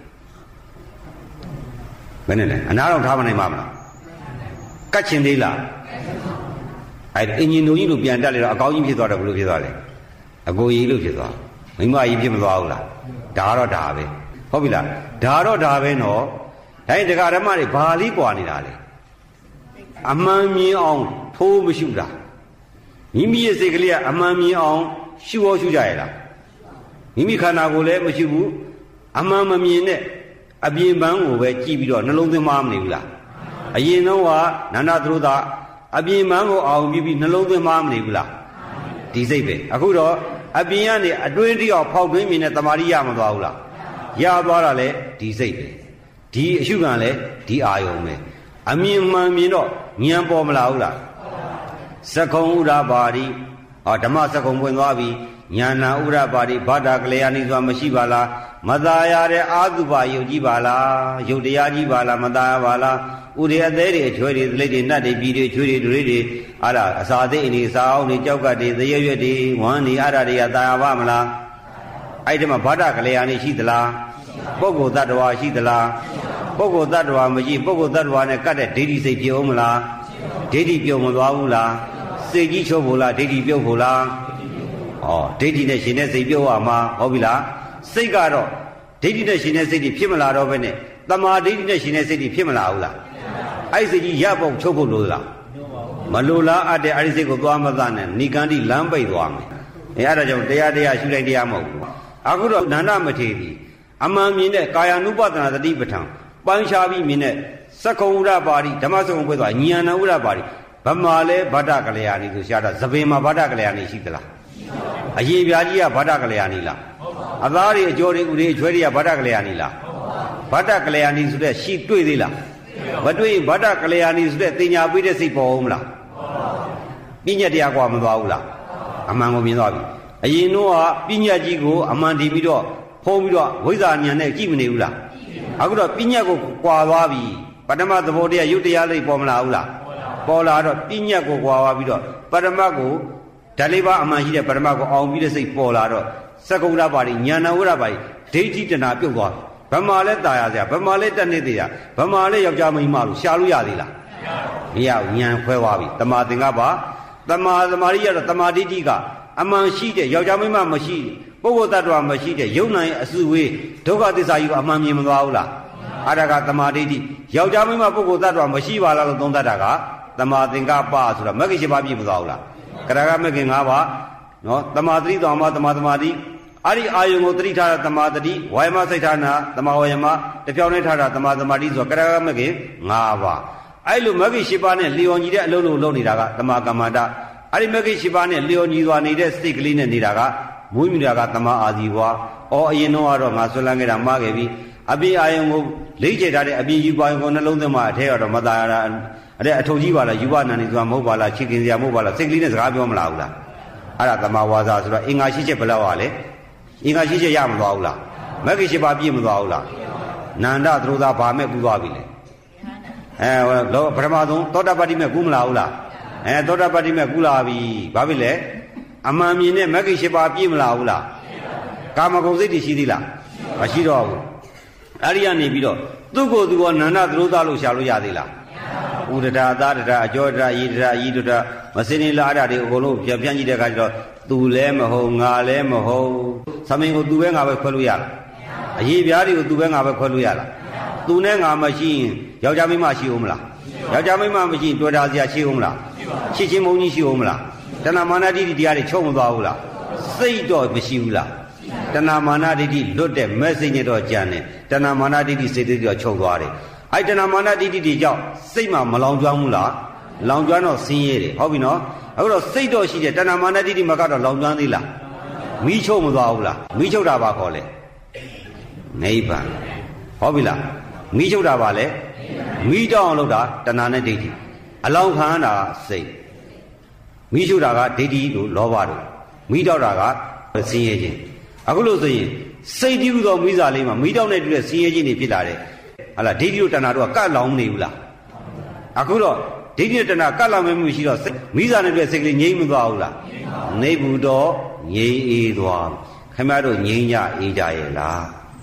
ဘယ်နဲ့လဲအနာတော့ထားမနိုင်ပါမလားကတ်ချင်သေးလားအဲ့အင်ဂျင်တုံးကြီးလိုပြန်တက်လေတော့အကောင်းကြီးဖြစ်သွားတယ်ဘယ်လိုဖြစ်သွားလဲအကိုကြီးလို့ဖြစ်သွားမိမကြီးဖြစ်မသွားဘူးလားဒါတော့ဒါပဲဟုတ်ပြီလားဒါတော့ဒါပဲနော်ဒါရင်တရားဓမ္မတွေဘာလေးကွာနေတာလဲအမှန်မြင်အောင်ထိုးမရှုတာမိမိရဲ့စိတ်ကလေးကအမှန်မြင်အောင်ရှုအောင်ရှုကြရလားမိမိခန္ဓာကိုယ်လည်းမရှုဘူးအမှန်မမြင်နဲ့အပြင်ပန်းကိုပဲကြည့်ပြီးတော့နှလုံးသွင်းမမနေဘူးလားအရင်တော့ကနန္ဒသရုဒ္ဓအပြင်ပန်းကိုအောင်ပြီးပြီးနှလုံးသွင်းမမနေဘူးလားဒီစိတ်ပဲအခုတော့အပြင်ကနေအတွင်းတိအောင်ဖောက်တွင်းမြင်တဲ့တမာရိရမသွားဘူးလားရသွားတာလေဒီစိတ်ပဲဒီအရှုခံလဲဒီအာယုံပဲအမြင်မှန်မြင်တော့ဉာဏ်ပေါ်မလာဘူးလားသက္ကုံဥဒ္ဓပါတိဟောဓမ္မသက္ကုံပွင့်သွားပြီဉာဏဥဒ္ဓပါတိဘာဒကလျာဏိစွာမရှိပါလားမသာရတဲ့အာသုဘယုတ်ကြီးပါလားယုတ်တရားကြီးပါလားမသာရပါလားဥရိအသေးတွေအချွေတွေသလိတွေနတ်တွေပြည်တွေချွေတွေတွေတွေအဲ့ဒါအစာသိအနေစာအောင်တွေကြောက်ကတွေသရွရွတွေဝမ်းတွေအဲ့ဒါတွေကသာရပါမလားအဲ့ဒီမှာဘာဒကလျာဏိရှိသလားပုဂ္ဂိုလ်တ attva ရှိသလားပုဂ္ဂိုလ်တ attva မရှိပုဂ္ဂိုလ်တ attva နဲ့ကတ်တဲ့ဒိဋ္ဌိစိတ်ပြုံးမလားဒိဋ္ဌိပြုံးမသွားဘူးလားစိတ်ကြီးချုပ်ဖို့လားဒိဋ္ဌိပြုတ်ဖို့လားဩဒိဋ္ဌိနဲ့ရှင်တဲ့စိတ်ပြုတ်ရမှာဟုတ်ပြီလားစိတ်ကတော့ဒိဋ္ဌိနဲ့ရှင်တဲ့စိတ်တွေဖြစ်မလာတော့ဘဲနဲ့တမာဒိဋ္ဌိနဲ့ရှင်တဲ့စိတ်တွေဖြစ်မလာဘူးလားအဲ့စိတ်ကြီးရဖို့ချုပ်ဖို့လို့လားမလိုလားအပ်တဲ့အဲ့ဒီစိတ်ကိုသွားမသားနဲ့ဏိကန္တိလမ်းပိတ်သွားမယ်အဲအဲ့ဒါကြောင့်တရားတရားရှုလိုက်တရားမဟုတ်ဘူးအခုတော့နန္ဒမထေရီအမှန်မြင်တဲ့ကာယ ानु ပဒနာတတိပဋ္ဌာန်ပိုင်းခြားပြီးမြင်တဲ့သက္ကုံဥဒ္ဒပါတိဓမ္မစကုံပွဲသွားဉာဏဥဒ္ဒပါတိဗမာလဲဗဒ္ဒကလျာဏီဆိုရှားတာသပင်မှာဗဒ္ဒကလျာဏီရှိသလားအရေးပြားကြီးကဗဒ္ဒကလျာဏီလားအသားတွေအကျော်တွေဥတွေအချွဲတွေကဗဒ္ဒကလျာဏီလားဗဒ္ဒကလျာဏီဆိုတဲ့ရှိတွေ့သေးလားမတွေ့ရင်ဗဒ္ဒကလျာဏီဆိုတဲ့တင်ညာပေးတဲ့စိတ်ပေါ်အောင်မလားပညာတရားကွာမသွားဘူးလားအမှန်ကိုမြင်သွားပြီအရင်တော့ပညာကြီးကိုအမှန်တည်ပြီးတော့ဖုံးပြီးတော့ဝိဇ္ဇာဉာဏ်နဲ့ကြည့်မနေဘူးလားအခုတော့ပညာကိုကွာသွားပြီပထမသဘောတရားယုတ်တရားလေးပေါ်မလာဘူးလားပေါ်လာတော့ပညာကိုကွာသွားပြီးတော့ပထမကိုဓာတ်လေးပါအမှန်ရှိတဲ့ပထမကိုအောင်ပြီးတဲ့စိတ်ပေါ်လာတော့သက္ကုဋ္ဌပါတိဉာဏဝရပါတိဒိဋ္ဌိတဏပြုတ်သွားဗမာလဲตายရစရာဗမာလဲတက်နေသေးရဗမာလဲယောက်ျားမိန်းမလို့ရှာလို့ရသေးလားမရဘူးဉာဏ်ခွဲသွားပြီတမာသင်္ကပ္ပတမာသမာဓိရတော့တမာဒိဋ္ဌိကအမှန်ရှိတဲ့ယောက်ျားမိန်းမမရှိပုဂ္ဂိုလ်တ attva မရှိတဲ့ယုံနိုင်အစုဝေးဒုက္ခသစ္စာကြီးကအမှန်မြင်မသွားဘူးလားအရကတမာဒိဋ္ဌိယောက်ျားမိန်းမပုဂ္ဂိုလ်တ attva မရှိပါလားလို့သုံးတတ်တာကတမာသင်္ကပ္ပဆိုတာမဂ္ဂင်၈ပါးပြည့်မသွားဘူးလားကရကမဂ္ဂင်၅ပါးနော်တမာတိတောင်မှတမာသမာဓိအဲ့ဒီအာယုံကိုသတိထားတာတမာတတိဝါယမစိတ်ထားနာတမာဝါယမတပြောင်းနေထားတာတမာသမာဓိဆိုကရကမဂ္ဂင်၅ပါးအဲ့လိုမဂ္ဂင်၈ပါးနဲ့လျော်ညီတဲ့အလုံးလုံးလုံးနေတာကတမာကမ္မန္တအဲ့ဒီမဂ္ဂင်၈ပါးနဲ့လျော်ညီစွာနေတဲ့စိတ်ကလေးနဲ့နေတာကမွေးမြူတာကတမာအာဇီဝါအော်အရင်တော့ကတော့ငါဆွလန်းခဲ့တာမှားခဲ့ပြီအပြင်အာယုံကိုလိမ့်ချထားတဲ့အပြင်ယူပါယုံကိုနှလုံးသွင်းမှအထက်ကတော့မသားရတာအဲ့အထုပ်ကြီးပါလားယူပါနန္ဒီဆိုတာမဟုတ်ပါလားချစ်ခင်စရာမဟုတ်ပါလားစိတ်ကလေးနဲ့စကားပြောမလားဘူးလားအဲ့ဒါတမာဝါစာဆိုတော့အင်္ဂါရှိချက်ဘယ်လောက်ပါလဲအင်္ဂါရှိချက်ရမသွားဘူးလားမဂ္ဂင်၈ပါးပြည့်မသွားဘူးလားနန္ဒသရုသာဘာမဲ့ကူသွားပြီလေအဲလောပထမဆုံးသောတာပတ္တိမဲ့ကူမလာဘူးလားအဲသောတာပတ္တိမဲ့ကူလာပြီဘာဖြစ်လဲအမှန်မြင်တဲ့မဂ္ဂင်၈ပါးပြည့်မလာဘူးလားကာမဂုဏ်စိတ်တွေရှိသေးလားမရှိတော့ဘူးအဲ့ဒီကနေပြီးတော့သူ့ကိုယ်သူကနန္ဒသရုသာလို့ရှာလို့ရသေးလားဥဒ္ဒတာအသာဒတာအကျောဒတာဤဒတာဤဒတာမစင်းနေလားအဲ့ဒါတွေအကုန်လုံးပြန်ပြန်ကြည့်တဲ့အခါကျတော့သူလည်းမဟုတ်ငါလည်းမဟုတ်သမင်ကိုသူပဲငါပဲခွဲလို့ရလားအရေးပြားတွေကိုသူပဲငါပဲခွဲလို့ရလားသူနဲ့ငါမရှိရင်ယောက်ျားမိန်းမရှိဦးမလားယောက်ျားမိန်းမရှိရင်တွေ့တာစရာရှိဦးမလားချစ်ချင်းမုန်းကြီးရှိဦးမလားတဏမာနဒိဋ္ဌိတရားတွေချုပ်မသွားဘူးလားစိတ်တော့မရှိဘူးလားတဏမာနဒိဋ္ဌိလွတ်တဲ့မဲ့စိတ်နဲ့တော့ကြံတယ်တဏမာနဒိဋ္ဌိစိတ်တွေတော့ချုပ်သွားတယ်အဲ့တဏမာနဒိဋ္ဌိတွေကြောင့်စိတ်မှာမလောင်ကျွမ်းဘူးလားလောင်ကျွမ်းတော့ဆင်းရဲတယ်ဟုတ်ပြီနော်အခုတော့စိတ်တော့ရှိတယ်တဏမာနဒိဋ္ဌိမကတော့လောင်ကျွမ်းသေးလားမိချုပ်မသွားဘူးလားမိချုပ်တာပါခေါ်လေနိဗ္ဗာန်ဟုတ်ပြီလားမိချုပ်တာပါလေမိတောင်းအောင်လုပ်တာတဏှာနဲ့ဒိဋ္ဌိအလောင်းခံတာစိတ်မိချုပ်တာကဒိဋ္ဌိတို့လောဘတို့မိတောက်တာကဆင်းရဲခြင်းအခုလို့ဆိုရင်စိတ်တည်ဟူသောမိစားလေးမှာမိတောက်နဲ့တူတဲ့ဆင်းရဲခြင်းတွေဖြစ်လာတယ်ဟာလားဒိဋ္ဌိတို့တဏှာတို့ကကတ်လောင်မနေဘူးလားအခုတော့ဒိဋ္ဌိတဏှာကတ်လောင်မမှုရှိတော့မိစားနဲ့တူတဲ့စိတ်ကလေးငြိမ့်မသွားဘူးလားနေဘူးတော့ငြိမ့်အေးသွားခင်ဗျားတို့ငြိမ့်ကြအေးကြရဲ့လား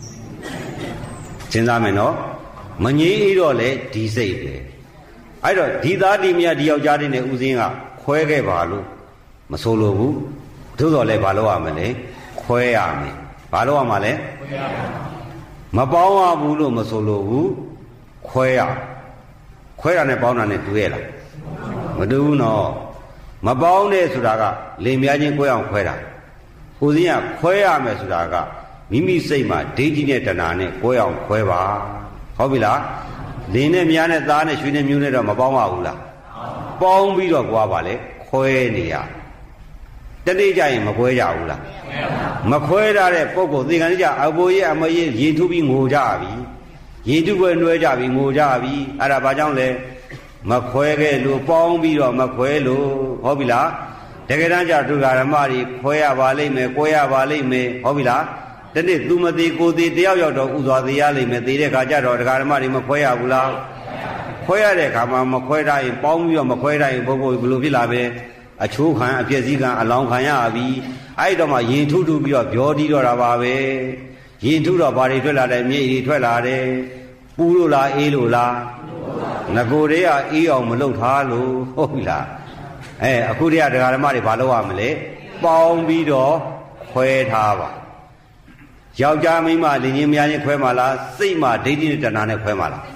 စဉ်းစားမယ်နော်မငြိမ့်အေးတော့လေဒီစိတ်ပဲအဲ့တော့ဒီသားဒီမြတ်ဒီယောက်ျားတွေနဲ့ဥစဉ်ကခွဲခဲ့ပါလို့မဆိုလိုဘူးသို့တော်လည်းဘာလို့ရမလဲခွဲရမယ်ဘာလို့ရမှာလဲမပေါင်းရဘူးလို့မဆိုလိုဘူးခွဲရခွဲတာနဲ့ပေါင်းတာနဲ့တူရဲ့လားမတူဘူးနော်မပေါင်းတဲ့ဆိုတာကလင်မယားချင်းခွဲအောင်ခွဲတာဥစဉ်ကခွဲရမယ်ဆိုတာကမိမိစိတ်မှာဒိဋ္ဌိနဲ့တဏှာနဲ့ခွဲအောင်ခွဲပါဟုတ်ပြီလားလင်နဲ့မြားနဲ့သားနဲ့ရွှေနဲ့မျိုးနဲ့တော့မပေါင်းပါဘူးလားပေါင်းပြီးတော့ကြွားပါလေခွဲနေရတနေ့ကျရင်မခွဲကြဘူးလားမခွဲရတဲ့ပုဂ္ဂိုလ်သေကံကြအဘိုးရဲ့အမရဲ့ရေထုပြီးငိုကြပြီရေထုပွဲနှွဲကြပြီငိုကြပြီအဲ့ဒါဘာကြောင့်လဲမခွဲခဲ့လို့ပေါင်းပြီးတော့မခွဲလို့ဟုတ်ပြီလားတကယ်တမ်းကျဒုက္ခဓမ္မတွေခွဲရပါလိမ့်မယ်ကွဲရပါလိမ့်မယ်ဟုတ်ပြီလားတနေ့သူမသေးကိုသေးတယောက်ယောက်တော့ဥစွာသေးရလိမ့်မယ်သေးတဲ့ခါကျတော့ဒကာဓမ္မတွေမခွဲရဘူးလားခွဲရတဲ့ခါမှာမခွဲတာရင်ပေါင်းပြီးတော့မခွဲတာရင်ဘုဘဘယ်လိုဖြစ်လာပဲအချိုးခံအပြည့်စည်းခံအလောင်းခံရပြီအဲ့တော့မှရင်ထုထုပြီးတော့ပြောတီးတော့တာပါပဲရင်ထုတော့ဘာတွေထွက်လာတယ်မြေတွေထွက်လာတယ်ပူလို့လားအေးလို့လားငကိုတွေကအေးအောင်မလုပ်ထားလို့ဟုတ်ပြီလားအဲအခုတည်းကဒကာဓမ္မတွေဘာလုပ်ရမလဲပေါင်းပြီးတော့ခွဲထားပါယောက်ျားမိန်းမလင်ချင်းများချင်းခွဲမှာလားစိတ်မှာဒိဋ္ဌိနဲ့တဏှာနဲ့ခွဲမှာလား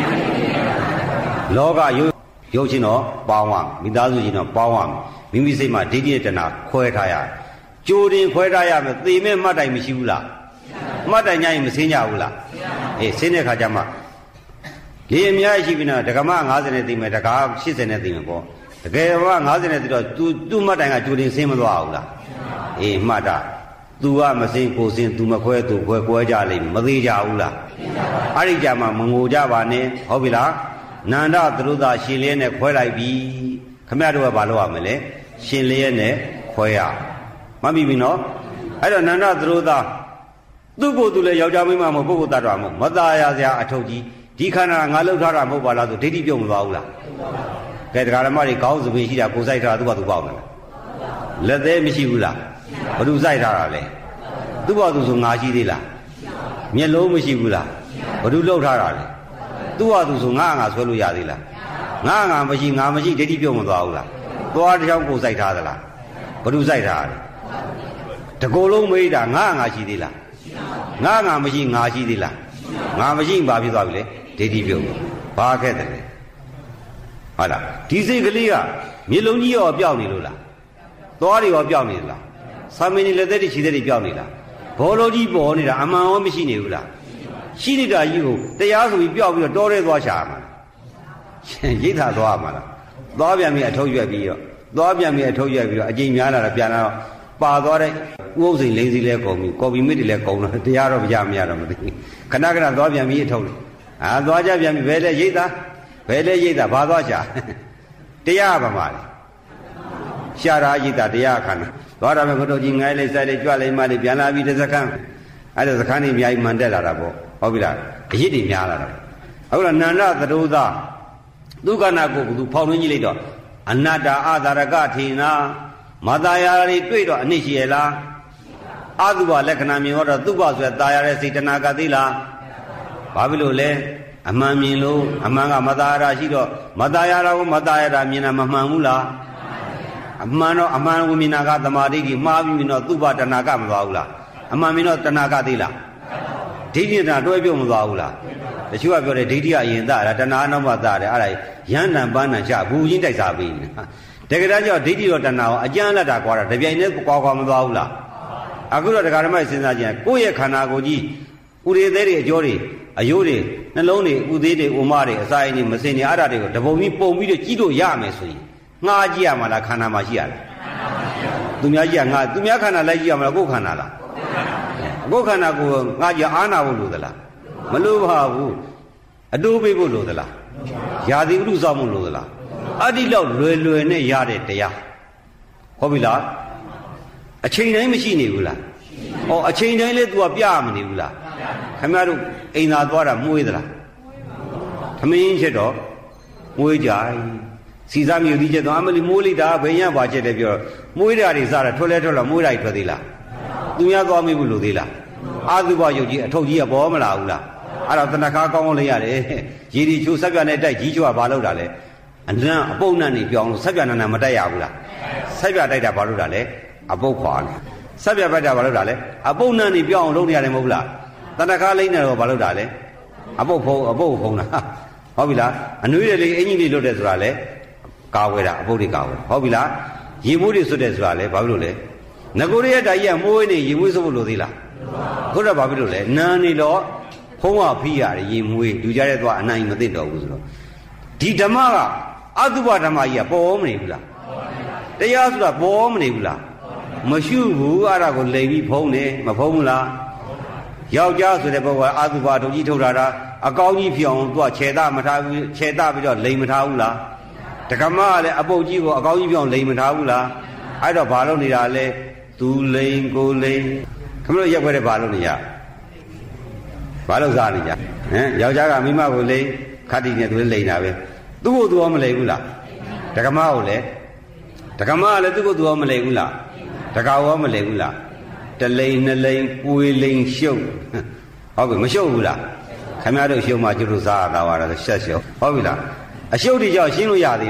လောကရုပ်ရုပ်ချင်းတော့ပေါင်းရမယ်မိသားစုချင်းတော့ပေါင်းရမယ်မိမိစိတ်မှာဒိဋ္ဌိနဲ့တဏှာခွဲထားရတယ်ကြိုတင်ခွဲထားရမယ်သေမဲ့မှတ်တိုင်မရှိဘူးလားမှတ်တိုင်ညရင်မစင်းကြဘူးလားအေးစင်းတဲ့ခါကျမှလေအများကြီးရှိပြီနော်ဒကမ၅၀နဲ့သိမယ်ဒကာ၈၀နဲ့သိမယ်ပေါ့တကယ်က၅၀နဲ့သိတော့ तू သူ့မှတ်တိုင်ကကြိုတင်စင်းမသွားဘူးလားအေးမှတ်တာ तू ကမစင်းကိုစင်း तू မခွဲ तू ခွဲကွဲကြလိမ့်မသေးကြဘူးလားအဲ့ဒီကြမှာမငိုကြပါနဲ့ဟုတ်ပြီလားနန္ဒသရုသာရှင်လျက်နဲ့ခွဲလိုက်ပြီခမရတို့ကဘာလုပ်ရမလဲရှင်လျက်နဲ့ခွဲရမှတ်ပြီပြီနော်အဲ့တော့နန္ဒသရုသာသူ့ကိုယ်သူလည်းယောက်ျားမိန်းမမဟုတ်ပုဂ္ဂိုလ်တ attva မဟုတ်မသားရစရာအထုတ်ကြီးဒီခန္ဓာငါလှုပ်ထားတာမဟုတ်ပါလားဆိုဒိဋ္ဌိပြုတ်မသွားဘူးလားကဲတရားဓမ္မတွေကောင်းစပင်ရှိတာကိုယ်ဆိုင်ထားသူ့ဘာသူပေါက်နေလားလက်သေးမရှိဘူးလားဘ누구ဆိုင်ထားတာလဲသူ့ဘာသူဆိုငါရှိသေးလားမျက်လုံးမရှိဘူးလားဘ누구လှုပ်ထားတာလဲသူ့ဘာသူဆိုငါငါဆွဲလို့ရသေးလားငါငါမရှိငါမရှိဒိဋ္ဌိပြုတ်မသွားဘူးလားသွားတစ်ချောင်းကိုယ်ဆိုင်ထားသလားဘ누구ဆိုင်ထားတယ်တကိုယ်လုံးမေးတာငါငါရှိသေးလားငါငါမရှိငါရှိသေးလားငါမရှိဘာဖြစ်သွားပြီလဲဒိဋ္ဌိပြုတ်ဘာခဲ့တယ်လဲဟုတ်လားဒီစိတ်ကလေးကမျက်လုံးကြီးရောပျောက်နေလို့လားသွားတွေရောပျောက်နေလားသာမင်းတွေလက်သက်တွေခြေသက်တွေပျောက်နေလားဘောလုံးကြီးပေါ်နေတာအမှန်ရောမရှိနေဘူးလားရှိနေတာကြီးကိုတရားဆိုပြီးပျောက်ပြီးတော့တောထဲသွားချာမှာရိတ်သာသွားမှာလားသွားပြန်ပြီးအထုတ်ရွက်ပြီးတော့သွားပြန်ပြီးအထုတ်ရွက်ပြီးတော့အကျိန်များလာတာပြန်လာတော့ပါသွားတဲ့ဥပုသ်စိန်လိမ့်စီလဲကုန်ပြီကော်ပီမစ်တွေလဲကုန်တော့တရားတော့မရမရတော့မသိခဏခဏသွားပြန်ပြီးအထုတ်လို့အာသွားကြပြန်ပြီးဘယ်လဲရိတ်သာဘယ်လဲရိတ်သာဘာသွားချာတရားပါမလဲရှာရာရိတ်သာတရားခန္ဓာသွားတာပဲခတို့ကြီးငိုင်းလိုက်စိုက်လိုက်ကြွလိုက်မှလိုက်ပြန်လာပြီးတစ်စခန်းအဲ့ဒါစခန်းကြီးအများကြီးမှန်တက်လာတာပေါ့ဟုတ်ပြီလားအရစ်တွေများလာတာအခုတော့နန္ဒသရုသာဒုက္ခနာကိုသူဖောင်းနှင်းကြည့်လိုက်တော့အနတ္တအာသာရကထေနာမသာယာတွေတွေ့တော့အနစ်ရှိရလားအတုပလက္ခဏာမြင်တော့သူ့ဘဆိုရတာယာတဲ့စိတ်တဏှာကသေးလားဘာဖြစ်လို့လဲအမှန်မြင်လို့အမှန်ကမသာယာရှိတော့မသာယာကိုမသာယာမြင်တာမမှန်ဘူးလားအမှန်တော့အမှန်ဝိမြင်တာကသမာဓိကြီးမှားပြီးမြင်တော့သူ့ဘတဏှာကမသွားဘူးလားအမှန်မြင်တော့တဏှာကသေးလားဒိဋ္ဌိတဏှာတွဲပြုတ်မသွားဘူးလားတချို့ကပြောတယ်ဒိဋ္ဌိကအရင်သားတာတဏှာနောက်မှသားတယ်အဲ့ဒါရဟန္တန်ပန်းတန်ချဘူးချင်းတိုက်စားပေးနေတာတကယ်တမ်းကျတော့ဒိဋ္ဌိရောတဏှာရောအကျဉ်းလက်တာကွာတာတပြိုင်တည်းကွာကွာမသွားဘူးလားအခုတော့တရားဓမ္မစဉ်းစားကြည့်ရင်ကိုယ့်ရဲ့ခန္ဓာကိုယ်ကြီးဥရေသေးတွေအကျော်တွေအယိုးတွေနှလုံးတွေဥသေးတွေဥမတွေအစာအိမ်တွေမစင်တွေအဲ့ဒါတွေကိုတပုံကြီးပုံပြီးတော့ကြီးလို့ရမယ်ဆိုရင်ငှားကြည့်ရမှာလားခန္ဓာမှာရှိရလားသူများကြည့်ရငှားသူများခန္ဓာလိုက်ကြည့်ရမှာလားကိုယ်ခန္ဓာလားကိုယ်ခန္ဓာကိုငှားကြည့်အာနာဖို့လို့သလားမလို့ပါဘူးအတိုးပေးဖို့လို့သလားယာတိဥဒ္ဓဆောင်ဖို့လို့သလားအတိလောက်လွယ်လွယ်နဲ့ရတဲ့တရားဟုတ်ပြီလားအချိန်တိုင်းမရှိနေဘူးလားဩအချိန်တိုင်းလဲ तू ကပြမနေဘူးလားခင်ဗျားတို့အိမ်သာသွားတာမှုေးသလားသမင်းချက်တော့မှုေးကြစီစားမြူသီးချက်တော့အမလီမိုးလိုက်တာဘယ်ရပါချက်တယ်ပြောမှုေးတာတွေစားတာထွက်လဲထွက်လာမှုေးတာတွေထွက်သေးလားသူများသွားမိဘူးလို့သေးလားအာသုဘယုတ်ကြီးအထုပ်ကြီးကပေါ်မလာဘူးလားအဲ့တော့တဏ္ဍခါကောင်းကောင်းလေးရတယ်ရေဒီချိုးဆက်ပြနဲ့တိုက်ကြီးချိုးကဘာလုပ်တာလဲအနံ့အပုပ်နံ့နေပြောင်းလို့ဆက်ပြနံ့နံ့မတိုက်ရဘူးလားဆက်ပြတိုက်တာဘာလုပ်တာလဲအပုပ်ခွာနေဆက်ပြပတ်တာဘာလုပ်တာလဲအပုပ်နံ့နေပြောင်းအောင်လုပ်နေရတယ်မဟုတ်လားတဏ္ဍခါလိမ့်နေတော့ဘာလုပ်တာလဲအပုပ်ဖုံးအပုပ်ဖုံးတာဟုတ်ပြီလားအနွေးတွေလေးအင်ကြီးလေးလွတ်တယ်ဆိုတာလဲကာဝဲတာအပုပ်တွေကာဝဲဟုတ်ပြီလားရေမိုးတွေစွတ်တယ်ဆိုတာလဲဘာဖြစ်လို့လဲငကိုရရဲ့ဓာကြီးကမိုးနေရေမွေးစွတ်ဖို့လိုသေးလားခုတော့ဘာဖြစ်လို့လဲနာနေတော့ဖုံးဝဖိရတယ်ရေမွေးလူကြတဲ့သွားအနိုင်မသိတော့ဘူးဆိုတော့ဒီဓမ္မကအတုပဓမ္မကြီးကပေါ်မနေဘူးလားတရားဆိုတာပေါ်မနေဘူးလားမရှိဘူးအဲ့ဒါကိုလိမ်ပြီးဖုံးနေမဖုံးဘူးလားယောက်ျားဆိုတဲ့ပုဂ္ဂိုလ်ကအတုပဒုကြီးထုတ်တာအကောင်းကြီးဖြစ်အောင်သူကခြေသားမထားဘူးခြေသားပြီးတော့လိမ်မထားဘူးလားဓကမကလည်းအပုပ်ကြီးကိုအကောင်းကြီးဖြစ်အောင်လိမ်မထားဘူးလားအဲ့တော့ဘာလုပ်နေတာလဲသူလိမ်ကိုလိမ်ခင်ဗျားတို့ရက်ွက်တဲ့ဘာလုပ်နေရဘာလုပ်စားနေကြဟမ်ယောက်ျားကမိမကိုလိမ်ခတ်တီနဲ့သူလည်းလိမ်တာပဲသူ့ကိုသူရောမလိမ်ဘူးလားဓကမကိုလည်းဓကမကလည်းသူ့ကိုသူရောမလိမ်ဘူးလားဓကရောမလိမ်ဘူးလားတလိမ်နှစ်လိမ်ပွေလိမ်ရှုပ်ဟုတ်ပြီမရှုပ်ဘူးလားခင်ဗျားတို့ရှုပ်မှကျွတ်စားတာပါတော့ဆက်ရှုပ်ဟုတ်ပြီလားအရှုပ်တွေကြောင့်ရှင်းလို့ရသေးလား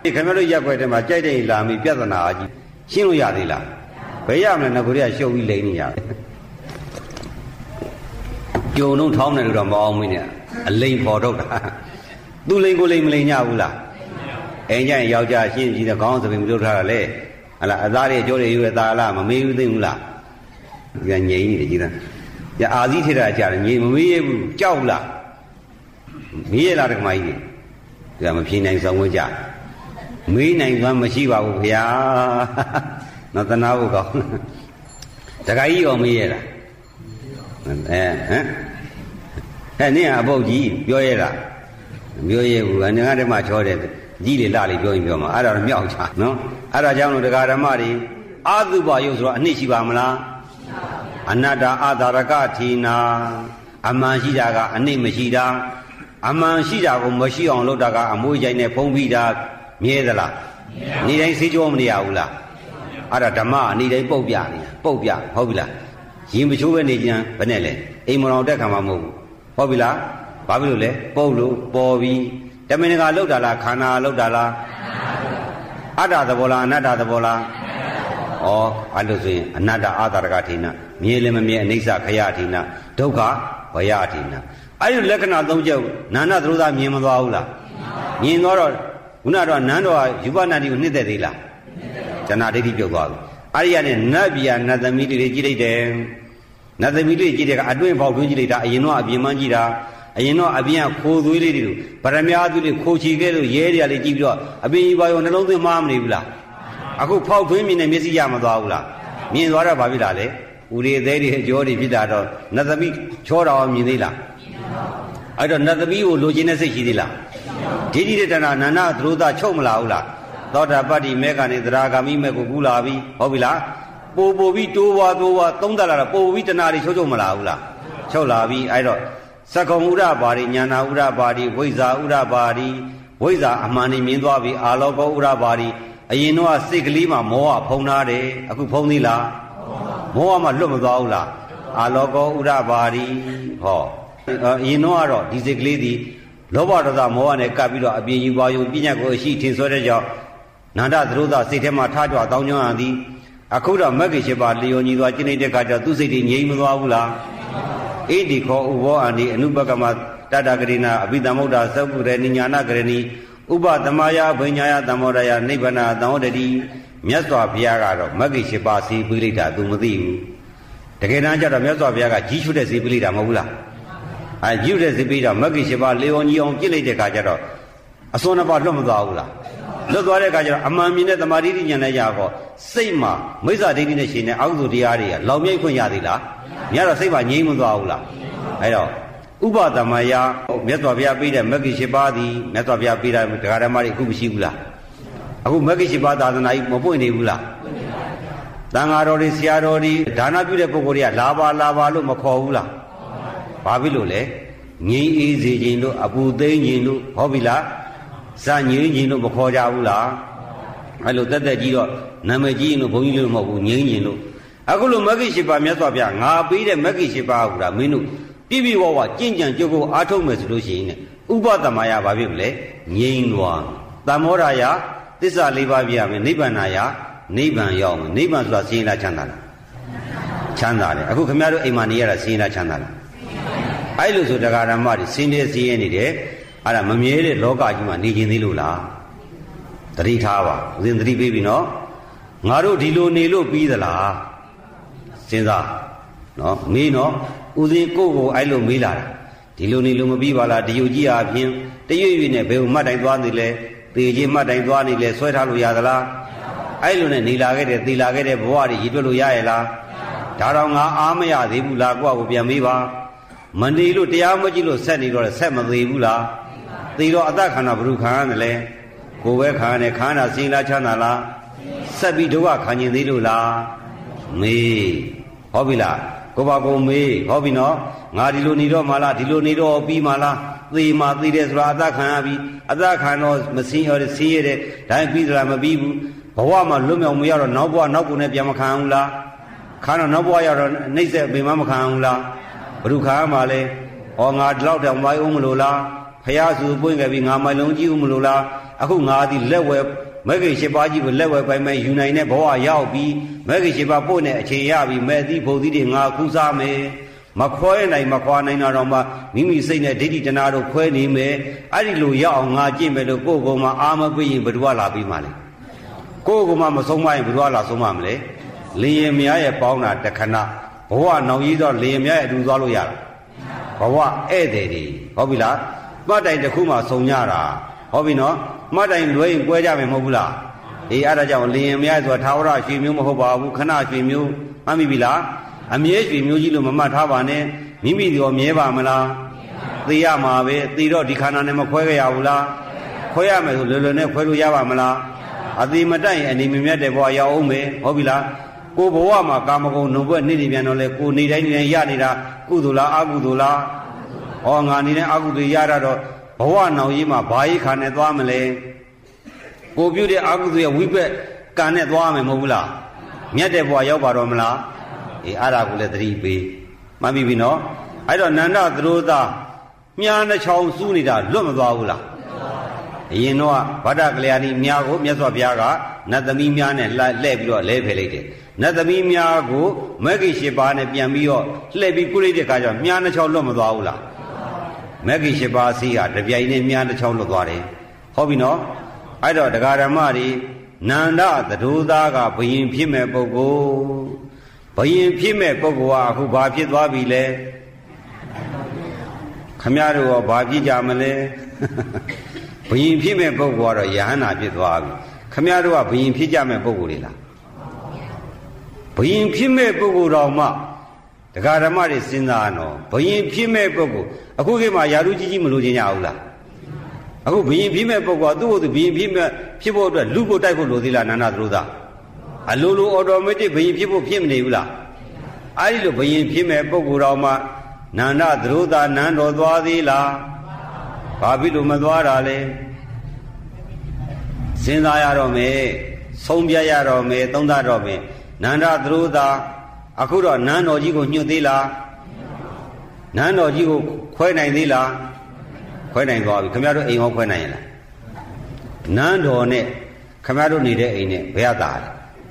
ဒီခင်ဗျားတို့ရက်ွက်တယ်မှာကြိုက်တဲ့လာမိပြဿနာကြီးရှင်းလို့ရသေးလားဘယ်ရမလဲငါကိုရရှုပ်ပြီးလိမ့်နေရတယ်ကြုံတော့ထောင်းတယ်လို့တော့မအောင်မင်းနဲ့အလိမ်ပေါ်တော့တာသူလိမ်ကိုလိမ်မလိမ်ညဘူးလားအိမ်ကျရင်ယောက်ျားရှင်းကြည့်တဲ့ခေါင်းစပင်မလုပ်ထားတာလေဟလာအသားတွေအကျိုးတွေယူရတာလားမမေးဘူးသိဘူးလားဒီကငြိမ်နေတယ်ကြည်သားညအာသီးထေတာကြားတယ်ငြိမ်မမေးရဘူးကြောက်လားမေးရလားတက္ကမကြီးဒီကမဖြေနိုင်ဆောင်ဝင်ကြမေးနိုင်စွမ်းမရှိပါဘူးခင်ဗျာနော်တနာဖို့ကောင်းတခါကြီးရောမေးရလားအဲဟမ်အဲနင်းအပုတ်ကြီးပြောရတာပြောရဘူးငါဓမ္မချောတယ်ကြီးလေလာလေပြောရင်ပြောမှာအဲ့ဒါတော့မြောက်ချနော်အဲ့ဒါကြောင့်လို့တရားဓမ္မတွေအာသုဘယုတ်ဆိုတော့အနှစ်ရှိပါမလားအနတ္တအာသာရကထေနာအမှန်ရှိတာကအနှစ်မရှိတာအမှန်ရှိတာကိုမရှိအောင်လုပ်တာကအမွှေးကြိုင်နဲ့ဖုံးပြီးတာမြဲသလားနေတိုင်းစေးကြောမနေရဘူးလားအဲ့ဒါဓမ္မအနေတိုင်းပုတ်ပြနေပုတ်ပြဟုတ်ပြီလားရင်မချိုးပဲနေကြံဘယ်နဲ့လဲအိမ်မတော်တက်ခံမှာမဟုတ်ဘူးဟုတ်ပြီလားဘာဖြစ်လို့လဲပုတ်လို့ပေါ်ပြီးတမင်တကာလောက်တာလားခန္ဓာလောက်တာလားအတ္တသဘောလားအနတ္တသဘောလားဩအဲ့လိုဆိုရင်အနတ္တအာသာရကထေနမြဲလည်းမမြဲအနိစ္စခယထေနဒုက္ခဘယထေနအဲ့ဒီလက္ခဏာသုံးချက်နာနာသရုသာမြင်မသွားဘူးလားမြင်သွားတော့ခုနတော့နန်းတော်ယူပနာတိကိုနှစ်သက်သေးလားဇဏဒိဋ္ဌိပြုတ်သွားပြီအဲ့ဒီကနေနတ်ပြည်နတ်သမီးတွေကြည့်လိုက်တယ်နတ်သမီးတွေကြည့်တဲ့ကအတွင်းပေါက်တွင်းကြည့်လိုက်တာအရင်တော့အပြင်မှန်းကြည့်တာအရင်တော့အပြင်ကခိုးသွေးလေးတွေဗရမ ्या သွေးလေးခိုးချီခဲ့လို့ရဲတွေကလေးကြည့်ပြီးတော့အပြင်ကြီးပါရောနှလုံးသွင်းမှားမနေဘူးလားအခုဖောက်ထွင်းမြင်တဲ့မျက်စိရမသွားဘူးလားမြင်သွားတော့ဘာဖြစ်လာလဲဥရိသေးတွေအကျော်တွေဖြစ်တာတော့နတ်သမီးချောတော်မြင်သေးလားအဲ့တော့နတ်သမီးကိုလိုချင်တဲ့စိတ်ရှိသေးလားဒိဋ္ဌိတဏ္ဍာနာနာသရုသာချုပ်မလာဘူးလားသောတာပတ္တိမဲကနေသရဂါမိမဲကိုကူလာပြီဟုတ်ပြီလားပို့ပို့ပြီးတိုးဝါတိုးဝါသုံးတလာတော့ပို့ပြီးတဏှာတွေချုပ်ချုပ်မလာဘူးလားချုပ်လာပြီအဲ့တော့သက္ကုံဥရပါရိညာနာဥရပါရိဝိဇ္ဇာဥရပါရိဝိဇ္ဇာအမှန်နေမြင်သွားပြီအာလောကောဥရပါရိအရင်တော့စိတ်ကလေးမှာမောဟဖုံးထားတယ်အခုဖုံးသေးလားမောဟမှလွတ်မသွားဘူးလားအာလောကောဥရပါရိဟောအရင်တော့ကတော့ဒီစိတ်ကလေးဒီလောဘဒေါသမောဟနဲ့ကပ်ပြီးတော့အပြင်ယူပါယုံပညာကိုအရှိထင်ဆွဲတဲ့ကြောင့်နန္ဒသရုသစိတ်ထဲမှာထားကြွတောင်းကြရသည်အခုတော့မဂ္ဂင်၈ပါးလျော်ညီသွားကျင့်တဲ့အခါကျတော့သူ့စိတ်တွေငြိမ်မသွားဘူးလားဣတိခောဥဘောအန္တိအနုပကမတတဂရိဏအဘိဓမ္မုဒ္ဒသဗ္ဗရဏိညာဏဂရဏီဥပသမယဘိညာယသမောဒယနိဗ္ဗာန်သံဝတ္တိမြတ်စွာဘုရားကတော့မဂ္ဂင်၈ပါးစီပြီးလိုက်တာ तू မသိဘူးတကယ်တမ်းကျတော့မြတ်စွာဘုရားကကြီးချွတ်တဲ့စီပြီးလိုက်တာမဟုတ်ဘူးလားအဲကြီးတဲ့စီပြီးတော့မဂ္ဂင်၈ပါးလျော်ညီအောင်ပြစ်လိုက်တဲ့အခါကျတော့အစွန်းနှစ်ပါးလွတ်မသွားဘူးလားလွတ်သွားတဲ့အခါကျတော့အမှန်မြင်တဲ့သမာဓိဉာဏ်နဲ့ရတော့စိတ်မှာမိစ္ဆာဒိဋ္ဌိနဲ့ရှင်တဲ့အောက်စုတရားတွေကလောင်မြိုက်ခွင့်ရသေးလားညတော့စိတ်မှာငြိမ်းမသွားဘူးလားအဲတော့ဥပသမယမြတ်စွာဘုရားပေးတဲ့မဂ္ဂင်၈ပါးသည်မြတ်စွာဘုရားပေးတဲ့တရားဓမ္မတွေအခုမရှိဘူးလားအခုမဂ္ဂင်၈ပါးသာသနာကြီးမပွင့်နေဘူးလားသံဃာတော်တွေဆရာတော်တွေဒါနပြုတဲ့ပုဂ္ဂိုလ်တွေကလာပါလာပါလို့မခေါ်ဘူးလားဘာဖြစ်လို့လဲငြိမ်းအေးစေခြင်းလို့အပူသိမ်းခြင်းလို့ဟောပြီလားစငြိမ်းခြင်းလို့မခေါ်ကြဘူးလားအဲ့လိုတက်တက်ကြီးတော့နာမည်ကြီးရင်လို့ဘုန်းကြီးလို့မဟုတ်ဘူးငြိမ်းခြင်းလို့အခုလိုမဂ္ဂင်၈ပါးမြတ်စွာဘုရားငါပေးတဲ့မဂ္ဂင်၈ပါးဟူတာမင်းတို့ပြည့်ပြည့်ဝဝကြင်ကြံကြုတ်ကိုအားထုတ်မယ်ဆိုလို့ရှိရင်ဥပသမယဘာဖြစ်မလဲငြိမ်းသွားသမောဒယသစ္စာ၄ပါးပြရမယ်နိဗ္ဗာန်ယနိဗ္ဗာန်ရောက်မယ်နိဗ္ဗာန်ဆိုတာဆင်းရဲလားချမ်းသာလားချမ်းသာတယ်အခုခင်ဗျားတို့အိမ်မှာနေရတာဆင်းရဲလားချမ်းသာလားအဲ့လိုဆိုတရားဓမ္မတွေဆင်းရဲဆင်းရဲနေတယ်အဲ့ဒါမမြဲတဲ့လောကကြီးမှာနေခြင်းသေးလို့လားတတိထားပါဦးဇင်းတတိပေးပြီနော်ငါတို့ဒီလိုနေလို့ပြီးသလားစဉ်းစားနော်မေးနော်ဦးဇင်းကိုယ့်ကိုအဲ့လိုမေးလာတာဒီလိုနေလို့မပြီးပါလားတယုတ်ကြီးအပြင်တရွေ့ရွေ့နဲ့ဘယ်ကိုမှတ်တိုင်သွားနေလဲသေခြင်းမှတ်တိုင်သွားနေလဲဆွဲထားလို့ရသလားအဲ့လိုနဲ့နေလာခဲ့တဲ့သေလာခဲ့တဲ့ဘဝတွေရည်တွက်လို့ရရဲ့လားဒါတော့ငါအားမရသေးဘူးလားကိုယ့်ကိုပြန်မေးပါမနေလို့တရားမကြည့်လို့ဆက်နေတော့ဆက်မသေးဘူးလားသေတော့အသက်ခန္ဓာဘုရုခံရတယ်လေကိုယ်ပဲခံရတယ်ခန္ဓာစင်လားချမ်းသာလားဆက်ပြီးဒုက္ခခံကျင်သေးလို့လားမေးဟောပြီလားကိုပါကိုမေးဟောပြီနော်ငါဒီလိုနေတော့မှလားဒီလိုနေတော့ပြီးမှလားသေမှသေတယ်ဆိုတာအသက်ခံရပြီအသက်ခံတော့မစင်းရတဲ့ဆင်းရတဲ့ဒါပြီးသလားမပြီးဘူးဘဝမှာလွတ်မြောက်မရတော့နောက်ဘဝနောက်ကိုနဲ့ပြန်မခံဘူးလားခံတော့နောက်ဘဝရတော့နှိမ့်ဆက်ပင်မမခံဘူးလားဘုရုခံရမှာလဲဟောငါဒီလောက်တောင်မိုင်းအောင်မလို့လားဖះစုပွင့်ခဲ့ပြီငါမိုင်လုံးကြည့်ဦးမလို့လားအခုငါသည်လက်ဝဲမဂ္ဂင်၈ပါးကြီးကိုလက်ဝဲပိုင်မဲ့ယူနိုင်တဲ့ဘဝရောက်ပြီးမဂ္ဂင်၈ပါးပို့နဲ့အခြေရပြီးမဲ့သီးဖို့သီးတွေငါကူးစားမယ်မခွဲနိုင်မခွာနိုင်တော့မှမိမိစိတ်နဲ့ဒိဋ္ဌိတဏှာတို့ခွဲနေမယ်အဲ့ဒီလိုရောက်အောင်ငါကျင့်မယ်လို့ကိုယ်ကောင်မှအာမပေးရင်ဘယ်သူကလာပြီးမှလဲကိုယ်ကောင်မှမဆုံးမရင်ဘယ်သူကလာဆုံးမမလဲလင်ရင်မယားရဲ့ပေါင်းတာတခဏဘဝနောင်ကြီးတော့လင်ရင်မယားရဲ့အတူသွားလို့ရလားဘဝဧည့်သည်တွေဟုတ်ပြီလားမှတ်တိုင်တစ်ခုမှဆုံကြတာဟုတ်ပြီနော်မှတ်တိုင်လွဲရင်ကွဲကြမယ်မဟုတ်ဘူးလားအေးအဲ့ဒါကြောင့်လင်ရင်မယားဆိုတာသာဝရရွှေမျိုးမဟုတ်ပါဘူးခဏရွှေမျိုးမှတ်မိပြီလားအမြဲရွှေမျိုးကြီးလို့မမှတ်ထားပါနဲ့မိမိရောမြဲပါမလားသိရမှာပဲသိတော့ဒီခန္ဓာနဲ့မခွဲကြရဘူးလားခွဲရမယ်ဆိုလွယ်လွယ်နဲ့ခွဲလို့ရပါမလားအသေးမတိုက်ရင်အနေမမြတ်တဲ့ဘဝရောက်အောင်မယ်ဟုတ်ပြီလားကိုဘဝမှာကာမဂုဏ်နှုတ်ဘွက်နေနေပြန်တော့လေကိုနေတိုင်းနေတိုင်းရနေတာကုသိုလ်လားအကုသိုလ်လားဟောငါနေတဲ့အကုသိုလ်ရတာတော့ဘဝနောင်ကြီးမှာဘာကြီးခါနဲ့သွားမလဲကိုပြုတဲ့အကုသိုလ်ရဲ့ဝိဘက်ကံနဲ့သွားမယ်မဟုတ်ဘူးလားမြတ်တဲ့ဘဝရောက်ပါတော့မလားအေးအဲ့ဒါကိုလည်းသတိပေးမှတ်ပြီပြီနော်အဲ့တော့နန္ဒသရိုးသားမြားနှချောင်းစူးနေတာလွတ်မသွားဘူးလားအရင်တော့ဗဒ္ဒကလျာဏီမြားကိုမြတ်စွာဘုရားကနတ်သမီးများနဲ့လှည့်ပြီးတော့လဲဖယ်လိုက်တယ်နတ်သမီးများကိုမဂ္ဂင်၈ပါးနဲ့ပြန်ပြီးတော့လှည့်ပြီးကုလိုက်တဲ့အခါကျတော့မြားနှချောင်းလွတ်မသွားဘူးလားမဂ္ဂင်၈ပါးစီးဟာတပြိုင်နဲ့မြားနှချောင်းလွတ်သွားတယ်ဟုတ်ပြီနော်အဲ့တော့တရားဓမ္မတွေနန္ဒသရိုးသားကဘယင်ဖြစ်မဲ့ပုဂ္ဂိုလ်ဘယင်ဖြစ်မဲ့ပုဂ္ဂိုလ်ကအခုဘာဖြစ်သွားပြီလဲခမရတို့ရောဘာဖြစ်ကြမလဲဘယင်ဖြစ်မဲ့ပုဂ္ဂိုလ်ကတော့ယဟန္တာဖြစ်သွားပြီခမရတို့ကဘယင်ဖြစ်ကြမဲ့ပုဂ္ဂိုလ်တွေလားဘယင်ဖြစ်မဲ့ပုဂ္ဂိုလ်တော်မှတရားဓမ္မတွေစဉ်းစားတော့ဘယင်ဖြစ်မဲ့ပုဂ္ဂိုလ်အခုခေတ်မှာယာရုကြီးကြီးမလို့ခြင်းကြဘူးလားအခုဘယင်ဖြစ်မဲ့ပုဂ္ဂိုလ်ကသူ့ကိုသူဘယင်ဖြစ်မဲ့ဖြစ်ဖို့အတွက်လူကိုတိုက်ဖို့လိုသေးလားနန္ဒသရိုးသားအလိုလိုအော်တိုမက်တစ်ဘယင်ဖြစ်ဖို့ဖြစ်မနေဘူးလားအဲ့ဒီလိုဘယင်ဖြစ်မဲ့ပုဂ္ဂိုလ်တော်မှနန္ဒသရိုးသားနန်းတော်သွားသေးလားဘာဖြစ်လို့မသွားတာလဲစဉ်းစားရတော့မယ်ဆုံးဖြတ်ရတော့မယ်သုံးသပ်တော့မယ်နန္ဒသရိုးသားအခုတော့နန်းတော်ကြီးကိုညှို့သေးလားနန်းတော်ကြီးကိုခွဲနိုင်သေးလားခွဲနိုင်သွားပြီခင်ဗျားတို့အိမ်ဟောခွဲနိုင်ရလားနန်းတော်နဲ့ခင်ဗျားတို့နေတဲ့အိမ်နဲ့ဘယ်ရတာလဲ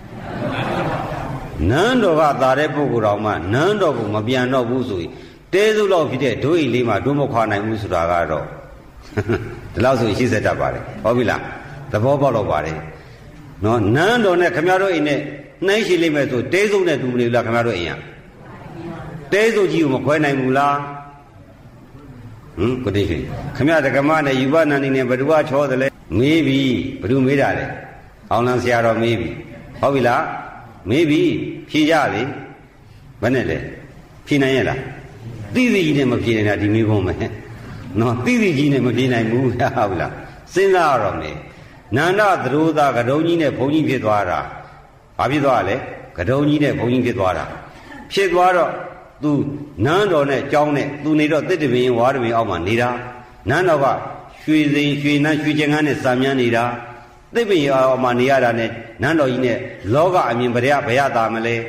နန်းတော်ကသာတဲ့ပုဂ္ဂိုလ်တော်မှနန်းတော်ကိုမပြန်တော့ဘူးဆိုရင်တဲစုလောက်ဖြစ်တဲ့ဒိုးအိမ်လေးမှာဒိုးမခွာနိုင်ဘူးဆိုတာကတော့ဒီလောက်ဆိုရှိစေတတ်ပါတယ်ဟုတ်ပြီလားသဘောပေါက်တော့ပါတယ်နော်နန်းတော်နဲ့ခင်ဗျားတို့အိမ်နဲ့နှိုင်းရှိလိမ့်မယ်ဆိုတဲစုနဲ့တူနေလားခင်ဗျားတို့အိမ်ရတဲစုကြီးကိုမခွဲနိုင်ဘူးလားဟမ်ကိုတိတ်ရှင်ခင်ဗျားတက္ကမနဲ့ယူပနန္ဒီနဲ့ဘယ်သူကချောတယ်လဲမေးပြီဘယ်သူမေးတာလဲအောင်လန်းဆရာတော်မေးပြီဟုတ်ပြီလားမေးပြီဖြေကြလေဘယ်နဲ့လဲဖြေနိုင်ရလားသိသိကြီးနဲ့မဖြေနိုင်တာဒီမေးခွန်းပဲနော်သိသိကြီးနဲ့မဖြေနိုင်ဘူးဟုတ်ပြီလားစဉ်းစားရတော့မယ်နန္ဒသရိုးသားကတုံကြီးနဲ့ဘုံကြီးဖြစ်သွားတာဘာဖြစ်သွားလဲကတုံကြီးနဲ့ဘုံကြီးဖြစ်သွားတာဖြစ်သွားတော့သူနန်းတော်နဲ့ကြောင်းနဲ့သူနေတော့တစ်တပင်ဝါတပင်အောက်မှာနေတာနန်းတော်ကရွှေစိန်ရွှေနန်းရွှေကျင်ကန်းနဲ့စာမြန်းနေတာတစ်ပင်အောက်မှာနေရတာနဲ့နန်းတော်ကြီးနဲ့လောကအမြင်ဗျာဘယတာမလဲ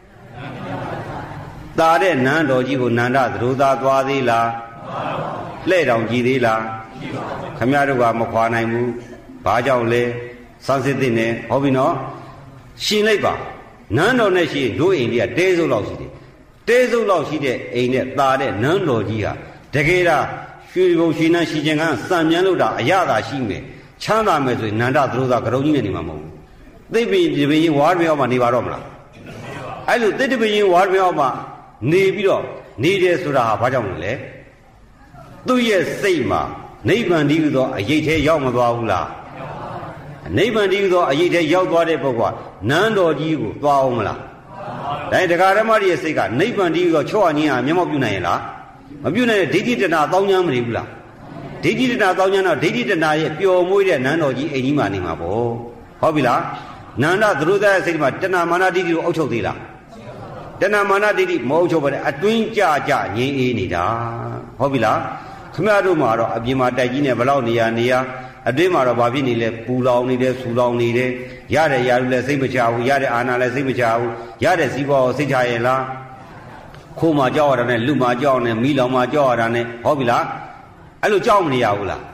တာတဲ့နန်းတော်ကြီးကိုနန္ဒသရိုးသားသွားသေးလားလှဲ့တောင်ကြည်သေးလားခမရတို့ကမခွာနိုင်ဘူးဘာကြောင့်လဲစမ်းစစ်တဲ့နဲ့ဟောပြီနော်ရှင်လိုက်ပါနန်းတော်နဲ့ရှိတို့အိမ်ကြီးကတဲစုပ်လောက်ရှိတယ်တဲစုပ်လောက်ရှိတဲ့အိမ်နဲ့ตาတဲ့နန်းတော်ကြီးဟာတကယ်တော့ရွှေဘုံရွှေနှန်းရှိခြင်းကစံမြန်းလို့တာအရသာရှိမယ်ချမ်းသာမယ်ဆိုရင်နန္ဒသရိုးသားကရုံကြီးနဲ့နေမှာမဟုတ်ဘူးသိပင်ဒီပင်ဝါရမြောက်မှာနေပါတော့မလားအဲ့လိုသိတပင်ဝါရမြောက်မှာနေပြီးတော့နေတယ်ဆိုတာဟာဘာကြောင့်လဲသူ့ရဲ့စိတ်မှာနိဗ္ဗာန်တည်းဟူသောအရေးထဲရောက်မသွားဘူးလားနိဗ္ဗာန်တည်းဟူသောအရေးထဲရောက်သွားတဲ့ပုဂ္ဂိုလ်ကနန်းတော်ကြီးကိုသွားအောင်မလားဒါတရားဓမ္မရဲ့စိတ်ကနိဗ္ဗာန်တည်းဟူသောချော့အငင်းဟာမျက်မှောက်ပြုနိုင်ရဲ့လားမပြုနိုင်တဲ့ဒိဋ္ဌိတဏတောင်းချမ်းမနေဘူးလားဒိဋ္ဌိတဏတောင်းချမ်းတော့ဒိဋ္ဌိတဏရဲ့ပျော်မွေးတဲ့နန်းတော်ကြီးအိမ်ကြီးမှာနေမှာပေါ့ဟုတ်ပြီလားနန္ဒသရိုးသားရဲ့စိတ်မှာတဏမာနဒိဋ္ဌိကိုအုပ်ချုပ်သေးလားတဏမာနဒိဋ္ဌိမအုပ်ချုပ်ပါနဲ့အတွင်းကြကြငြိမ်းအေးနေတာဟုတ်ပြီလားခမရတို့မှာတော့အပြင်မှာတိုက်ကြီးနဲ့ဘလောက်နေရနေရအတွင်းမှာတော့ဘာဖြစ်နေလဲပူလောင်နေတယ်ဆူလောင်နေတယ်ရတဲ့ရာလူလည်းစိတ်မချဘူးရတဲ့အာနာလည်းစိတ်မချဘူးရတဲ့စီးပွားကိုစိတ်ချရဲ့လားခိုးမှကြောက်ရတာနဲ့လူမှကြောက်နေမိလောင်မှကြောက်ရတာနဲ့ဟုတ်ပြီလားအဲ့လိုကြောက်မနေရဘူးလား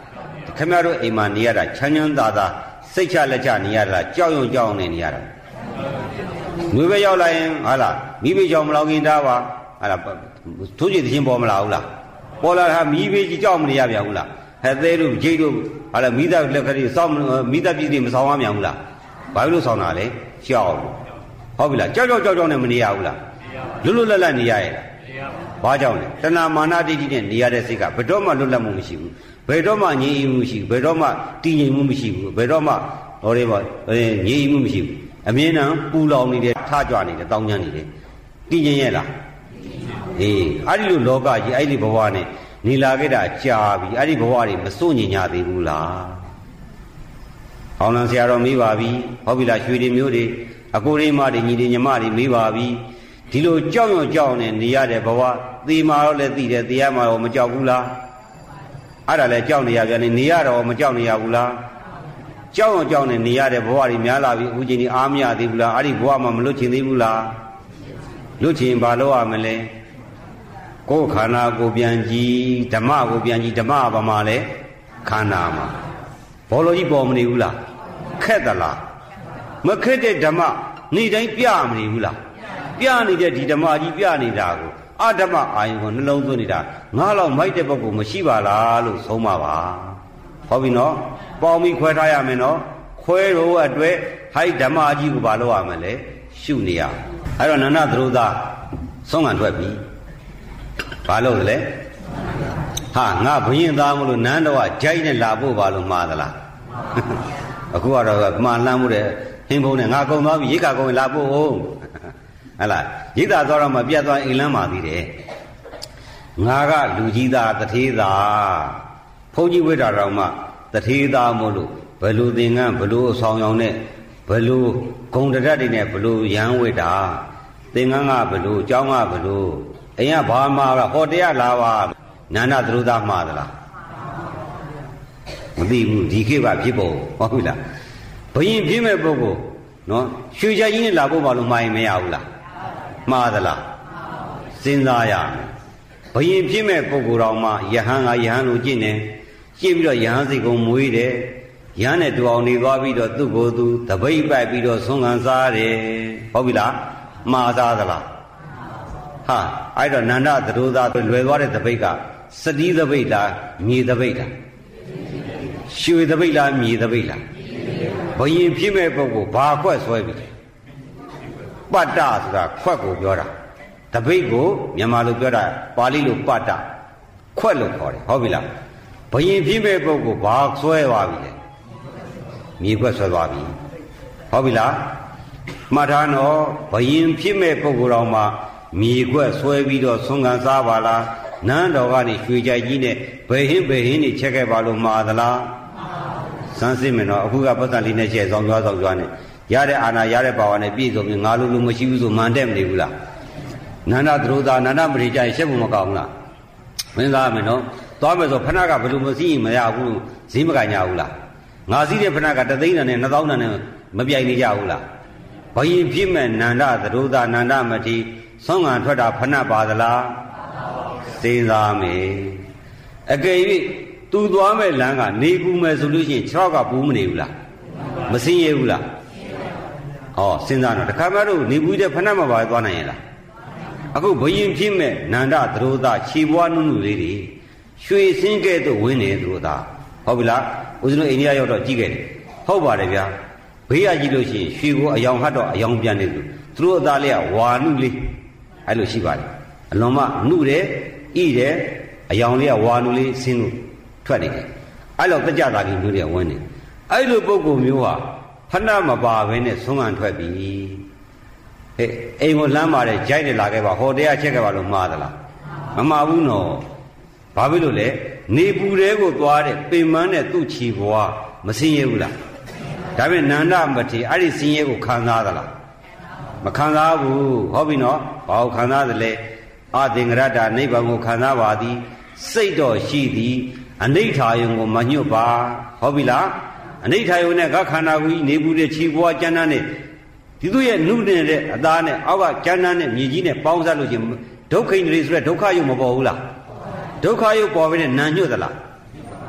ခင်ဗျားတို့အိမ်မှာနေရတာချမ်းချမ်းသာသာစိတ်ချလက်ချနေရတာကြောက်ရွံ့ကြောက်နေနေရတာမျိုးပဲရောက်လာရင်ဟာလားမိဘကြောင့်မလောက်ခင်တားပါဟာလားထိုးကြည့်တဲ့ချင်းပေါ်မလာဘူးလားပေါ်လာတာမိဘကြီးကြောက်မနေရပြန်ဘူးလားဟဲ့သေးတို့ဂျိတ်တို့ဟာလားမိသားလက်ကလေးစောင့်မိသားပြည်တွေမဆောင်ရပြန်ဘူးလားဘာလို့ဆောင်တာလဲကြောက်ဟုတ်ပြီလားကြောက်ကြောက်ကြောက်ကြောက်နဲ့မနေရဘူးလားလွတ်လွတ်လပ်လပ်နေရရဲ့ဘာကြောင့်လဲတဏမာနတိတိနဲ့နေရတဲ့စိတ်ကဘယ်တော့မှလွတ်လပ်မှုမရှိဘူးဘယ်တော့မှငြိမ်မှုမရှိဘူးဘယ်တော့မှတည်ငြိမ်မှုမရှိဘူးဘယ်တော့မှဟောလေးပေါ့ငြိမ်မှုမရှိဘူးအမြဲတမ်းပူလောင်နေတယ်ထကြွနေတယ်တောင်းကျမ်းနေတယ်တည်ငြိမ်ရဲ့လားအေးအဲ့ဒီလိုလောကကြီးအဲ့ဒီဘဝနဲ့နေလာခဲ့တာကြာပြီအဲ့ဒီဘဝတွေမစွန့်ညင်ကြသေးဘူးလားဟောင်းလန်းဆရာတော်မေးပါပြီဟုတ်ပြီလားရွှေတွေမျိုးတွေအကိုရိမတွေညီတွေညီမတွေမေးပါပြီဒီလိုကြောက်ရွံ့ကြောက်နေနေရတဲ့ဘဝသေမာတော့လည်းသိတယ်တရားမှာတော့မကြောက်ဘူးလားအဲ့ဒါလည်းကြောက်နေရပြန်နေရတော့မကြောက်နေရဘူးလားကြောက်ရွံ့ကြောက်နေနေရတဲ့ဘဝတွေများလာပြီအခုချိန်ကြီးအားမရသေးဘူးလားအဲ့ဒီဘဝမှာမလွတ်ချင်သေးဘူးလားလွတ်ချင်ဘာလို့ရမလဲကိုယ်ခန္ဓာကိုပြန်ကြည့်ဓမ္မကိုပြန်ကြည့်ဓမ္မဘာမှလဲခန္ဓာမှာဘောလုံးကြီးပေါ်မနေဘူးလားခက်သလားမခက်တဲ့ဓမ္မနေ့တိုင်းပြမနေဘူးလားပြနေတဲ့ဒီဓမ္မကြီးပြနေတာကိုအဓမ္မအာယုကိုနှလုံးသွင်းနေတာငါလောက်မိုက်တဲ့ပုဂ္ဂိုလ်မရှိပါလားလို့ဆုံးပါပါဟုတ်ပြီနော်ပေါင်းပြီးခွဲထားရမယ်နော်ခွဲတော့အတွက်ဟိုက်ဓမ္မကြီးကိုဘာလို့ရမလဲရှုနေရအဲ့တော့နန္ဒသရုဒ္ဓဆုံးခံထွက်ပြီဘာလို့လဲဟာငါဘုရင်သားမလို့နန်းတော်ကဂျိုက်နဲ့လာဖို့ဘာလို့မှားသလားအခုကတော့မှားလမ်းမှုတဲ့ဟင်းဖုံးနဲ့ငါကုံသွားပြီရိတ်ခါကုံလာဖို့ဟုတ်ဟလားရိတ်သာသွားတော့မှပြတ်သွားအိမ်လမ်းမှာသေးတယ်ငါကလူကြီးသားတထေးသားဘုန်းကြီးဝိဒါတော်မှတထေးသားမို့လို့ဘယ်လိုသင်္ကန်းဘယ်လိုအဆောင်ရောင်နဲ့ဘယ်လိုဂုံတရက်တွေနဲ့ဘယ်လိုရန်ဝိတာသင်္ကန်းကဘယ်လိုအကြောင်းကဘယ်လိုအိမ်ကဘာမှကဟောတရားလာပါနန္ဒသရုဒ္ဓမှားသလားမသိဘူးဒီခေတ်ကဖြစ်ပုံဟုတ်ပြီလားဘယင်ပြင်းမဲ့ပုဂ္ဂိုလ်နော်ရွှေချကြီးနဲ့လာဖို့ဘာလို့မှားရင်မရဘူးလားမှားသလားစဉ်းစားရမယ်ဘယင်ပြင်းမဲ့ပုဂ္ဂိုလ်တော်မှာယဟန်ကယဟန်လိုကျင့်တယ်ကျင့်ပြီးတော့ယဟန်စိတ်ကိုမွေးတယ်ယဟန်နဲ့တူအောင်နေသွားပြီးတော့သူ့ကိုယ်သူတပိတ်ပိုက်ပြီးတော့ဆုံးခံစားတယ်ဟုတ်ပြီလားမှားသားသလားဟာအဲ့တော့နန္ဒသရုဒ္ဓလွယ်သွားတဲ့တပိတ်ကစတိသပိတ်လားမြေသပိတ်လားရွှေသပိတ်လားမြေသပိတ်လားဘယင်ဖြစ်မဲ့ပုဂ္ဂိုလ်ဘာခွက်ဆွဲပြီပတ္တဆိုတာခွက်ကိုပြောတာတပိတ်ကိုမြန်မာလိုပြောတာပါဠိလိုပတ္တခွက်လို့ခေါ်တယ်ဟုတ်ပြီလားဘယင်ဖြစ်မဲ့ပုဂ္ဂိုလ်ဘာဆွဲသွားပြီလဲမြေခွက်ဆွဲသွားပြီဟုတ်ပြီလားမှတ်ထားနော်ဘယင်ဖြစ်မဲ့ပုဂ္ဂိုလ်တော်မှာမြေခွက်ဆွဲပြီးတော့ဆုံးခံစားပါလားနန်းတော်ကနေရွှေကြိုက်ကြီးနဲ့ဘယ်ဟင်းဘယ်ဟင်းနေချက်ခဲ့ပါလို့မှားသလားစမ်းစစ်မယ်နော်အခုကပတ်စံလေးနဲ့ချက်ဆောင်ကြွားဆောင်ကြွားနဲ့ရတဲ့အာနာရတဲ့ပါဝါနဲ့ပြည့်စုံပြီးငါလိုလိုမရှိဘူးဆိုမှန်တဲ့မနေဘူးလားနန္ဒသရုဒ္ဓနန္ဒမရိကြရင်ရှက်ဖို့မကောင်းဘူးလားမင်းသားမယ်နော်သွားမယ်ဆိုဖဏကဘယ်လိုမစည်းရင်မရဘူးဈေးမကညာဘူးလားငါစည်းတဲ့ဖဏကတသိန်းတန်နဲ့နှစ်သောင်းတန်နဲ့မပြိုင်နေကြဘူးလားဘယင်ဖြစ်မဲ့နန္ဒသရုဒ္ဓနန္ဒမတိဆုံးငံထွက်တာဖဏပါသလားစဉ်းစားမယ်အကယ်၍သူသွားမဲ့လမ်းကနေပူမယ်ဆိုလို့ရှိရင်ခြေောက်ကပူးမနေဘူးလားမစင်းရဘူးလားဟောစဉ်းစားတော့တခါမှတော့နေပူတဲ့ဖဏမပါသွားနိုင်ရလားအခုဘယင်ဖြစ်မဲ့နန္ဒသရုဒ္ဓခြေပွားနုနုလေးတွေရွှေစင်းကဲ့သို့ဝင်းနေသလိုသာဟုတ်ပြီလားဦးဇင်းတို့အိန္ဒိယရောက်တော့ကြည့်ခဲ့တယ်ဟုတ်ပါတယ်ဗျာဘေးရကြည့်လို့ရှိရင်ရွှေကိုအယောင်ဟတ်တော့အယောင်ပြန်နေသူသူတို့အသားလေးကဝါနုလေးအဲ့လိုရှိပါတယ်အလွန်မှနုတယ်ဣတယ်အယောင်လေးကဝါနုလေးဆင်းလို့ထွက်နေတယ်အဲ့လိုတကြတာကြီးမျိုးတွေဝင်နေအဲ့လိုပုံကုမျိုးဟာဖဏမပါဘဲနဲ့ဆုံးခံထွက်ပြီဟဲ့အိမ်ကိုလှမ်းပါတယ်ဂျိုက်နေလာခဲ့ပါဟောတရားချက်ခဲ့ပါလို့မှားသလားမမှားဘူးနော်ဘာဖြစ်လို့လဲနေပူတဲကိုသွားတဲ့ပင်မန်းနဲ့သူ့ချီဘွားမစင်းရဘူးလားဒါပေမဲ့နန္ဒမထေအဲ့ဒီစင်းရဲကိုခံစားသလားမခံစားဘူးဟုတ်ပြီနော်ဘာကိုခံစားသလဲအသင်္ကရတ္တနိဗ္ဗာန်ကိုခံစားပါသည်စိတ်တော်ရှိသည်အနိဋ္ဌာယုံကိုမညွတ်ပါဟုတ်ပြီလားအနိဋ္ဌာယုံနဲ့ကခန္ဓာကိုယ်ကြီးနေဘူးတဲ့ခြေဘွားကျမ်းတန်းနဲ့ဒီသူရဲ့နုနေတဲ့အသားနဲ့အောက်ကကျမ်းတန်းနဲ့မြေကြီးနဲ့ပေါင်းစပ်လို့ချင်းဒုက္ခိန္ဒြေဆိုတဲ့ဒုက္ခယုံမပေါ်ဘူးလားဒုက္ခယုံပေါ်ပြီနဲ့နာညွတ်သလား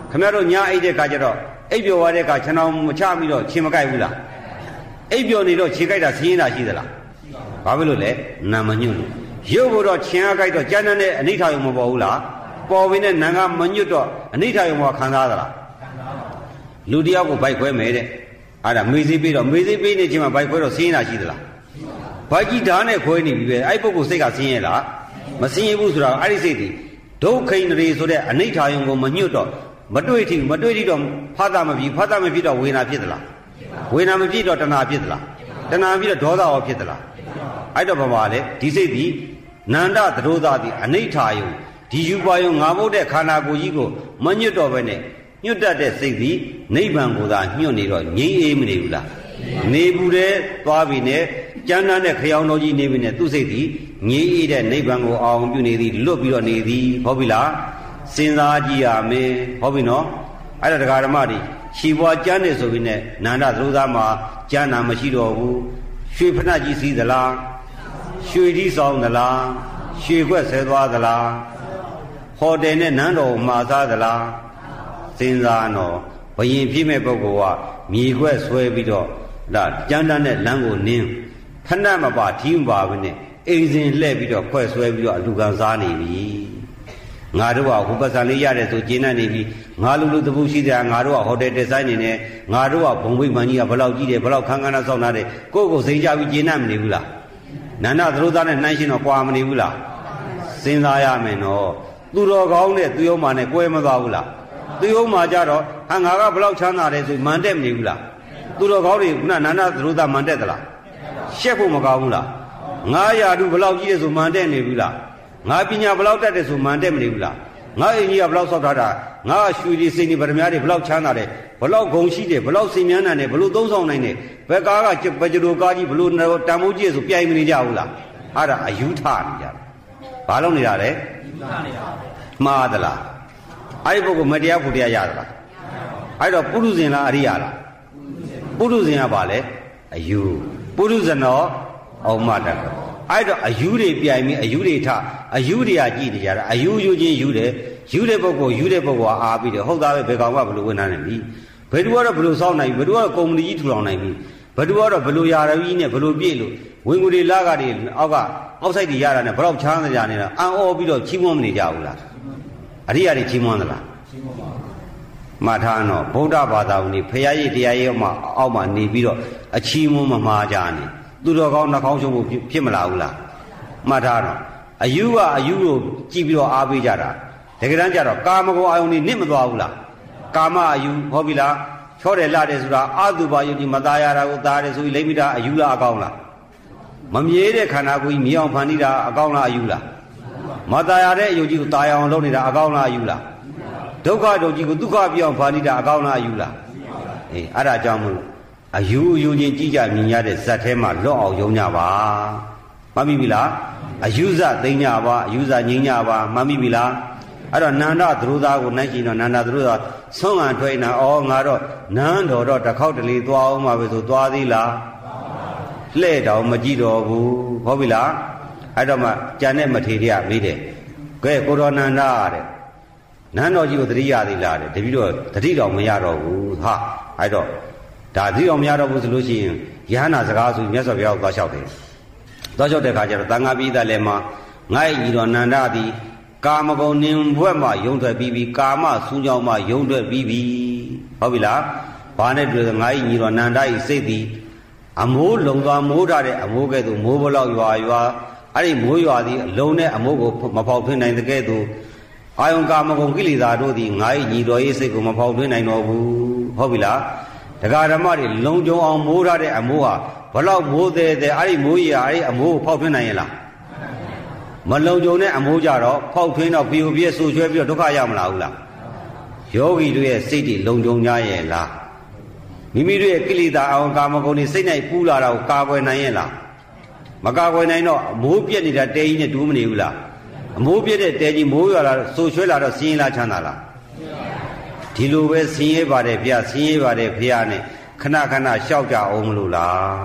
ခမရတို့ညာအိတ်တဲ့ခါကျတော့အိပ်ပျော်သွားတဲ့ခါခြံတော်မချပြီးတော့ခြေမကိုက်ဘူးလားအိပ်ပျော်နေတော့ခြေကိုက်တာဆင်းရဲတာရှိသလားဘာဖြစ်လို့လဲနာမညွတ်လို့ရုပ်ဘုတော့ခြံအကိုက်တော့ကျမ်းတဲ့အနိဋ္ဌာယုံမပေါ်ဘူးလားပေါ်ပြီးနဲ့နာကမညွတ်တော့အနိဋ္ဌာယုံကခံစားသလားလူတယောက်ကိုဘိုက်ခွဲမယ်တဲ့အဲ့ဒါမေးစေးပြီးတော့မေးစေးပြီးနေချင်းမှာဘိုက်ခွဲတော့ဆင်းရဲတာရှိသလားဘိုက်ကြီးဓာတ်နဲ့ခွဲနေပြီပဲအဲ့ပုဂ္ဂိုလ်စိတ်ကဆင်းရဲလားမဆင်းရဲဘူးဆိုတော့အဲ့ဒီစိတ်ဒီဒုက္ခိန္ဒြေဆိုတဲ့အနိဋ္ဌာယုံကိုမညွတ်တော့မတွေ့ထီမတွေ့ထီတော့ဖတ်တာမဖြစ်ဖတ်တာမဖြစ်တော့ဝေဒနာဖြစ်သလားဝေဒနာမဖြစ်တော့တဏှာဖြစ်သလားတဏှာဖြစ်တော့ဒေါသရောဖြစ်သလားအဲ့တော့ဘာပါလဲဒီစိတ်ဒီနန္ဒသရောသတိအနိဋ္ဌာယုံဒီယူပါယုံငါမဟုတ်တဲ့ခန္ဓာကိုယ်ကြီးကိုမညွတ်တော့ပဲနဲ့ညွတ်တတ်တဲ့စိတ်ဒီနိဗ္ဗာန်ကိုသာညွတ်နေတော့ငြိမ်းအေးမနေဘူးလားနေဘူးတဲ့သွားပြီနဲ့ကျမ်းမ်းတဲ့ခရောင်တော်ကြီးနေပြီနဲ့သူ့စိတ်ဒီငြိမ်းအေးတဲ့နိဗ္ဗာန်ကိုအောင်ပြုနေသည်လွတ်ပြီးတော့နေသည်ဟုတ်ပြီလားစဉ်းစားကြည့်ရမယ်ဟုတ်ပြီနော်အဲ့ဒါတရားဓမ္မတွေခြေပွားကျမ်းနေဆိုပြီးနဲ့နန္ဒသရောသားမှာကျမ်းနာမရှိတော့ဘူးရွှေဖဏကြီးစီးသလားရွှေကြီးဆောင်သလားရွှေခွက်ဆဲသွားသလားဟိုတယ်နဲ့နန်းတော်မှာစားသလားစဉ်းစားတော့ဘယင်ဖြစ်မဲ့ပုဂ္ဂိုလ်ကမြေခွက်ဆွဲပြီးတော့ဒါကျမ်းတန်းတဲ့လမ်းကိုနင်းဖဏမပါထီးမပါဘူးနဲ့အိမ်စဉ်လှည့်ပြီးတော့ခွက်ဆွဲပြီးတော့အလူကံစားနေပြီငါတို့ကဟိုပတ်စံလေးရတယ်ဆိုကျင်းနေပြီငါလူလူတပူရှိတယ်ငါတို့ကဟိုတယ်ဒီဇိုင်းနေနေငါတို့ကဘုံဘိမှန်ကြီးကဘလောက်ကြီးတယ်ဘလောက်ခန်းခန်းနဲ့စောင့်ထားတယ်ကိုယ့်ကိုယ်စိတ်ကြပြီးကျင်းနေမနေဘူးလားနန္ဒသရောသားနဲ့နှိုင်းရှင်းတော့ကွာမနေဘူးလားစဉ်းစားရမယ်နော်သူတော်ကောင်းတဲ့သူယုံမာနဲ့ကွဲမသွားဘူးလားသူယုံမာကြတော့ဟာငါကဘလောက်ချမ်းသာတယ်ဆိုမန်တက်မနေဘူးလားသူတော်ကောင်းတွေခုနနန္ဒသရောသားမန်တက်သလားရှက်ဖို့မကောင်းဘူးလားငါရာဓုဘလောက်ကြီးတယ်ဆိုမန်တက်နေဘူးလားငါပညာဘလောက်တတ်တယ်ဆိုမန်တက်မနေဘူးလားငါအင်ကြီးကဘလောက်ဆောက်ထားတာငါရွှေတွေစိတ်တွေဗရမ ्या တွေဘလောက်ချမ်းသာတယ်ဘလောက်ဂုံရှိတယ်ဘလောက်စင်မြန်းတယ်ဘလို့သုံးဆောင်နိုင်တယ်ဘယ်ကားကပကြိုကားကြီးဘလို့တန်မိုးကြီးဆိုပြိုင်မနေကြဘူးလားအဲ့ဒါအယူထနေကြတယ်ဘာလို့နေတာလဲမှားသလားအဲ့ဒီပုဂ္ဂိုလ်မတရားဖို့တရားရသလားအဲ့တော့ပုရုဇဉ်လားအရိယာလားပုရုဇဉ်ကဘာလဲအယူပုရုဇဏောအောင်မတတ်အဲ့တော့အယူတွေပြိုင်ပြီးအယူတွေထအယူတွေကကြည့်နေကြတာအယူယူချင်းယူတယ်ယူတဲ့ပုဂ္ဂိုလ်ယူတဲ့ပုဂ္ဂိုလ်ကအားပြီးတယ်ဟုတ်သားပဲဘယ်ကောင်မှဘယ်လိုဝင်နိုင်လဲဘယ်သူကတော့ဘယ်လိုစောင့်နိုင်ဘယ်သူကတော့ကုမ္ပဏီကြီးထူထောင်နိုင်ပြီဘယ်သူကတော့ဘယ်လိုယာရကြီးနဲ့ဘယ်လိုပြည့်လို့ဝင်ငွေတွေလာကတွေအောက်ကအောက်ဆိုင်တွေရတာနဲ့ဘယ်တော့ချမ်းသာကြနေတာအံ့ဩပြီးတော့ချီးမွမ်းမနေကြဘူးလားအရိယာတွေချီးမွမ်းသလားချီးမွမ်းပါဘူးမှတ်ထားတော့ဗုဒ္ဓဘာသာဝင်တွေဖရာကြီးတရားကြီးမှာအောက်မှာနေပြီးတော့အချီးမွမ်းမမှားကြနေသူတော်ကောင်းနှာခေါင်းရှုံးဖို့ဖြစ်မလာဘူးလားမှတ်ထားတော့အယူကအယူကိုကြည့်ပြီးတော့အားပေးကြတာတကယ်တမ်းကျတော့ကာမဂုဏ်အာယုန်นี่နစ်မသွားဘူးလားကာမအယူဟောပြီလားချောတယ်လာတယ်ဆိုတာအာတုပါယုတ်ဒီမသားရတာကိုသားတယ်ဆိုပြီးလိမ့်မိတာအယူလားအကောင်းလားမမြဲတဲ့ခန္ဓာကိုယ်ကြီးမြေအောင်ဖန်တီးတာအကောင်းလားအယူလားမသားရတဲ့အယုတ်ကြီးကိုတာယာအောင်လုပ်နေတာအကောင်းလားအယူလားဒုက္ခဒုက္ခကြီးကိုဒုက္ခပြောင်းဖန်တီးတာအကောင်းလားအယူလားအေးအဲ့ဒါကြောင့်မို့အယူအယူချင်းကြည်ကြမြင်ရတဲ့ဇတ်ထဲမှာလွတ်အောင်ယုံကြပါမှတ်မိပြီလားအယူဇသိညာပါအယူဇငြိမ်းကြပါမှတ်မိပြီလားအဲ့တော့နန္ဒသရောသားကိုနိုင်ရှိတော့နန္ဒသရောသားဆုံးဟန်ထွက်နေဩငါတော့နန်းတော်တော့တစ်ခေါက်တလေသွားအောင်ပါပဲဆိုသွားသေးလားလှဲ့တော်မကြည့်တော့ဘူးဟုတ်ပြီလားအဲ့တော့မှကြံတဲ့မထေရမေးတယ်ကဲကိုတော်နန္ဒတဲ့နန်းတော်ကြီးကိုတတိယသေးလားတဲ့တပည့်တော်တတိတော်မရတော့ဘူးဟာအဲ့တော့ဒါတတိတော်မရတော့ဘူးဆိုလို့ရှိရင်ယဟနာစကားဆိုမြတ်စွာဘုရားကိုသွားလျှောက်တယ်သွားလျှောက်တဲ့ခါကျတော့သံဃာပိဋကလည်းမှာငါ့ညီတော်နန္ဒသည်ကာမဂုဏ်နင်ဘွဲ့မှယုံထွက်ပြီးပြီကာမဆူးကြောင်းမှယုံထွက်ပြီးပြီဟုတ်ပြီလားဘာနဲ့တွေ့ငါ့ညီတော်နန္ဒ၏စိတ်သည်အမိုးလုံသွားမိုးထားတဲ့အမိုးကဲ့သို့မိုးဘလောက်ရွာရွာအဲ့ဒီမိုးရွာသည်အလုံးနဲ့အမိုးကိုမဖောက်ထွင်းနိုင်တဲ့ကဲ့သို့အာယုံကာမဂုဏ်ကိလေသာတို့သည်ငါ့ညီတော်၏စိတ်ကိုမဖောက်ထွင်းနိုင်တော့ဘူးဟုတ်ပြီလားတရားဓမ္မတွေလုံကြုံအောင်မိုးထားတဲ့အမိုးဟာဘလောက်မိုးသေးသေးအဲ့ဒီမိုးကြီးဟာအဲ့ဒီအမိုးကိုဖောက်ထွင်းနိုင်ရဲ့လားမလုံကြုံတဲ့အမိုးကြတော့ဖောက်ထွင်းတော့ပြိုပြဲဆူချွဲပြီးတော့ဒုက္ခရမလာဘူးလားယောဂီတို့ရဲ့စိတ်တွေလုံကြုံကြရဲ့လားမိမိတို့ရဲ့ကိလေသာအောင်ကာမဂုဏ်တွေစိတ်၌ပူလာတာကိုကာကွယ်နိုင်ရဲ့လားမကာကွယ်နိုင်တော့အမိုးပြက်နေတာတဲကြီးနဲ့တူးမနေဘူးလားအမိုးပြက်တဲ့တဲကြီးမိုးရွာလာဆူချွဲလာတော့စင်းလားချမ်းသာလားဒီလိုပဲဆင်းရဲပါတယ်ဗျဆင်းရဲပါတယ်ဖေရနဲ့ခဏခဏရှောက်ကြအောင်မလို့လား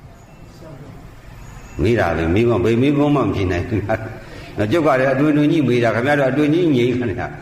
မိတာလေမိဘဘယ်မိဘမှမဖြစ်နိုင်ဘူး။ကျုပ်ကလည်းအတွင်တွင်ကြီးမိတာခင်ဗျားတို့အတွင်ကြီးငြိမ်းခဏ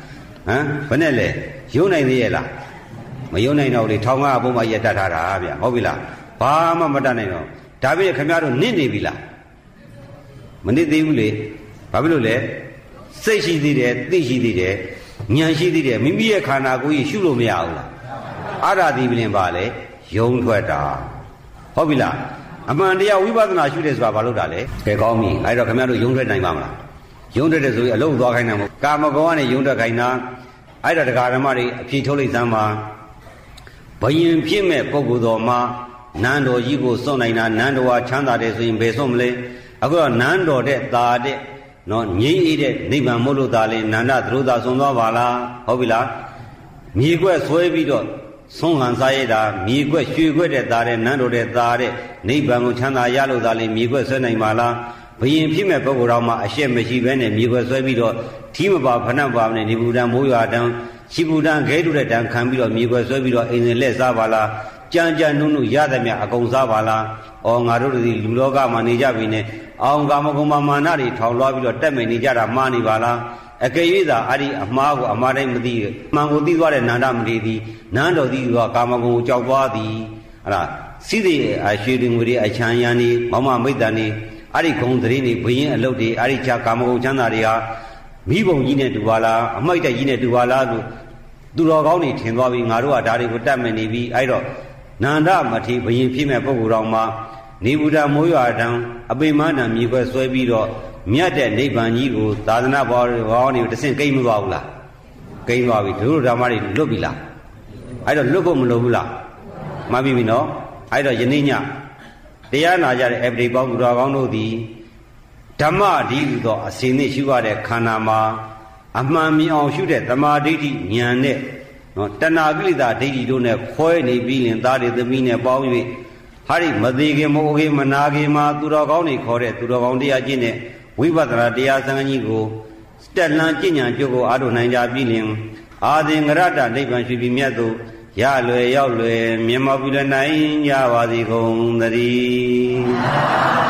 ဟမ်ဘယ်နဲ့လဲယုံနိုင်သေးရဲ့လားမယုံနိုင်တော့လေထောင်ကားဘုံမှာရတတ်ထားတာဗျဟုတ်ပြီလားဘာမှမတတ်နိုင်တော့ဒါပြည့်ခင်ဗျားတို့နစ်နေပြီလားမနစ်သေးဘူးလေဘာဖြစ်လို့လဲစိတ်ရှိသေးတယ်သိရှိသေးတယ်ဉာဏ်ရှိသေးတယ်မိမိရဲ့ခန္ဓာကိုယ်ကြီးရှုလို့မရဘူးလားအဲ့ဒါဒီပြင်ပါလေယုံထွက်တာဟုတ်ပြီလားအမှန်တရားဝိပဿနာရှုတယ်ဆိုတာဘာလို့တာလဲကဲကောင်းပြီအဲ့တော့ခင်ဗျားတို့ယုံထွက်နိုင်ပါမလားယုံထွက်တယ်ဆိုရင်အလုံးသွားခိုင်းတာမဟုတ်ကာမဂုဏ်ကနေယုံထွက်ခိုင်းတာအဲ့တော့တရားဓမ္မတွေအဖြေထုတ်လိုက်စမ်းပါဘယင်ဖြစ်မဲ့ပုဂ္ဂိုလ်တော်မှာနန်းတော်ကြီးကိုစွန့်နိုင်တာနန်းတော်ဟာချမ်းသာတယ်ဆိုရင်ဘယ်စွန့်မလဲအခုတော့နန်းတော်တဲ့ตาတဲ့နော်ငြိမ့်အေးတဲ့နိဗ္ဗာန်မို့လို့သာလေနန္ဒသရုသာစွန့်သွားပါလားဟုတ်ပြီလားမြေကွက်ဆွဲပြီးတော့ဆုံးဟန်စားရတာမြေကွက်ရွှေကွက်တဲ့ตาတဲ့နန်းတော်တဲ့ตาတဲ့နိဗ္ဗာန်ကိုချမ်းသာရလို့သာလေမြေကွက်ဆွဲနိုင်ပါလားဘယင်ဖြစ်မဲ့ပုဂ္ဂိုလ်တော်မှာအရှက်မရှိဘဲနဲ့မြေကွက်ဆွဲပြီးတော့ထီးမပါဖဏပါနဲ့နေဘူးတန်မိုးရွာတန်ရှိဘူးတန်ခဲတူတဲ့တန်ခံပြီးတော့မြေကွက်ဆွဲပြီးတော့အိမ်စဉ်လက်စားပါလားကြမ်းကြမ်းနုံနုရသမျှအကုန်စားပါလားဩငါတို့ဒီလူလောကမှာနေကြပြီနဲ့အောင်ကာမဂုဏ်မာနတွေထောင်လွှားပြီးတော့တက်မယ်နေကြတာမှားနေပါလားအကယ်၍သာအဲ့ဒီအမှားကိုအမှားတိုင်းမသိမှန်ကိုသိသွားတဲ့နန္ဒမထေသည်နန်းတော်သည်ကကာမဂုဏ်ကိုကြောက်သွားသည်အဲ့ဒါစီးတဲ့ရွှေတွေငွေတွေအချမ်းရံနေမောင်မမိတ်တန်နေအဲ့ဒီဂုံသတင်းတွေဘယင်းအလုပ်တွေအဲ့ဒီချာကာမဂုဏ်ချမ်းသာတွေဟာမိဘုံကြီးနဲ့တူပါလားအမိုက်တက်ကြီးနဲ့တူပါလားလို့သူတော်ကောင်းတွေထင်သွားပြီးငါတို့ကဒါတွေကိုတတ်မယ်နေပြီအဲ့တော့နန္ဒမထေဘယင်ဖြစ်မဲ့ပုဂ္ဂိုလ်တော်မှာနေဗုဒ္ဓမိုးရွာတံအပိမဏံမြေခွဲဆွဲပြီးတော့မြတ်တဲ့နိဗ္ဗာန်ကြီးကိုသာသနာဘောင်းတွေတဆင့်ကိမ့်မသွားဘူးလားကိမ့်သွားပြီဒုရဓမ္မတွေလွတ်ပြီလားအဲ့တော့လွတ်ဖို့မလိုဘူးလားမှတ်ပြီနော်အဲ့တော့ယနေ့ညတရားနာကြတဲ့အပရိပေါင်းသူတော်ကောင်းတို့သည်ဓမ္မဒီဟူသောအစဉ်နဲ့ရှုရတဲ့ခန္ဓာမှာအမှန်မြင်အောင်ရှုတဲ့သမာဓိဋ္ဌိဉာဏ်နဲ့နော်တဏှာကိလေသာဒိဋ္ဌိတို့နဲ့ခွဲနေပြီးရင်သားတွေသမီးနဲ့ပေါင်း၍ဟာဒီမသေးခင်မဟုတ်ခင်မနာခင်မှာသူတော်ကောင်းတွေခေါ်တဲ့သူတော်ကောင်းတရားကျင့်တဲ့ဝိပဿနာတရားစံကြီးကိုတက်လှမ်းကျင့်ဉာဏ်ပြုကိုအားထုတ်နိုင်ကြပြီလင်အာသင်္ဂရတနိဗ္ဗာန်ရှိပြီးမြတ်သို့ရလွယ်ရောက်လွယ်မြတ်မောပြုလည်းနိုင်ကြပါစေကုန်သတည်း